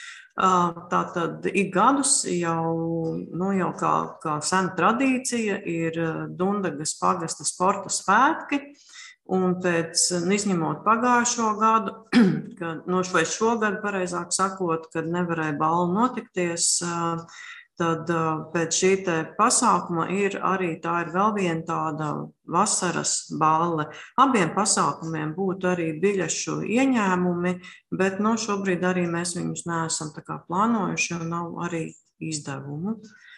Q: Tātad ik gadus jau, nu, jau kā, kā sena tradīcija ir Dundagas pagasta sporta svētki, un pēc, izņemot pagājušo gadu, kad, no vai šogad, pareizāk sakot, kad nevarēja balva notikties, tad pēc šī te pasākuma ir arī tā ir vēl viena tāda vasaras balle. Abiem pasākumiem būtu arī biļešu ieņēmumi, bet no šobrīd arī mēs viņus neesam tā kā plānojuši, jo nav arī izdevumu.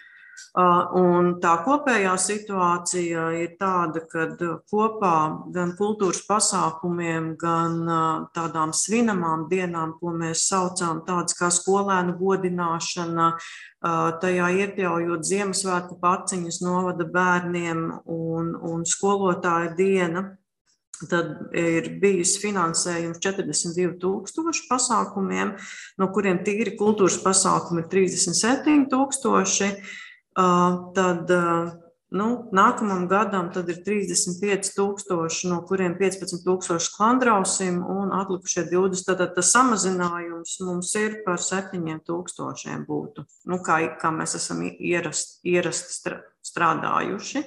Q: Un tā kopējā situācija ir tāda, ka kopā gan kultūras pasākumiem, gan tādām svinamām dienām, ko mēs saucām, tādas kā skolēnu godināšana, tajā iekļaujot Ziemassvētku paciņas novada bērniem un, un skolotāja diena, tad ir bijis finansējums četrdesmit divi tūkstoši pasākumiem, no kuriem tīri kultūras pasākumi ir trīsdesmit septiņi tūkstoši. Tad nu, nākamam gadam tad ir trīsdesmit pieci tūkstoši, no kuriem piecpadsmit tūkstoši Klandrausim un atlikušie divdesmit. Tad tas samazinājums mums ir par septiņiem tūkstošiem būtu, nu, kā, kā mēs esam ierast, ierasti strādājuši.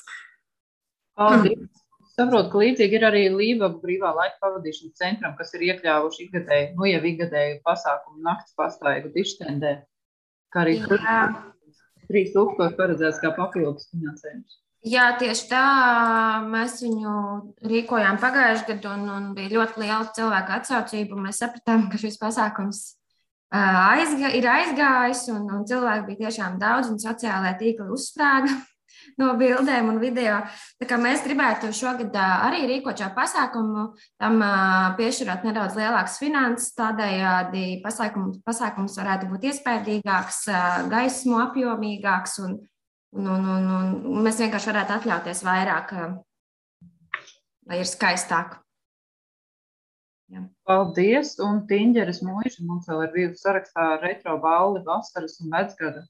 A: Paldies. Saprotu, ka līdzīgi ir arī Līvavu brīvā laika pavadīšanas centram, kas ir iekļāvuši ikgadēju, nu jau ikgadēju pasākumu nakts pastaigu Dištendē. Kā arī tur. trīs tūkstoši paredzēts kā papildus finansējums.
L: Jā, tieši tā. Mēs viņu rīkojām pagājušajā gadā un, un bija ļoti liela cilvēku atsaucība. Mēs sapratām, ka šis pasākums aizga, ir aizgājis un, un cilvēku bija tiešām daudz un sociālajā tīkli uzsprāga no bildēm un video. Tā kā mēs gribētu šogad arī rīkot šo pasākumu, tam piešķirot nedaudz lielākas finanses, tādējādi pasākums, pasākums varētu būt iespējīgāks, gaismu apjomīgāks un Un, un, un, un mēs vienkārši varētu atļauties vairāk, lai ir skaistāk.
A: Jā. Paldies, un Tiņģeres mūža mums vēl ir bijusi sarakstā retro balli, vasaras un vecgada.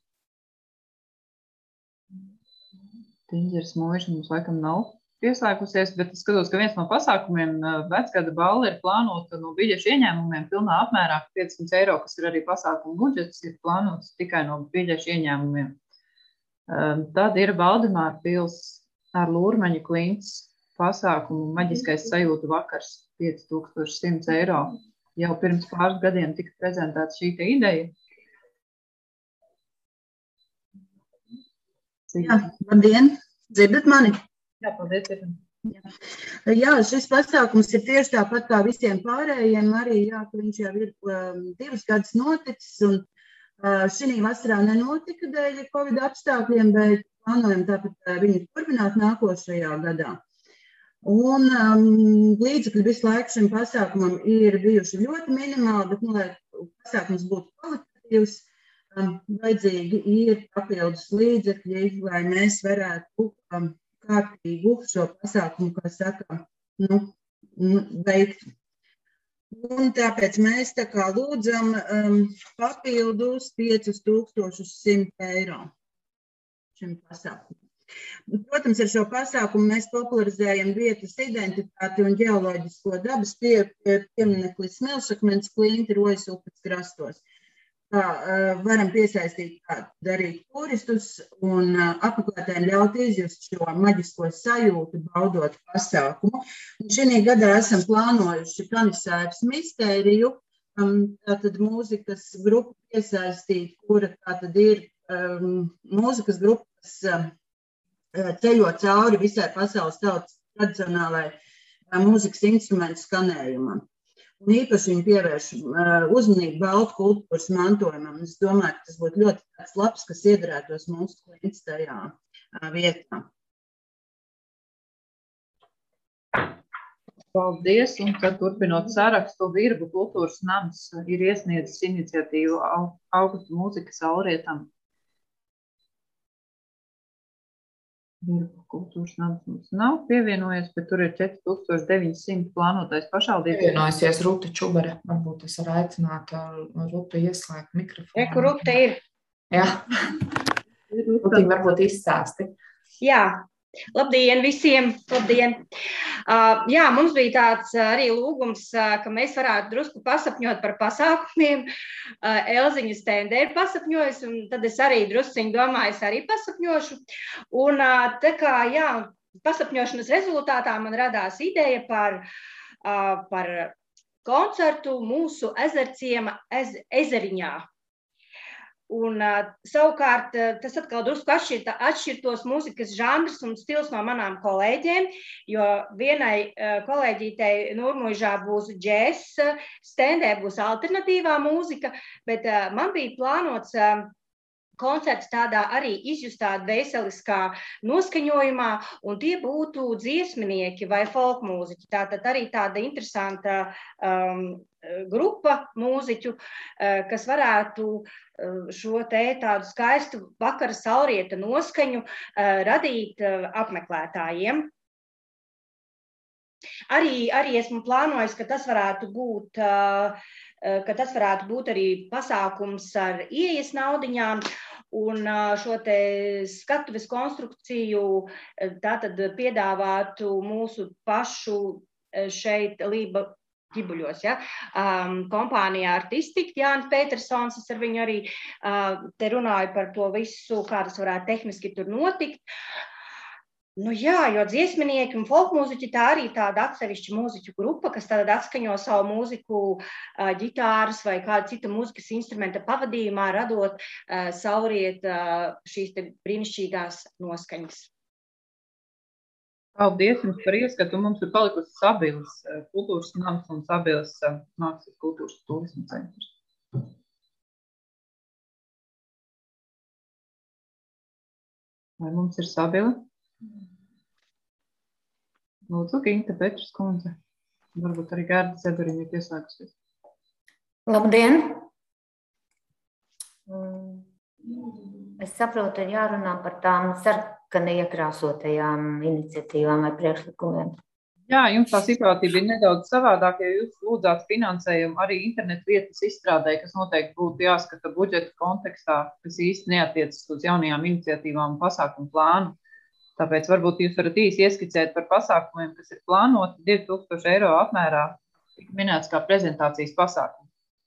A: Tiņģeres mūža mums laikam nav pieslēgusies, bet es skatos, ka viens no pasākumiem vecgada balli ir plānota no biļešu ieņēmumiem pilnā apmērā piecsimt eiro, kas ir arī pasākumu budžets, ir plānots tikai no biļešu ieņēmumiem. Tad ir Valdemāra pils ar Lūrmaņa klints pasākumu maģiskais sajūtu vakars pieci tūkstoši simts eiro. Jau pirms pāris gadiem tika prezentēta šī te ideja.
R: Jā, labdien! Dzirdat mani?
A: Jā, paldies.
R: Jā. Jā, šis pasākums ir tieši tāpat kā visiem pārējiem. Arī, jā, ka viņš jau ir um, divas gadus noticis un šī vasarā nenotika dēļ Covid apstākļiem, bet plānojam tāpat viņu turpināt nākošajā gadā. Un um, līdzekļi visu laiku šim pasākumam ir bijuši ļoti minimāli, bet, nu, lai pasākums būtu kvalitatīvs, um, vajadzīgi ir papildus līdzekļi, lai mēs varētu um, kārtīgi šo pasākumu, kā saka, nu, nu, veikt. Un tāpēc mēs tā kā lūdzam um, papildus pieci tūkstoši simt eiro šim pasākumam. Protams, ar šo pasākumu mēs popularizējam vietas identitāti un ģeoloģisko dabas pie, pie, pieminekli Smilšakmens klinti Rojas upes krastos. Tā, uh, varam piesaistīt tādu arī turistus un uh, apmeklētājiem ļaut izjust šo maģisko sajūtu, baudot pasākumu. Un šī gadā esam plānojuši Kanisēvas mistēriju, um, tātad mūzikas grupu piesaistīt, kura tātad ir um, mūzikas grupas uh, ceļo cauri visai pasaules tautas tradicionālai uh, mūzikas instrumentu skanējumam. Un īpaši viņi pievērš uh, uzmanību baltu kultūras mantojumam. Es domāju, ka tas būtu ļoti tāds labs, kas iedarētos mūsu klints tajā uh, vietā.
A: Paldies, un tad turpinot sarakstu, Virbu kultūras nams ir iesniedzis iniciatīvu Augustu mūzikas aurietam. Virbu kultūras nams mums nav pievienojies, bet tur ir četri tūkstoši deviņi simti plānotais pašvaldības.
B: Pievienojusies Ruta Čubere. Varbūt es varu aicināt Rutu ieslēgt mikrofonu.
S: Ja, kur Ruta ir?
B: Jā. Rutīm varbūt izstāsti.
S: Jā. Labdien visiem! Labdien! Uh, jā, mums bija tāds arī lūgums, uh, ka mēs varētu drusku pasapņot par pasākumiem. Uh, Elziņa stendē ir pasapņojusi, un tad es arī drusciņu domāju, es arī pasapņošu. Un uh, tā kā, jā, pasapņošanas rezultātā man radās ideja par, uh, par koncertu mūsu ezerciema ez, ezeriņā. Un uh, savukārt tas atkal drusku atšķir, atšķirtos mūzikas žanrs un stils no manām kolēģiem, jo vienai uh, kolēģītei Nurmuižā būs džēs, stendē būs alternatīvā mūzika, bet uh, man bija plānots uh, koncerts tādā arī izjustā dvēseliskā noskaņojumā, un tie būtu dziesminieki vai folkmūziķi. Tātad arī tāda interesanta um, grupa mūziķu, uh, kas varētu uh, šo te tādu skaistu vakara saulrieta noskaņu uh, radīt uh, apmeklētājiem. Arī, arī esmu plānojis, ka tas varētu būt, uh, ka tas varētu būt arī pasākums ar ieejas naudiņām, un šo te skatuves konstrukciju tātad piedāvātu mūsu pašu šeit Lība ģibuļos, ja, um, kompānijā Artistic, Jānis Petersons, es ar viņu arī uh, te runāju par to visu, kā tas varētu tehniski tur notikt. Nu jā, jo dziesminieki un folkmūziķi tā arī tāda atsevišķa mūziķu grupa, kas tad atskaņo savu mūziku ģitāras vai kāda cita mūzikas instrumenta pavadījumā, radot sauriet šīs te brīnišķīgās noskaņas.
A: Paldies jums par ieskatu. Mums ir palikusi Sabilas kultūras nams un Sabilas mākslas kultūras turisma centrs. Vai mums ir Sabila? Lūdzu, Ginta Petras kundze. Varbūt arī Gārda Zeberiņa ir pieslēgusies.
T: Labdien! Es saprotu, ir jārunā par tām sarkani iekrāsotajām iniciatīvām vai priekšlikumiem.
A: Jā, jums tā situācija bija nedaudz savādāk, ja jūs lūdzāt finansējumu arī internetu vietas izstrādē, kas noteikti būtu jāskata budžeta kontekstā, kas īsti neatiecas uz jaunajām iniciatīvām un pasākumu plānu. Tāpēc varbūt jūs varat īsi ieskicēt par pasākumiem, kas ir plānoti divi tūkstoši eiro apmērā, tik minēts kā prezentācijas pasākumi.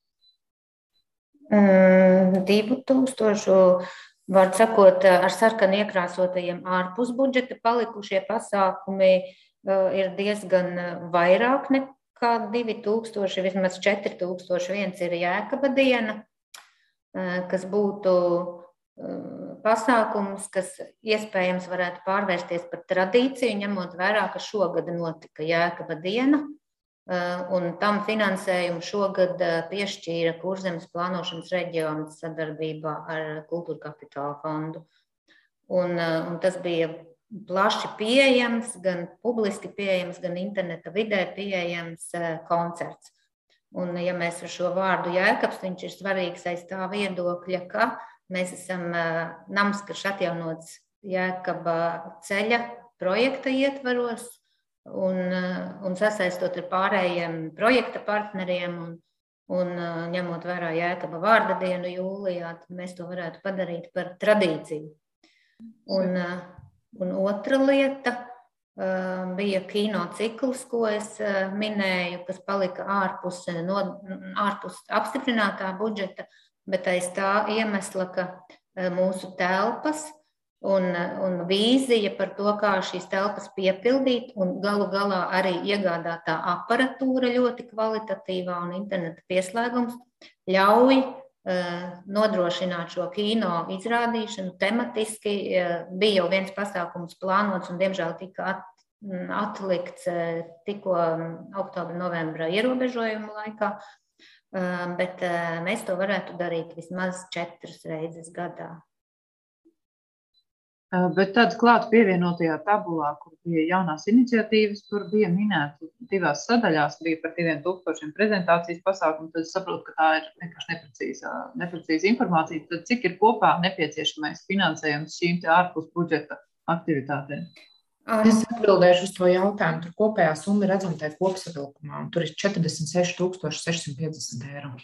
T: Mm, divu tūkstošu, var sakot, ar sarkani iekrāsotajiem ārpus budžeta palikušie pasākumi ir diezgan vairāk nekā divi tūkstoši, vismaz četri tūkstoši. Viens ir Jēkaba diena, kas būtu pasākums, kas iespējams varētu pārvērsties par tradīciju, ņemot vērā, ka šogad notika Jēkaba diena, un tam finansējumu šogad piešķīra Kurzemes plānošanas reģions sadarbībā ar Kultūra kapitāla fondu. Un, un tas bija plaši pieejams, gan publiski pieejams, gan interneta vidē pieejams koncerts. Un, ja mēs ar šo vārdu Jēkabs, viņš ir svarīgs aiz tā viedokļa, ka mēs esam nams, kas atjaunots Jēkaba ceļa projekta ietvaros un, un sasaistot ar pārējiem projekta partneriem un, un ņemot vērā Jēkaba vārda dienu jūlijā, tad mēs to varētu padarīt par tradīciju. Un, un otra lieta bija kino cikls, ko es minēju, kas palika ārpus, no, ārpus apstiprinātā budžeta, bet aiz tā iemesla, ka mūsu telpas un, un vīzija par to, kā šīs telpas piepildīt, un galu galā arī iegādātā aparatūra ļoti kvalitatīvā un interneta pieslēgums ļauj nodrošināt šo kino izrādīšanu tematiski. Bija jau viens pasākums plānots un, diemžēl, tika at, atlikts tikko oktobra, novembra ierobežojumu laikā. Bet mēs to varētu darīt vismaz četras reizes gadā.
A: Bet tad klāt pievienotajā tabulā, kur bija jaunās iniciatīvas, tur bija minēta divās sadaļās, bija par diviem tūkstošiem prezentācijas pasākumu, tad saprotu, ka tā ir vienkārši neprecīza, neprecīza informācija. Tad cik ir kopā nepieciešamais finansējums šīm te ārpus budžeta aktivitātēm?
B: Es atbildēšu uz to jautājumu. Tur kopējā summa ir redzama tajā kopsavilkumā, un tur ir četrdesmit seši tūkstoši sešsimt piecdesmit eiro.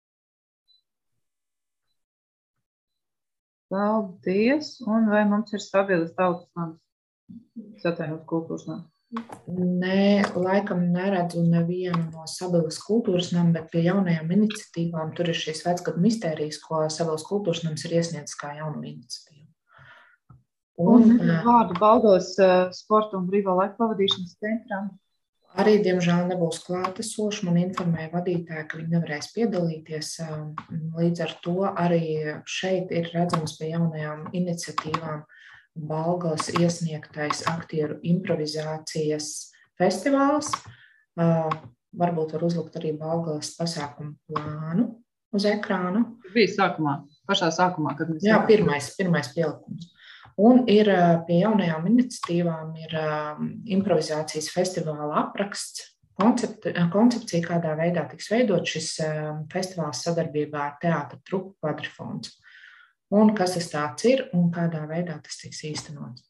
A: Paldies! Un vai mums ir Sabilas tautas nams? Satvainot kultūras nams?
B: Nē, laikam neredzu nevienu no Sabilas kultūras nama, bet pie jaunajām iniciatīvām tur ir šīs vecgadu mistērijas, ko Sabilas kultūras nams ir iesniedzis kā jaunu iniciatīvu.
A: Un, un vārdu baldos sporta un brīvā laika pavadīšanas centrām.
B: Arī, diemžēl, nebūs klātesoši. Man informēja vadītāji, ka viņi nevarēs piedalīties. Līdz ar to arī šeit ir redzams pie jaunajām iniciatīvām Balgavas iesniegtais aktieru improvizācijas festivāls. Varbūt var uzlikt arī Balgavas pasākumu plānu uz ekrānu.
A: Bija sākumā, pašā sākumā, kad mēs...
B: Jā, pirmais, pirmais pielikums. Un ir pie jaunajām iniciatīvām ir improvizācijas festivāla apraksts, koncept, koncepcija, kādā veidā tiks veidot šis festivāls sadarbībā ar teātra trupu Kvadrifons. Un kas tas tāds ir un kādā veidā tas tiks īstenots.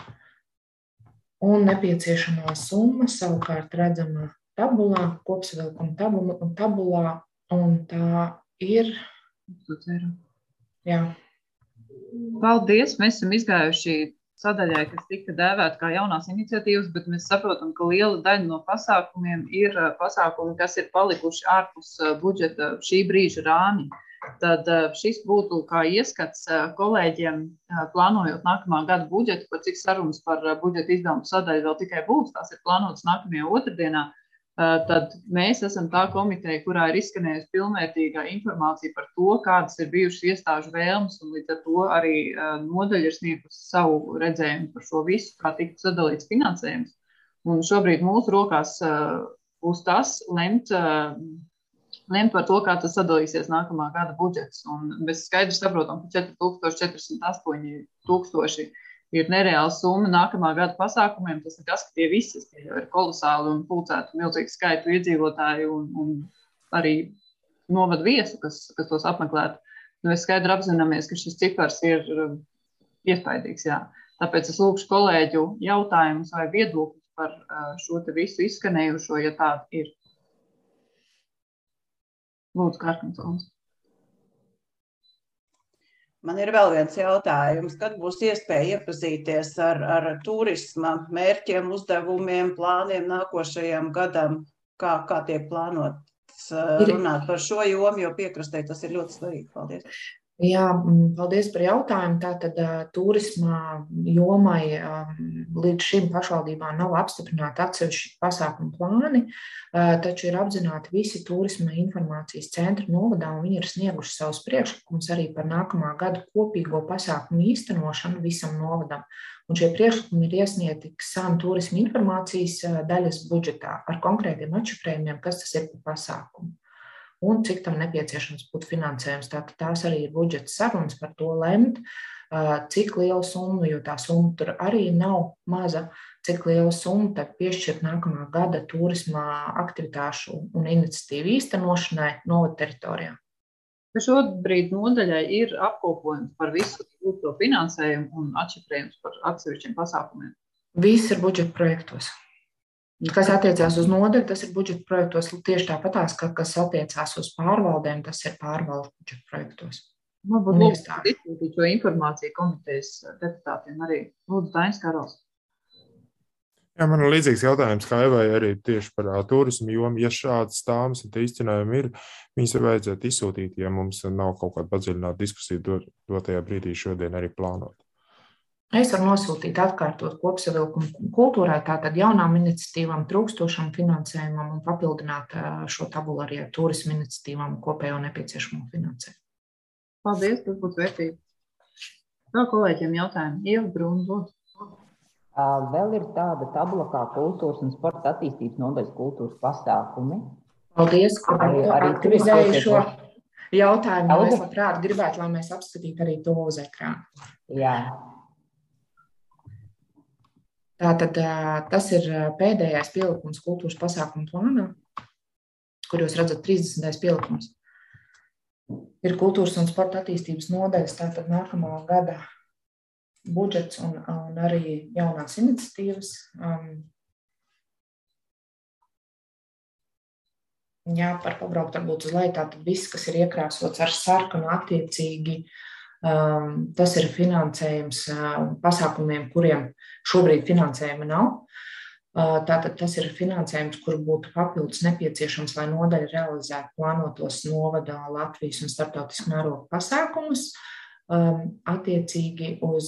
B: Un nepieciešamā summa savukārt redzama tabulā, kopsavilkuma tabulā, tabulā, un tā ir... Jā.
A: Paldies! Mēs esam izgājuši sadaļai, kas tika dēvēta kā jaunās iniciatīvas, bet mēs saprotam, ka liela daļa no pasākumiem ir pasākumi, kas ir palikuši ārpus budžeta šī brīža rāmi. tad šis būtu kā ieskats kolēģiem plānojot nākamā gada budžetu, par cik sarunas par budžeta izdevumu sadaļu vēl tikai būs, tās ir plānotas nākamajā otrdienā. Tad mēs esam tā komiteja, kurā ir izskanējusi pilnvērtīgā informācija par to, kādas ir bijušas iestāžu vēlmes, un līdz ar to arī nodaļa ir sniegusi savu redzējumu par šo visu, kā tikt sadalīts finansējums. Un šobrīd mūsu rokās būs tas lemt, lemt par to, kā tas sadalīsies nākamā gada budžets. Un mēs skaidri saprotam, ka četri tūkstoši četri simti astoņi tūkstoši ir nereāla summa nākamā gada pasākumiem. Tas nekas, ka tie visi tie ir kolosāli un pulcētu milzīgu skaitu iedzīvotāju un, un arī novadu viesu, kas, kas tos apmeklētu. Mēs skaidri apzināmies, ka šis cipars ir iespaidīgs. Jā. Tāpēc es lūkšu kolēģu jautājumus vai viedokļus par šo te visu izskanējušo, ja tāda ir. Lūdzu, Kārkins kundze.
F: Man ir vēl viens jautājums. Kad būs iespēja iepazīties ar, ar turisma mērķiem, uzdevumiem, plāniem nākošajam gadam? Kā, kā tiek plānots runāt par šo jomu, jo piekrastē tas ir ļoti svarīgi. Paldies.
B: Jā, paldies par jautājumu. Tātad turisma jomai līdz šim pašvaldībā nav apstiprināti atsevišķi pasākumu plāni, taču ir apzināti visi turisma informācijas centri novadā, un viņi ir snieguši savus priekšlikumus arī par nākamā gada kopīgo pasākumu īstenošanu visam novadam. Un šie priekšlikumi ir iesniegti San turisma informācijas daļas budžetā ar konkrētiem atšifrējumiem, kas tas ir par pasākumu un cik tam nepieciešams būtu finansējums. Tātad tās arī ir budžeta sarunas par to lemt, cik liela summa, jo tā summa tur arī nav maza, cik liela summa tad piešķirt nākamā gada turisma aktivitāšu un iniciatīvu īstenošanai novada teritorijā.
A: Šobrīd nodaļai ir apkopojums par visu to finansējumu un atšifrējums par atsevišķiem pasākumiem.
B: Viss ir budžeta projektos. Kas attiecās uz nodaļu, tas ir budžeta projektos tieši tāpatās, ka, kas attiecās uz pārvaldēm, tas ir pārvaldes budžeta projektos.
A: Varbūt lūdzu izsūtīt šo informāciju komitejas deputātiem arī. Lūdzu, Dainis Karols.
G: Jā, man ir līdzīgs jautājums kā Evai arī tieši par turismu jomu. Ja šādas stāmas un izcinājumi ir, viņas ir vajadzētu izsūtīt, ja mums nav kaut kāda padziļināta diskusija dotajā brīdī šodien arī plānot.
B: Es varu nosūtīt atkārtot kopsavilkumu kultūrai, tātad jaunām iniciatīvām, trūkstošam finansējumam un papildināt šo tabulu arī ar turismu iniciatīvām kopējo nepieciešamo finansējumu.
A: Paldies, tas būtu vērtīgi. Vēl kolēģiem jautājumi. Ieva Brūna, lūdzu.
I: Vēl ir tāda tabula kā kultūras un sporta attīstības nodaļas kultūras pasākumi.
B: Paldies, ka aktivizēju šo jautājumu. Es labprāt gribētu, lai mēs apskatītu arī to uz ekrānu.
I: Jā.
B: Tātad tas ir pēdējais pielikums kultūras pasākumu plānā, kur jūs redzat trīsdesmitais pielikums. Ir kultūras un sporta attīstības nodaļas, tātad nākamā gada budžets un, un arī jaunās iniciatīvas. Um, jā, par pabraukt varbūt uz leju, tātad viss, kas ir iekrāsots ar sarkanu attiecīgi, um, tas ir finansējums uh, pasākumiem, kuriem šobrīd finansējuma nav. Tātad tas ir finansējums, kur būtu papildus nepieciešams, lai nodaļa realizētu plānotos novada Latvijas un starptautisku mērogu pasākumus. Attiecīgi uz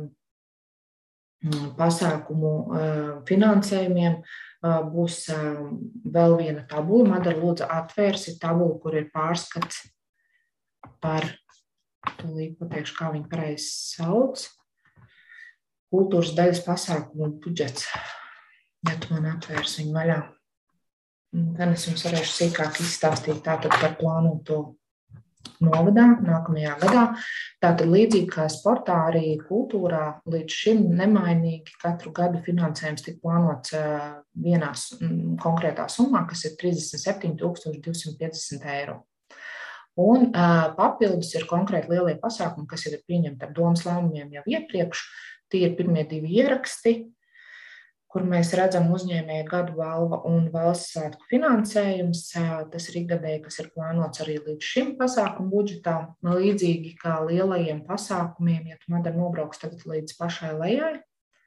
B: pasākumu finansējumiem būs vēl viena tabula. Madara, lūdzu, atvērsi tabulu, kur ir pārskats par, tūlīt pateikšu, kā viņi pareizi sauc, kultūras daļas pasākumu un budžets. Ja tu man atvērsi viņu vaļā, tad es jums varēšu sīkāk izstāstīt tātad par plānoto novadā nākamajā gadā. Tātad līdzīgi kā sportā, arī kultūrā līdz šim nemainīgi katru gadu finansējums tika plānots vienā konkrētā summā, kas ir trīsdesmit septiņi tūkstoši divsimt piecdesmit eiro. Un papildus ir konkrēti lielie pasākumi, kas ir pieņemti ar domas lēmumiem jau iepriekš. Tie ir pirmie divi ieraksti, kur mēs redzam uzņēmēju gadu balva un valsts svētku finansējums. Tas ir ikgadēji, kas ir plānots arī līdz šim pasākumu budžetā. Līdzīgi kā lielajiem pasākumiem, ja tu, Madara, nobrauks tagad līdz pašai lejai,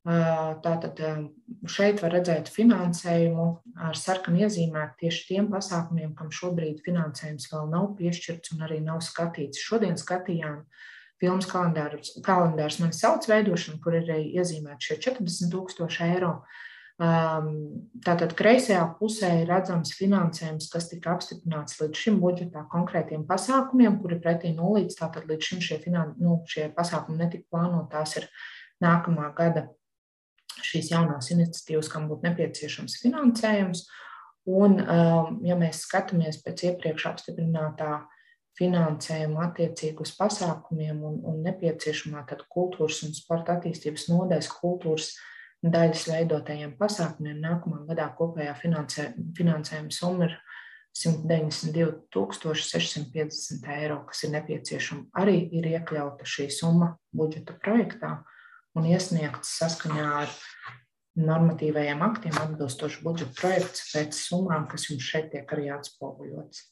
B: Tātad šeit var redzēt finansējumu ar sarkanu iezīmēt tieši tiem pasākumiem, kam šobrīd finansējums vēl nav piešķirts un arī nav skatīts. Šodien skatījām filmas kalendārs, kalendārs mani sauc veidošanu, kur ir iezīmēti šie četrdesmit tūkstoši eiro. Tātad kreisajā pusē ir redzams finansējums, kas tika apstiprināts līdz šim budžetā konkrētiem pasākumiem, kuri pretī nulīdz. Tātad līdz šim šie, finan... nu, šie pasākumi netika plānot, tās ir nākamā gada šīs jaunās iniciatīvas, kam būtu nepieciešams finansējums. Un, ja mēs skatāmies pēc iepriekš apstiprinātā finansējuma attiecīgi uz pasākumiem un, un nepieciešamā tad kultūras un sporta attīstības nodaļas kultūras daļas veidotajiem pasākumiem, nākamā gadā kopējā finansē, finansējuma summa ir simt deviņdesmit divi tūkstoši sešsimt piecdesmit eiro, kas ir nepieciešama. Arī ir iekļauta šī summa budžeta projektā un iesniegts saskaņā ar normatīvajiem aktiem atbilstoši budžeta projekts pēc summām, kas jums šeit tiek arī atspoguļots.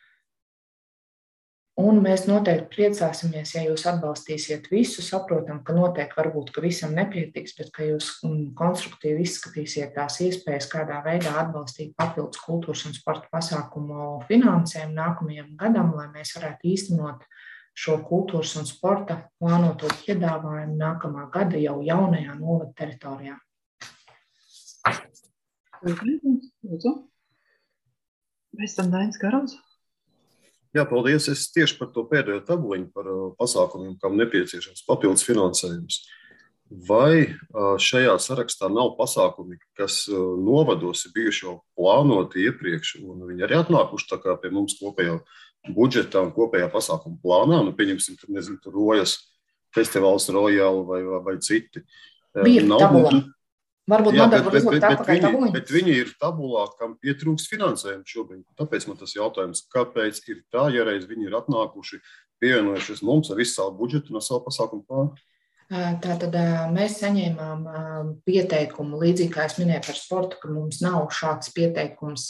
B: Un mēs noteikti priecāsimies, ja jūs atbalstīsiet visu, saprotam, ka noteikti varbūt, ka visam nepietiks, bet ka jūs konstruktīvi izskatīsiet tās iespējas, kādā veidā atbalstīt papildus kultūras un sporta pasākumu finansējumu nākamajam gadam, lai mēs varētu īstenot šo kultūras un sporta plānoto piedāvājumu nākamā gada jau jaunajā novada teritorijā.
A: Lūdzu. Pēc tam Dainis Karls.
C: Jā, paldies. Es tieši par to pēdējo tabuliņu par pasākumiem, kam nepieciešams papildus finansējums. Vai šajā sarakstā nav pasākumi, kas novados ir bijuši jau plānoti iepriekš, un viņi arī atnākuši tā kā pie mums kopējā budžetā un kopējā pasākuma plānā, nu, pieņemsim, tur, nezinu, tur Rojas festivāls Royal vai, vai, vai citi.
B: Bija nav, tabulā. Varbūt jā, bet, bet, bet, bet,
C: viņi, bet viņi ir tabulā, kam pietrūks finansējumu šobrīd. Tāpēc man tas jautājums, kāpēc ir tā, ja reiz viņi ir atnākuši, pievienojušies mums ar visu savu budžetu un savu pasākumu plānu?
B: Tātad mēs saņēmām pieteikumu, līdzīgi kā es minēju par sportu, ka mums nav šāds pieteikums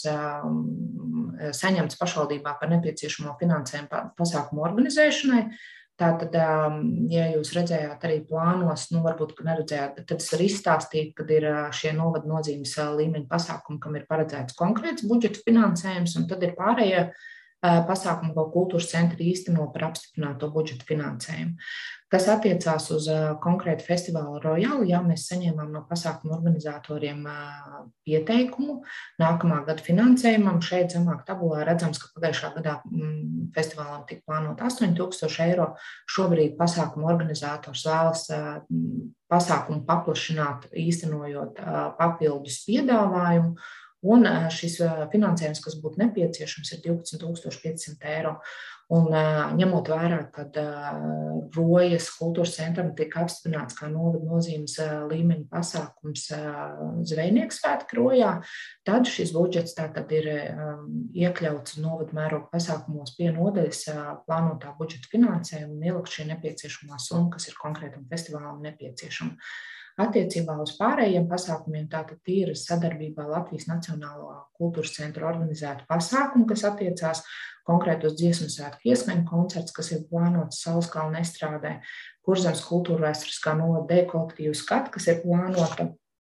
B: saņemts pašvaldībā par nepieciešamo finansējumu pasākumu organizēšanai. Tātad, ja jūs redzējāt arī plānos, nu varbūt, ka neredzējāt, bet tad es varu izstāstīt, kad ir šie novada nozīmes līmeņa pasākumi, kam ir paredzēts konkrēts budžeta finansējums, un tad ir pārējie pasākumu, ko kultūras centri īsteno par apstiprināto budžeta finansējumu. Kas attiecās uz konkrētu festivālu Royal, jā, mēs saņēmām no pasākumu organizatoriem pieteikumu nākamā gada finansējumam. Šeit zemāk tabulā redzams, ka pagājušā gadā festivālam tika plānot astoņi tūkstoši eiro. Šobrīd pasākumu organizators vēlas pasākumu paplašināt, īstenojot papildus piedāvājumu. Un šis finansējums, kas būtu nepieciešams, ir divpadsmit tūkstoši piecsimt eiro. Un ņemot vērā, kad Rojas kultūras centram tika apstiprināts kā novada nozīmes līmeņa pasākums Zvejnieku svētki Rojā, tad šis budžets tātad ir iekļauts novada mēroga pasākumos pie nodaļas plānotā budžeta finansējuma un ielikt šī nepieciešamā summa, kas ir konkrētam festivālam nepieciešama. Attiecībā uz pārējiem pasākumiem tātad ir sadarbībā Latvijas Nacionālo kultūras centru organizēta pasākuma, kas attiecās konkrēt uz dziesmu svētku ieskaņu koncerts, kas ir plānots Saulskalna estrādē, Kurzemes kultūra vēsturiskā novada deju kolektīvu skatu, kas ir plānota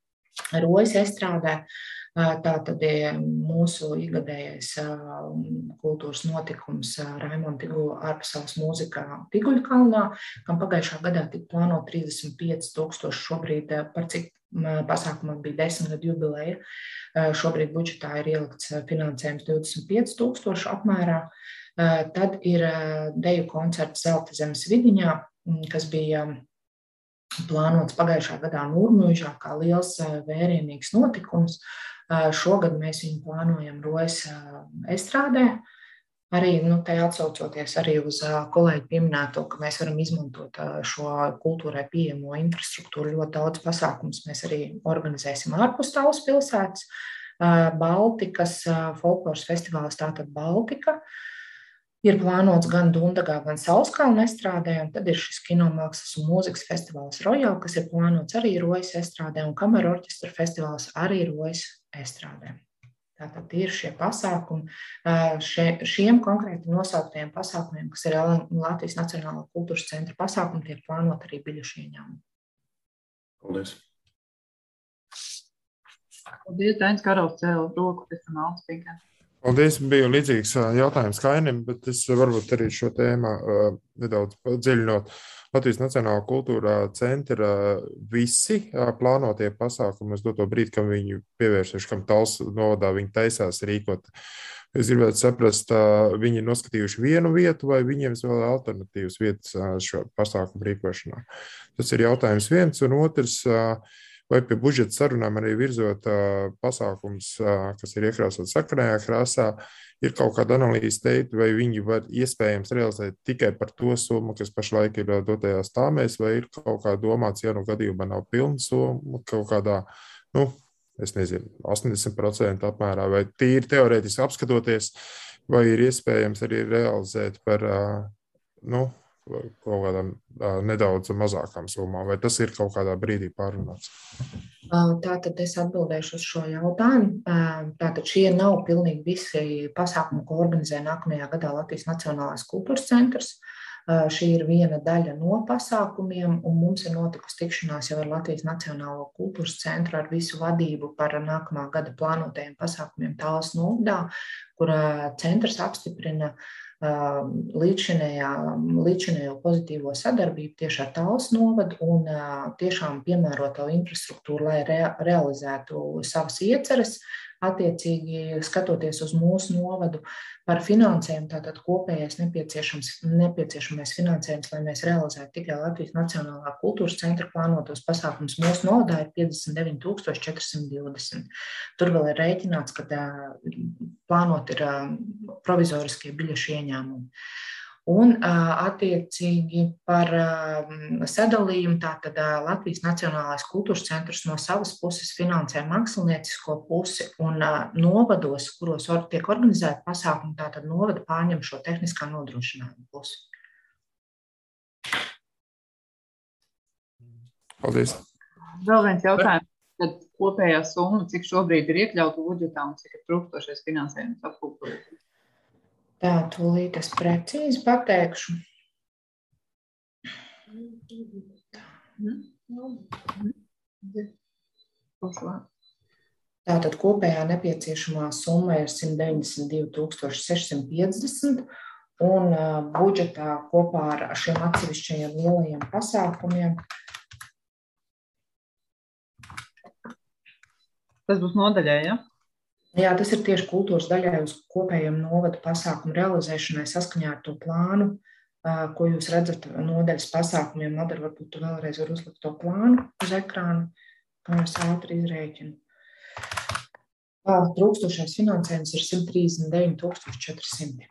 B: Rojas estrādē. Tātad mūsu ikgadējais kultūras notikums Raimonda Tigula ārpasaules mūzikā Tiguļkalnā, kam pagājušā gadā tika plānot trīsdesmit pieci tūkstoši, šobrīd par cik pasākumam bija desmit gadu jubileja. Šobrīd budžetā ir ielikts finansējums divdesmit pieci tūkstoši apmērā. Tad ir deju koncerts Zelta zemes vidiņā, kas bija plānots pagājušā gadā Nūrmuižā kā liels vērienīgs notikums. Šogad mēs viņu plānojam Rojas estrādē. Arī, nu, te atsaucoties arī uz kolēģi pieminēto, ka mēs varam izmantot šo kultūrai pieejamo infrastruktūru. Ļoti daudz pasākums mēs arī organizēsim ārpus Tallas pilsētas. Baltikas folkloras festivāls, tātad Baltika, ir plānots gan Dundagā, gan Saulskalna estrādē, un tad ir šis kinomākslas un mūzikas festivāls Royal, kas ir plānots arī Rojas estrādē, un kameru orķestra festivāls arī Rojas estrādē. Tātad ir šie pasākumi, šie, šiem konkrēti nosauktajiem pasākumiem, kas ir Latvijas Nacionālā kultūras centra pasākumi, tiek plānot arī biļešu ieņēmumi.
C: Paldies.
A: Paldies, Dainis Karals cēla roku, pēc tam Alts Pinkens.
G: Paldies, bija līdzīgs jautājums Kainim, bet es varbūt arī šo tēmu uh, nedaudz dziļinot. Latvijas Nacionālā kultūrā centra visi uh, plānotie pasākumi, es doto brīdi, kam viņi pievērsuši, kam Tals novadā viņi taisās rīkot. Es gribētu saprast, uh, viņi ir noskatījuši vienu vietu vai viņiem vēl alternatīvas vietas uh, šo pasākumu rīkošanā. Tas ir jautājums viens, un otrs, uh, vai pie budžeta sarunām arī virzot uh, pasākums, uh, kas ir iekrāsots sakarējā krāsā, ir kaut kāda analīze teikt, vai viņi var iespējams realizēt tikai par to summu, kas pašlaik ir dotajās tāmēs, vai ir kaut kā domāts, ja nu gadījumā nav pilna summa, kaut kādā, nu, es nezinu, astoņdesmit procenti apmērā, vai tīri teorētiski apskatoties, vai ir iespējams arī realizēt par, uh, nu, kaut kādām uh, nedaudz mazākām summām, vai tas ir kaut kādā brīdī pārunāts?
B: Tātad es atbildēšu uz šo jautājumu. Tātad šie nav pilnīgi visi pasākumi, ko organizē nākamajā gadā Latvijas Nacionālais kultūras centrs. Šī ir viena daļa no pasākumiem, un mums ir notikusi tikšanās jau ar Latvijas Nacionālo kultūras centru ar visu vadību par nākamā gada plānotajiem pasākumiem Tals novadā, kur centrs apstiprina līdzinējo pozitīvo sadarbību tieši ar Tals novadu un tiešām piemēroto infrastruktūru, lai re, realizētu savas ieceres, attiecīgi skatoties uz mūsu novadu par finansējumu, tātad kopējais nepieciešams, nepieciešamais finansējums, lai mēs realizētu tikai Latvijas Nacionālā kultūras centra plānotos pasākums mūsu novadā ir piecdesmit deviņi tūkstoši četri simti divdesmit. Tur vēl ir rēķināts, ka tā, plānot ir provizoriskie biļešu ieņēmumi. Un attiecīgi par sadalījumu, tātad Latvijas Nacionālais kultūras centrs no savas puses finansē māksliniecisko pusi un novados, kuros tiek organizēti pasākumi, tātad novada pārņem šo tehniskā nodrošinājuma pusi.
G: Paldies.
A: Vēl viens jautājums. Tad kopējā summa, cik šobrīd ir iekļauta budžetā un cik ir trūkstošais finansējums apkopojot?
B: Tā, tūlīt es precīzi pateikšu. Tātad kopējā nepieciešamā summa ir simt deviņdesmit divi tūkstoši sešsimt piecdesmit un budžetā kopā ar šiem atsevišķajiem lielajiem pasākumiem.
A: Tas būs nodaļai, ja?
B: Jā, tas ir tieši kultūras daļai uz kopējiem novada pasākumu realizēšanai saskaņā ar to plānu, ko jūs redzat nodaļas pasākumiem. Madara, varbūt tu vēlreiz var uzlikt to plānu uz ekrānu, kā es ātri izrēķinu. Trūkstošais finansējums ir simt trīsdesmit deviņi tūkstoši četri simti.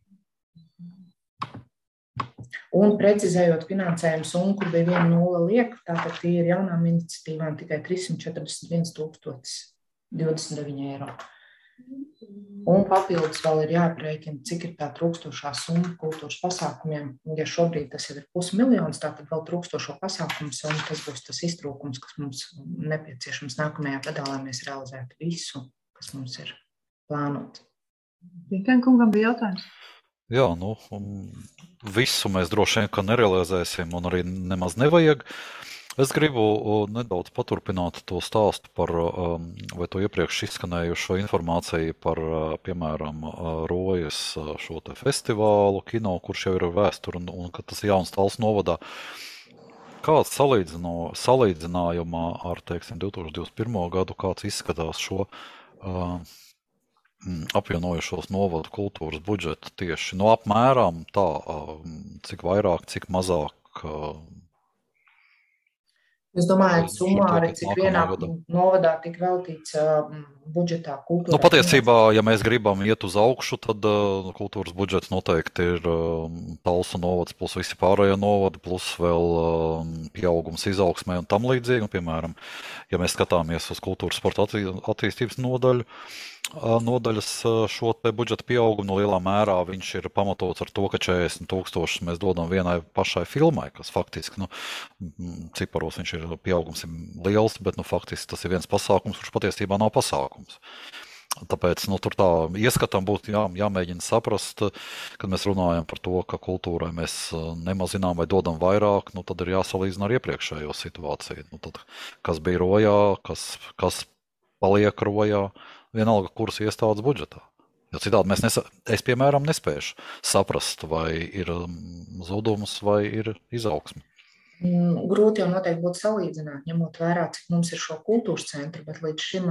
B: Un precizējot finansējumu summu, kur bija viena nulle lieka, tātad tie ir jaunām iniciatīvām tikai trīssimt četrdesmit viens tūkstotis divdesmit deviņi eiro. Un papildus vēl ir jāprēķina, cik ir tā trūkstošā summa kultūras pasākumiem. Ja šobrīd tas jau ir pusmiljons, tātad vēl trūkstošo pasākumu summu, tas būs tas iztrūkums, kas mums nepieciešams nākamajā gadā, lai mēs realizētu visu, kas mums ir plānots.
A: Pinkēnkungam bija jautājums.
E: Jā, nu, visu mēs droši vien, ka nerealizēsim un arī nemaz nevajag. Es gribu nedaudz paturpināt to stāstu par, vai to iepriekš izskanējušo informāciju par, piemēram, Rojas šo te festivālu, kino, kurš jau ir vēsture un, un ka tas ir jauns Tals novadā. Kāds salīdzino, salīdzinājumā ar, teiksim, divi tūkstoši divdesmit pirmo gadu, kāds izskatās šo uh, apvienojušos novadu kultūras budžetu tieši no apmēram tā, uh, cik vairāk, cik mazāk uh,
B: Jūs domājat, summāri, cik vienā novadā tik veltīts uh, budžetā kultūra?
E: Nu, patiesībā, ja mēs gribam iet uz augšu, tad uh, kultūras budžets noteikti ir uh, Talsu novads plus visi pārējie novadi, plus vēl uh, pieaugums izaugsmē un tam līdzīgi. Un, piemēram, ja mēs skatāmies uz kultūras sporta attī attīstības nodaļu, uh, nodaļas uh, šo te budžeta pieaugumu no lielā mērā viņš ir pamatots ar to, ka četrdesmit tūkstošus mēs dodam vienai pašai filmai, kas faktiski, nu, ciparos viņš ir pieaugums ir liels, bet nu, faktiski tas ir viens pasākums, kurš patiesībā nav pasākums. Tāpēc nu, tur tā ieskatam būtu jā, jāmēģina saprast, kad mēs runājam par to, ka kultūrai mēs nemazinām vai dodam vairāk, nu, tad ir jāsalīdzina ar iepriekšējo situāciju. Nu, tad, kas bija rojā, kas, kas paliek rojā, vienalga kuras iestādes budžetā. Jo citādi mēs nesa, es, piemēram, nespēšu saprast, vai ir zudums vai ir izaugsme.
B: Grūti jau noteikti būtu salīdzināt, ņemot vērā, cik mums ir šo kultūras centru, bet līdz šim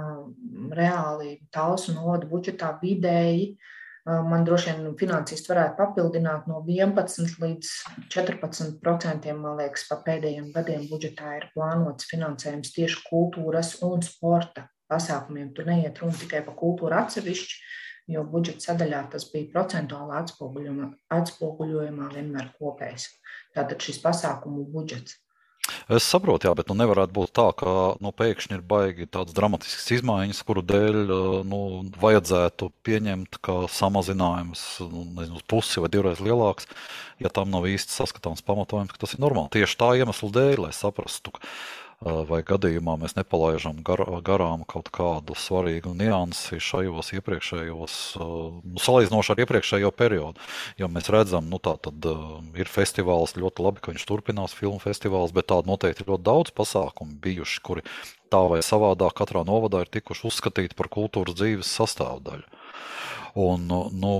B: reāli Talsu novada budžetā vidēji man droši vien finansisti varētu papildināt no vienpadsmit līdz četrpadsmit procentiem, man liekas, pa pēdējiem gadiem budžetā ir plānots finansējums tieši kultūras un sporta pasākumiem. Tur neiet runa tikai par kultūru atsevišķi, jo budžeta sadaļā tas bija procentuāli atspoguļojumā vienmēr kopējs. Tātad šis pasākumu budžets.
E: Es saprotu, jā, bet nu nevarētu būt tā, ka nu, pēkšņi ir baigi tādas dramatiskas izmaiņas, kuru dēļ nu, vajadzētu pieņemt, ka samazinājums nu, nezinu, pusi vai divreiz lielāks, ja tam nav īsti saskatāms pamatojums, ka tas ir normāli. Tieši tā iemesla dēļ, lai saprastu, vai gadījumā mēs nepalaižam gar, garām kaut kādu svarīgu niansi šajos iepriekšējos, nu, salīdzinoši ar iepriekšējo periodu. Jo mēs redzam, nu tā tad ir festivāls, ļoti labi, ka viņš turpinās filmu festivāls, bet tādu noteikti ļoti daudz pasākumu bijuši, kuri tā vai savādāk katrā novadā ir tikuši uzskatīti par kultūras dzīves sastāvdaļu. Un, nu,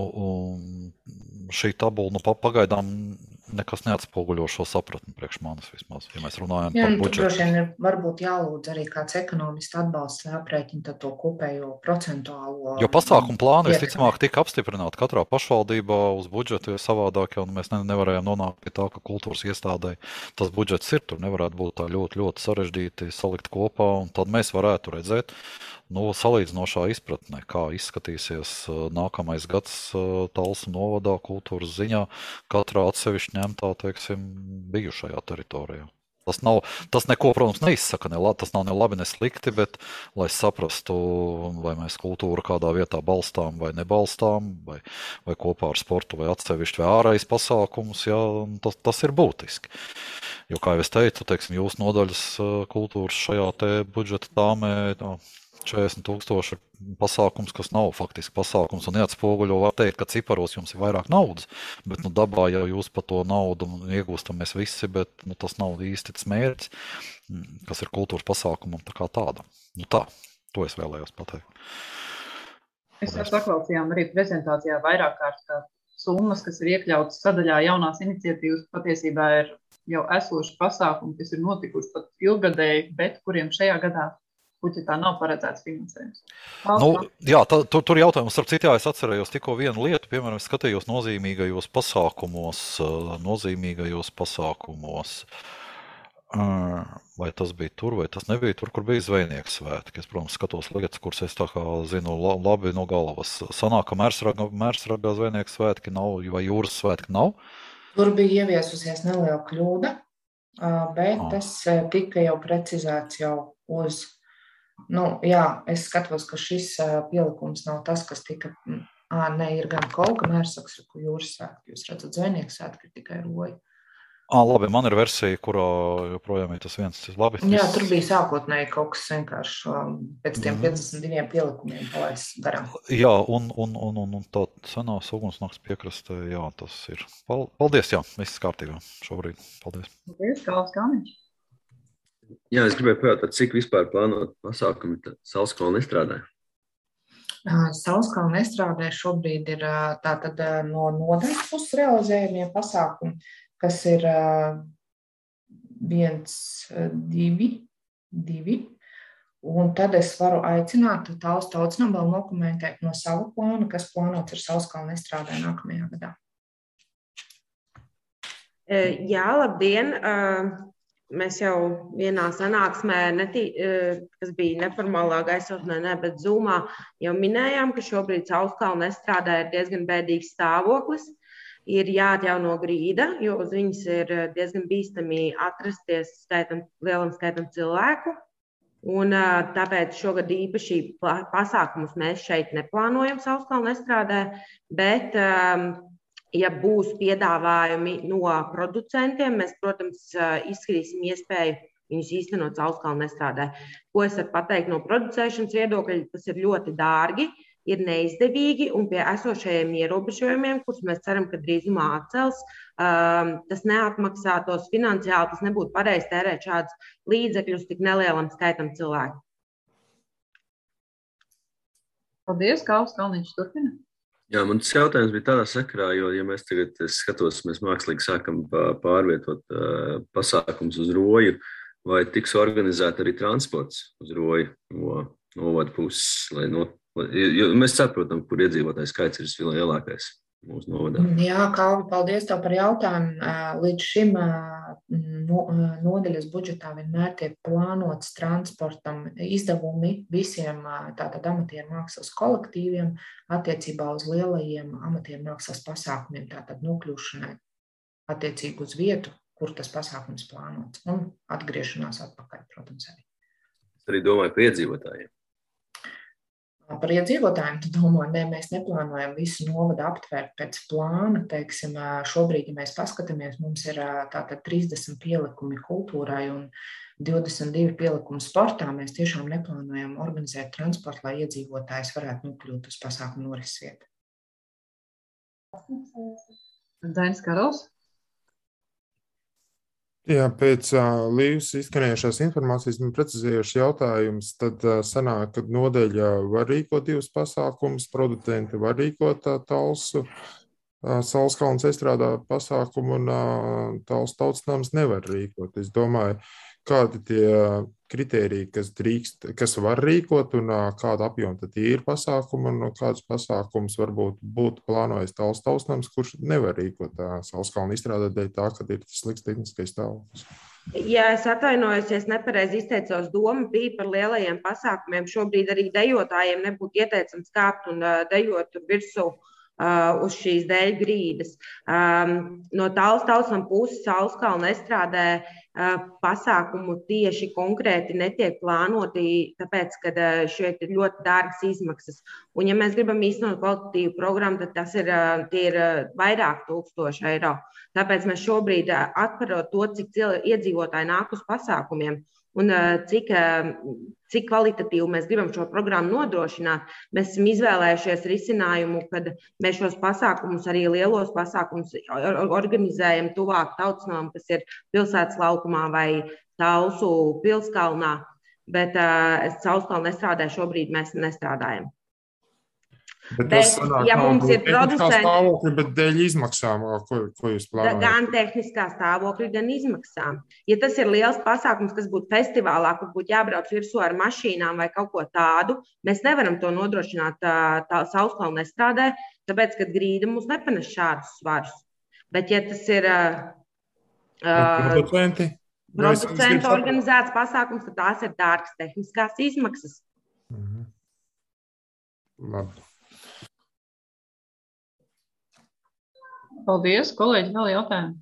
E: šī tabula nu, pagaidām nekas neatspoguļo šo sapratni priekš manis vismaz, ja mēs runājam
B: Jā,
E: par
B: budžetu. Jā, droši vien ir varbūt jālūdz arī kāds ekonomists atbalsts, lai aprēķina to kopējo procentuālo.
E: Jo pasākumu plāni visticamāk tika apstiprināti katrā pašvaldībā uz budžetu, jo savādāk jau mēs ne, nevarējām nonākt pie tā, ka kultūras iestādē tas budžets ir, tur nevarētu būt tā ļoti, ļoti sarežģīti salikt kopā, un tad mēs varētu redzēt, nu, salīdzinošā izpratnē, kā izskatīsies nākamais gads Talsu novadā kultūras ziņā katrā atsevišķi ņemtā, teiksim, bijušajā teritorijā. Tas, nav, tas neko, protams, neizsaka, ne, tas nav ne labi, ne slikti, bet, lai saprastu, vai mēs kultūru kādā vietā balstām vai nebalstām, vai, vai kopā ar sportu, vai atsevišķi, vai ārējais pasākumus, jā, tas, tas ir būtiski. Jo, kā jau es teicu, teiksim, jūsu nodaļas kultūras šajā te budžeta tāmē, no, četrdesmit tūkstoši pasākums, kas nav faktiski pasākums un neatspoguļo, var teikt, ka ciparos jums ir vairāk naudas, bet nu, dabā jau jūs par to naudu iegūstam mēs visi, bet nu, tas nav īsti tas mērķis, kas ir kultūras pasākumam tā kā tāda. Nu tā, to es vēlējos pateikt.
A: Mēs jau saklausījām arī prezentācijā vairāk kārt, ka summas, kas ir iekļautas sadaļā jaunās iniciatīvas, patiesībā ir jau esoši pasākumi, kas ir notikuši pat ilgadēji, bet kuriem šajā gadā budžetā nav paredzēts finansējums.
E: Nu, jā, tā, tur, tur jautājums, starp citu, jā, es atcerējos tikko vienu lietu, piemēram, es skatījos nozīmīgajos pasākumos, nozīmīgajos pasākumos, vai tas bija tur, vai tas nebija tur, kur bija zvejnieks svētki. Es, protams, skatos lietas, kuras es tā kā zinu labi no galvas. Sanāk, ka Mērsragā, Mērsragā zvejnieks svētki nav, vai jūras svētki nav?
B: Tur bija ieviesusies neliela kļūda, bet ah. tas tika jau precizēts jau uz Nu, jā, es skatos, ka šis pielikums nav tas, kas tika, ā, ne, ir gan Kolka Mērsaks, kur jūras svētki, jūs redzat, zvejnieku svētki ir tikai roja.
E: Ā, labi, man ir versija, kurā joprojām ir tas viens, labi.
B: Jā, tur bija sākotnēji kaut kas vienkārši pēc tiem mm-hmm. piecdesmit diviem pielikumiem palaists garām.
E: Jā, un, un, un, un, un tā senās ugunsnakts piekrastē, jā, tas ir. Paldies, jā, viss kārtībā šobrīd. Paldies.
A: Paldies, Kāls Kāniņš.
U: Jā, es gribēju pajautāt, cik vispār plānot pasākumi Saulskalna nestrādē?
B: Saulskalna nestrādē šobrīd ir tātad no nodaļas puses realizējumie pasākumi, kas ir viens, divi, divi. Un tad es varu aicināt Talsu tautsnam vēl nokomentēt no sava plāna, kas plānots ar Saulskalna nestrādē nākamajā gadā.
K: Jā, labdien! Mēs jau vienā sanāksmē, netī, kas bija neformālā gaisotnē, ne, bet Zoomā, jau minējām, ka šobrīd Saulskalna nestrādē ir diezgan bēdīgs stāvoklis. Ir jāatjauno grīda, jo uz viņas ir diezgan bīstami atrasties skaitam, lielam skaitam cilvēku. Un tāpēc šogad īpaši pasākumus mēs šeit neplānojam Saulskalna nestrādē, bet ja būs piedāvājumi no producentiem, mēs, protams, izskatīsim iespēju viņus īstenot Saulskalna estrādē. Ko es varu pateikt no producēšanas viedokļa, tas ir ļoti dārgi, ir neizdevīgi un pie esošajiem ierobežojumiem, kurus mēs ceram, ka drīzumā atcels, tas neatmaksātos finansiāli, tas nebūtu pareizi tērēt šādus līdzekļus tik nelielam skaitam cilvēku.
A: Paldies, Kāls Kalniņš turpina.
U: Jā, man tas jautājums bija tādā sakarā, jo, ja mēs tagad skatos, mēs mākslīgi sākam pārvietot pasākums uz Roju, vai tiks organizēta arī transports uz Roju no novada puses, lai no, jo mēs saprotam, kur iedzīvotājs skaits ir vislielākais mūsu novadā.
B: Jā, Kalvi, paldies tev par jautājumu. Līdz šim nodaļas budžetā vienmēr tiek plānots transportam izdevumi visiem tātad amatieru mākslas kolektīviem attiecībā uz lielajiem amatieru mākslas pasākumiem, tātad nokļūšanai attiecīgi uz vietu, kur tas pasākums plānots, un atgriešanās atpakaļ, protams, arī.
U: Es arī domāju par iedzīvotājiem.
B: Par iedzīvotājiem, tu domā, ne, mēs neplānojam visu novadu aptvērt pēc plāna. Teiksim, šobrīd, ja mēs paskatāmies, mums ir tātad trīsdesmit pielikumi kultūrai un divdesmit divi pielikumi sportā. Mēs tiešām neplānojam organizēt transportu, lai iedzīvotājs varētu nokļūt uz pasākumu norises vietu.
A: Dainis Karols.
G: Jā, pēc uh, Līvas izskanējušās informācijas man precizējuši jautājums, tad uh, sanāk, ka nodeļa var rīkot divus pasākumus, producenti var rīkot uh, Talsu, uh, Saulskalnas estrādā pasākumu un uh, Talsu tautsnams nevar rīkot. Es domāju, kādi tie kritēriji, kas drīkst, kas var rīkot un uh, kāda apjoma tad ir pasākumi un kāds pasākums varbūt būtu plānojis Talsu tautsnams, kurš nevar rīkot uh, Saulskalna izstrādāt dēļ tā, ka ir tas slikts tehniskais stāvoklis.
K: Jā, es atvainojos, ja es nepareizi izteicos, doma bija par lielajiem pasākumiem. Šobrīd arī dejotājiem nebūtu ieteicams kāpt un uh, dejot tur virsū uh, uz šīs dēļ grīdas. Um, no Talsu tautsnama puses Saulskalna estrādē uh, pasākumu tieši konkrēti netiek plānoti, tāpēc, ka uh, šeit ir ļoti dārgas izmaksas. Un, ja mēs gribam īstenot kvalitatīvu programmu, tad tas ir, uh, tie ir uh, vairāk tūkstoši eiro. Tāpēc mēs šobrīd uh, atparot to, cik iedzīvotāji nāk uz pasākumiem un uh, cik, uh, cik kvalitatīvi mēs gribam šo programmu nodrošināt, mēs esam izvēlējušies risinājumu, kad mēs šos pasākumus, arī lielos pasākumus organizējam tuvāk tautsnamam, kas ir pilsētas laukumā vai Talsu pilskalnā, bet uh, Saulskalna estrādē šobrīd mēs nestrādājam.
G: Bet,
K: bet
G: sanāk,
K: ja mums ir producenti,
G: stāvokļi, bet dēļ izmaksām, ko, ko jūs plānojat?
K: Gan tehniskā stāvokļa, gan izmaksām. Ja tas ir liels pasākums, kas būtu festivālā, kur būtu jābrauc virsū ar mašīnām vai kaut ko tādu, mēs nevaram to nodrošināt tā, tā Saulskalna estrādē, tāpēc, ka grīda mums nepanes šādus svarus. Bet, ja tas ir uh,
G: producenti,
K: producentu organizēts pasākums, tad tās ir dārgas tehniskās izmaksas.
G: Mhm. Labi.
A: Paldies, kolēģi, vēl jautājumi?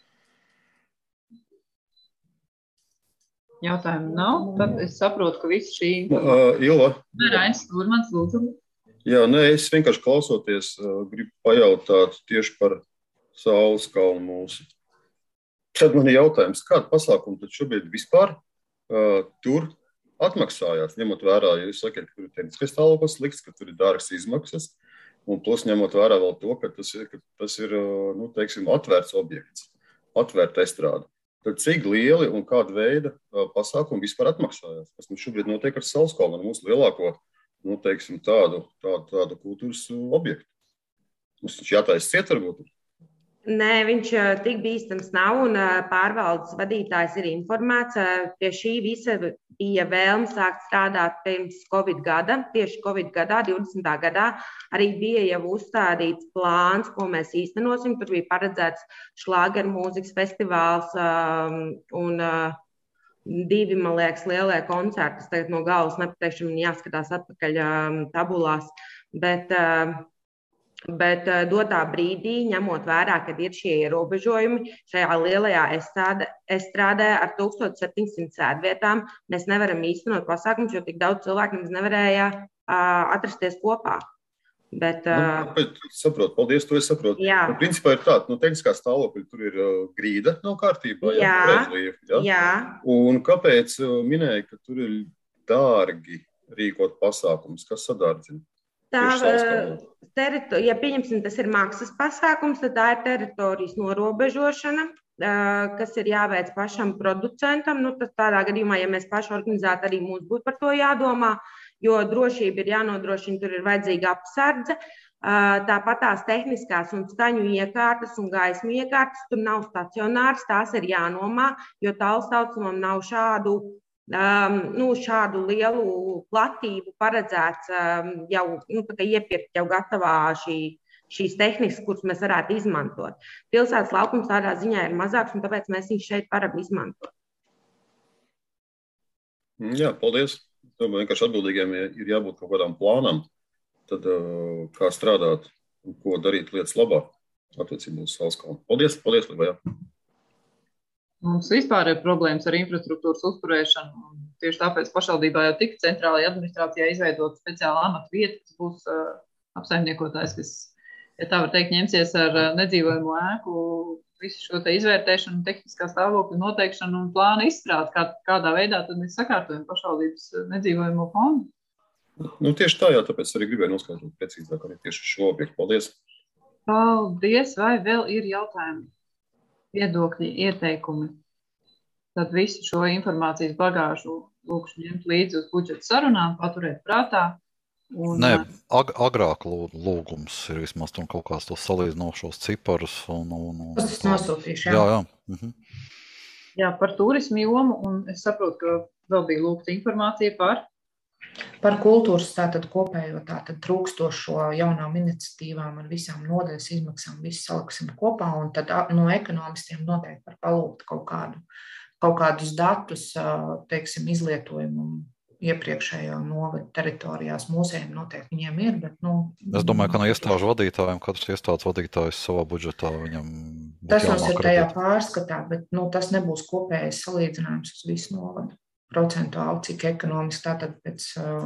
A: Jautājumu nav, tad es saprotu, ka viss šī...
C: Uh, Ilva.
A: Rainis Stūrmans, lūdzu.
C: Jā, nē, es vienkārši klausoties, uh, gribu pajautāt tieši par Saulskalnu mūsu. Tad man ir jautājums, kāda pasākuma tad šobrīd vispār uh, tur atmaksājās, ņemot vērā, ja jūs sakat, ka tur ir tehniskais stāvoklis slikts, ka tur ir dārgas izmaksas, un plus ņemot vērā vēl to, ka tas ir, ka tas ir nu, teiksim, atvērts objekts, atvērta estrāde. Tad cik lieli un kāda veida pasākumi vispār atmaksājās? Kas mums šobrīd notiek ar Saulskalnu, mūsu lielāko, nu, teiksim, tādu, tādu, tādu kultūras objektu? Mums viņš jātaisa ciet varbūt?
K: Nē, viņš tik bīstams nav, un pārvaldes vadītājs ir informēts. Pie šī visa bija vēlme sākt strādāt pirms Covid gada. Tieši Covid gadā, divdesmitā gadā, arī bija jau uzstādīts plāns, ko mēs īstenosim. Tur bija paredzēts šlāgeru mūzikas festivāls um, un uh, divi, man liekas, lielie koncerti. Es tagad no galvas nepateikšu, man jāskatās atpakaļ um, tabulās. Bet... Uh, Bet dotā brīdī, ņemot vērā, kad ir šie ierobežojumi, šajā lielajā estrādē, estrādē ar tūkstoš septiņsimt sēdvietām, mēs nevaram īstenot pasākumus, jo tik daudz cilvēku mums nevarēja uh, atrasties kopā. Bet,
C: Nu, es saprotu, paldies, to es saprotu.
K: Jā.
C: Nu, principā ir tāda, nu, tehniskā stāvokļa, tur ir uh, grīda nav kārtībā, jā,
K: Jā,
C: pareizlieki, jā.
K: jā.
C: Un kāpēc uh, minēja, ka tur ir dārgi rīkot pasākums, kas sadārdzina?
K: Tā,
C: Tieši savstāvokli.
K: terito- ja pieņemsim, tas ir maksas pasākums, tad tā ir teritorijas norobežošana, uh, kas ir jāveic pašam producentam. Nu, tad tādā gadījumā, ja mēs paši organizētu, arī mums būtu par to jādomā, jo drošība ir jānodrošina, tur ir vajadzīga apsardze. Tāpat tās tehniskās un skaņu iekārtas un gaismu iekārtas tur nav stacionāras, tās ir jānomā, jo tālsaucamam nav šādu, um, nu, šādu lielu platību paredzēts um, jau nu, iepirkt jau gatavā šī, šīs tehnikas, kuras mēs varētu izmantot. Pilsētas laukums tādā ziņā ir mazāks, un tāpēc mēs viņus šeit varam izmantot.
C: Jā, paldies. Domāju, vienkārši atbildīgiem ir jābūt kaut kādām plānām, tad uh, kā strādāt un ko darīt lietas labā attiecībā uz Saulskalnu. Paldies, paldies, Līva, jā.
A: Mums vispār ir problēmas ar infrastruktūras uzturēšanu. Tieši tāpēc pašvaldībā jau tika centrālajā administrācijā izveidot speciālu amatu vietu, kas būs uh, apsaimniekotājs, kas, ja tā var teikt, ņemsies ar uh, nedzīvojumu ēku, visu šo te izvērtēšanu, tehniskā stāvokļa noteikšanu un plānu izstrādi, kā, kādā veidā tad mēs sakārtojam pašvaldības nedzīvojamo fondu.
C: Nu, tieši tā, jā, tāpēc arī gribēju noskaidrot precīzāk arī tieši šo objektu. Paldies!
A: Paldies! Vai vēl ir jautājumi, viedokļi, ieteikumi? Tad visu šo informācijas bagāžu lūkšu ņemt līdzi uz budžeta sarunām, paturēt prātā. Un,
E: Nē, ag agrāk lūgums ir vismaz tur kaut kāds tos salīdzinošos ciparus. Un, un, un,
B: Tas nosūtīšu, jā.
E: Jā, jā. Mhm.
A: Jā, par turismu jomu, un es saprotu, ka vēl bija lūgta informācija par
B: Par kultūras tātad kopējo tātad trūkstošo jaunām iniciatīvām ar visām nodaļas izmaksām, visu saliksim kopā, un tad no ekonomistiem noteikti var palūgt kaut kādu, kaut kādus datus, teiksim, izlietojumu iepriekšējā novada teritorijās. Mūsējiem noteikti viņiem ir, bet, nu...
E: Es domāju, ka no iestāžu vadītājiem, katrs iestādes vadītājs savā budžetā viņam...
B: Tas mums ir tajā pārskatā, bet, nu, tas nebūs kopējais salīdzinājums uz visu novadu. Procentuāli, cik ekonomiski tātad pēc,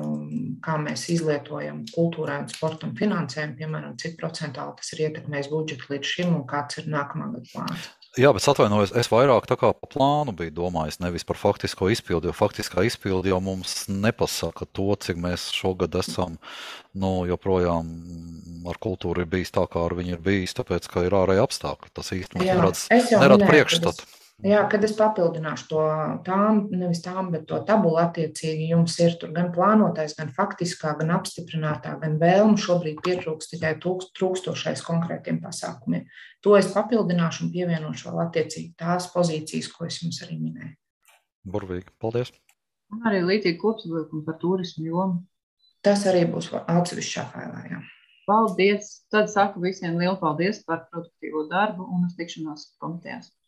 B: kā mēs izlietojam kultūrai un sportam finansējumu, piemēram, cik procentuāli tas ir ietekmējis budžetu līdz šim un kāds ir nākamā gada plāns.
E: Jā, bet atvainojos, es vairāk tā kā pa plānu biju domājis, nevis par faktisko izpildi, jo faktiskā izpildi jau mums nepasaka to, cik mēs šogad esam, nu, joprojām ar kultūru ir bijis tā, kā ar viņu ir bijis, tāpēc, ka ir ārēji apstākļi. Tas īsti mums nerad, nerad priekšstatu.
B: Jā, kad es papildināšu to tām, nevis tām, bet to tabulu attiecīgi, jums ir tur gan plānotais, gan faktiskā, gan apstiprinātā, gan vēlmu šobrīd pietrūkst tikai trūkstošais konkrētiem pasākumiem. To es papildināšu un pievienošu vēl attiecīgi tās pozīcijas, ko es jums arī minēju.
E: Burvīgi, paldies.
A: Un arī līdzīgi kopsavilkumi par turismu jomu.
B: Tas arī būs atsevišķā failā, jā.
A: Paldies. Tad saku visiem lielu paldies par produktīvo darbu un uz tikšanos komitejās.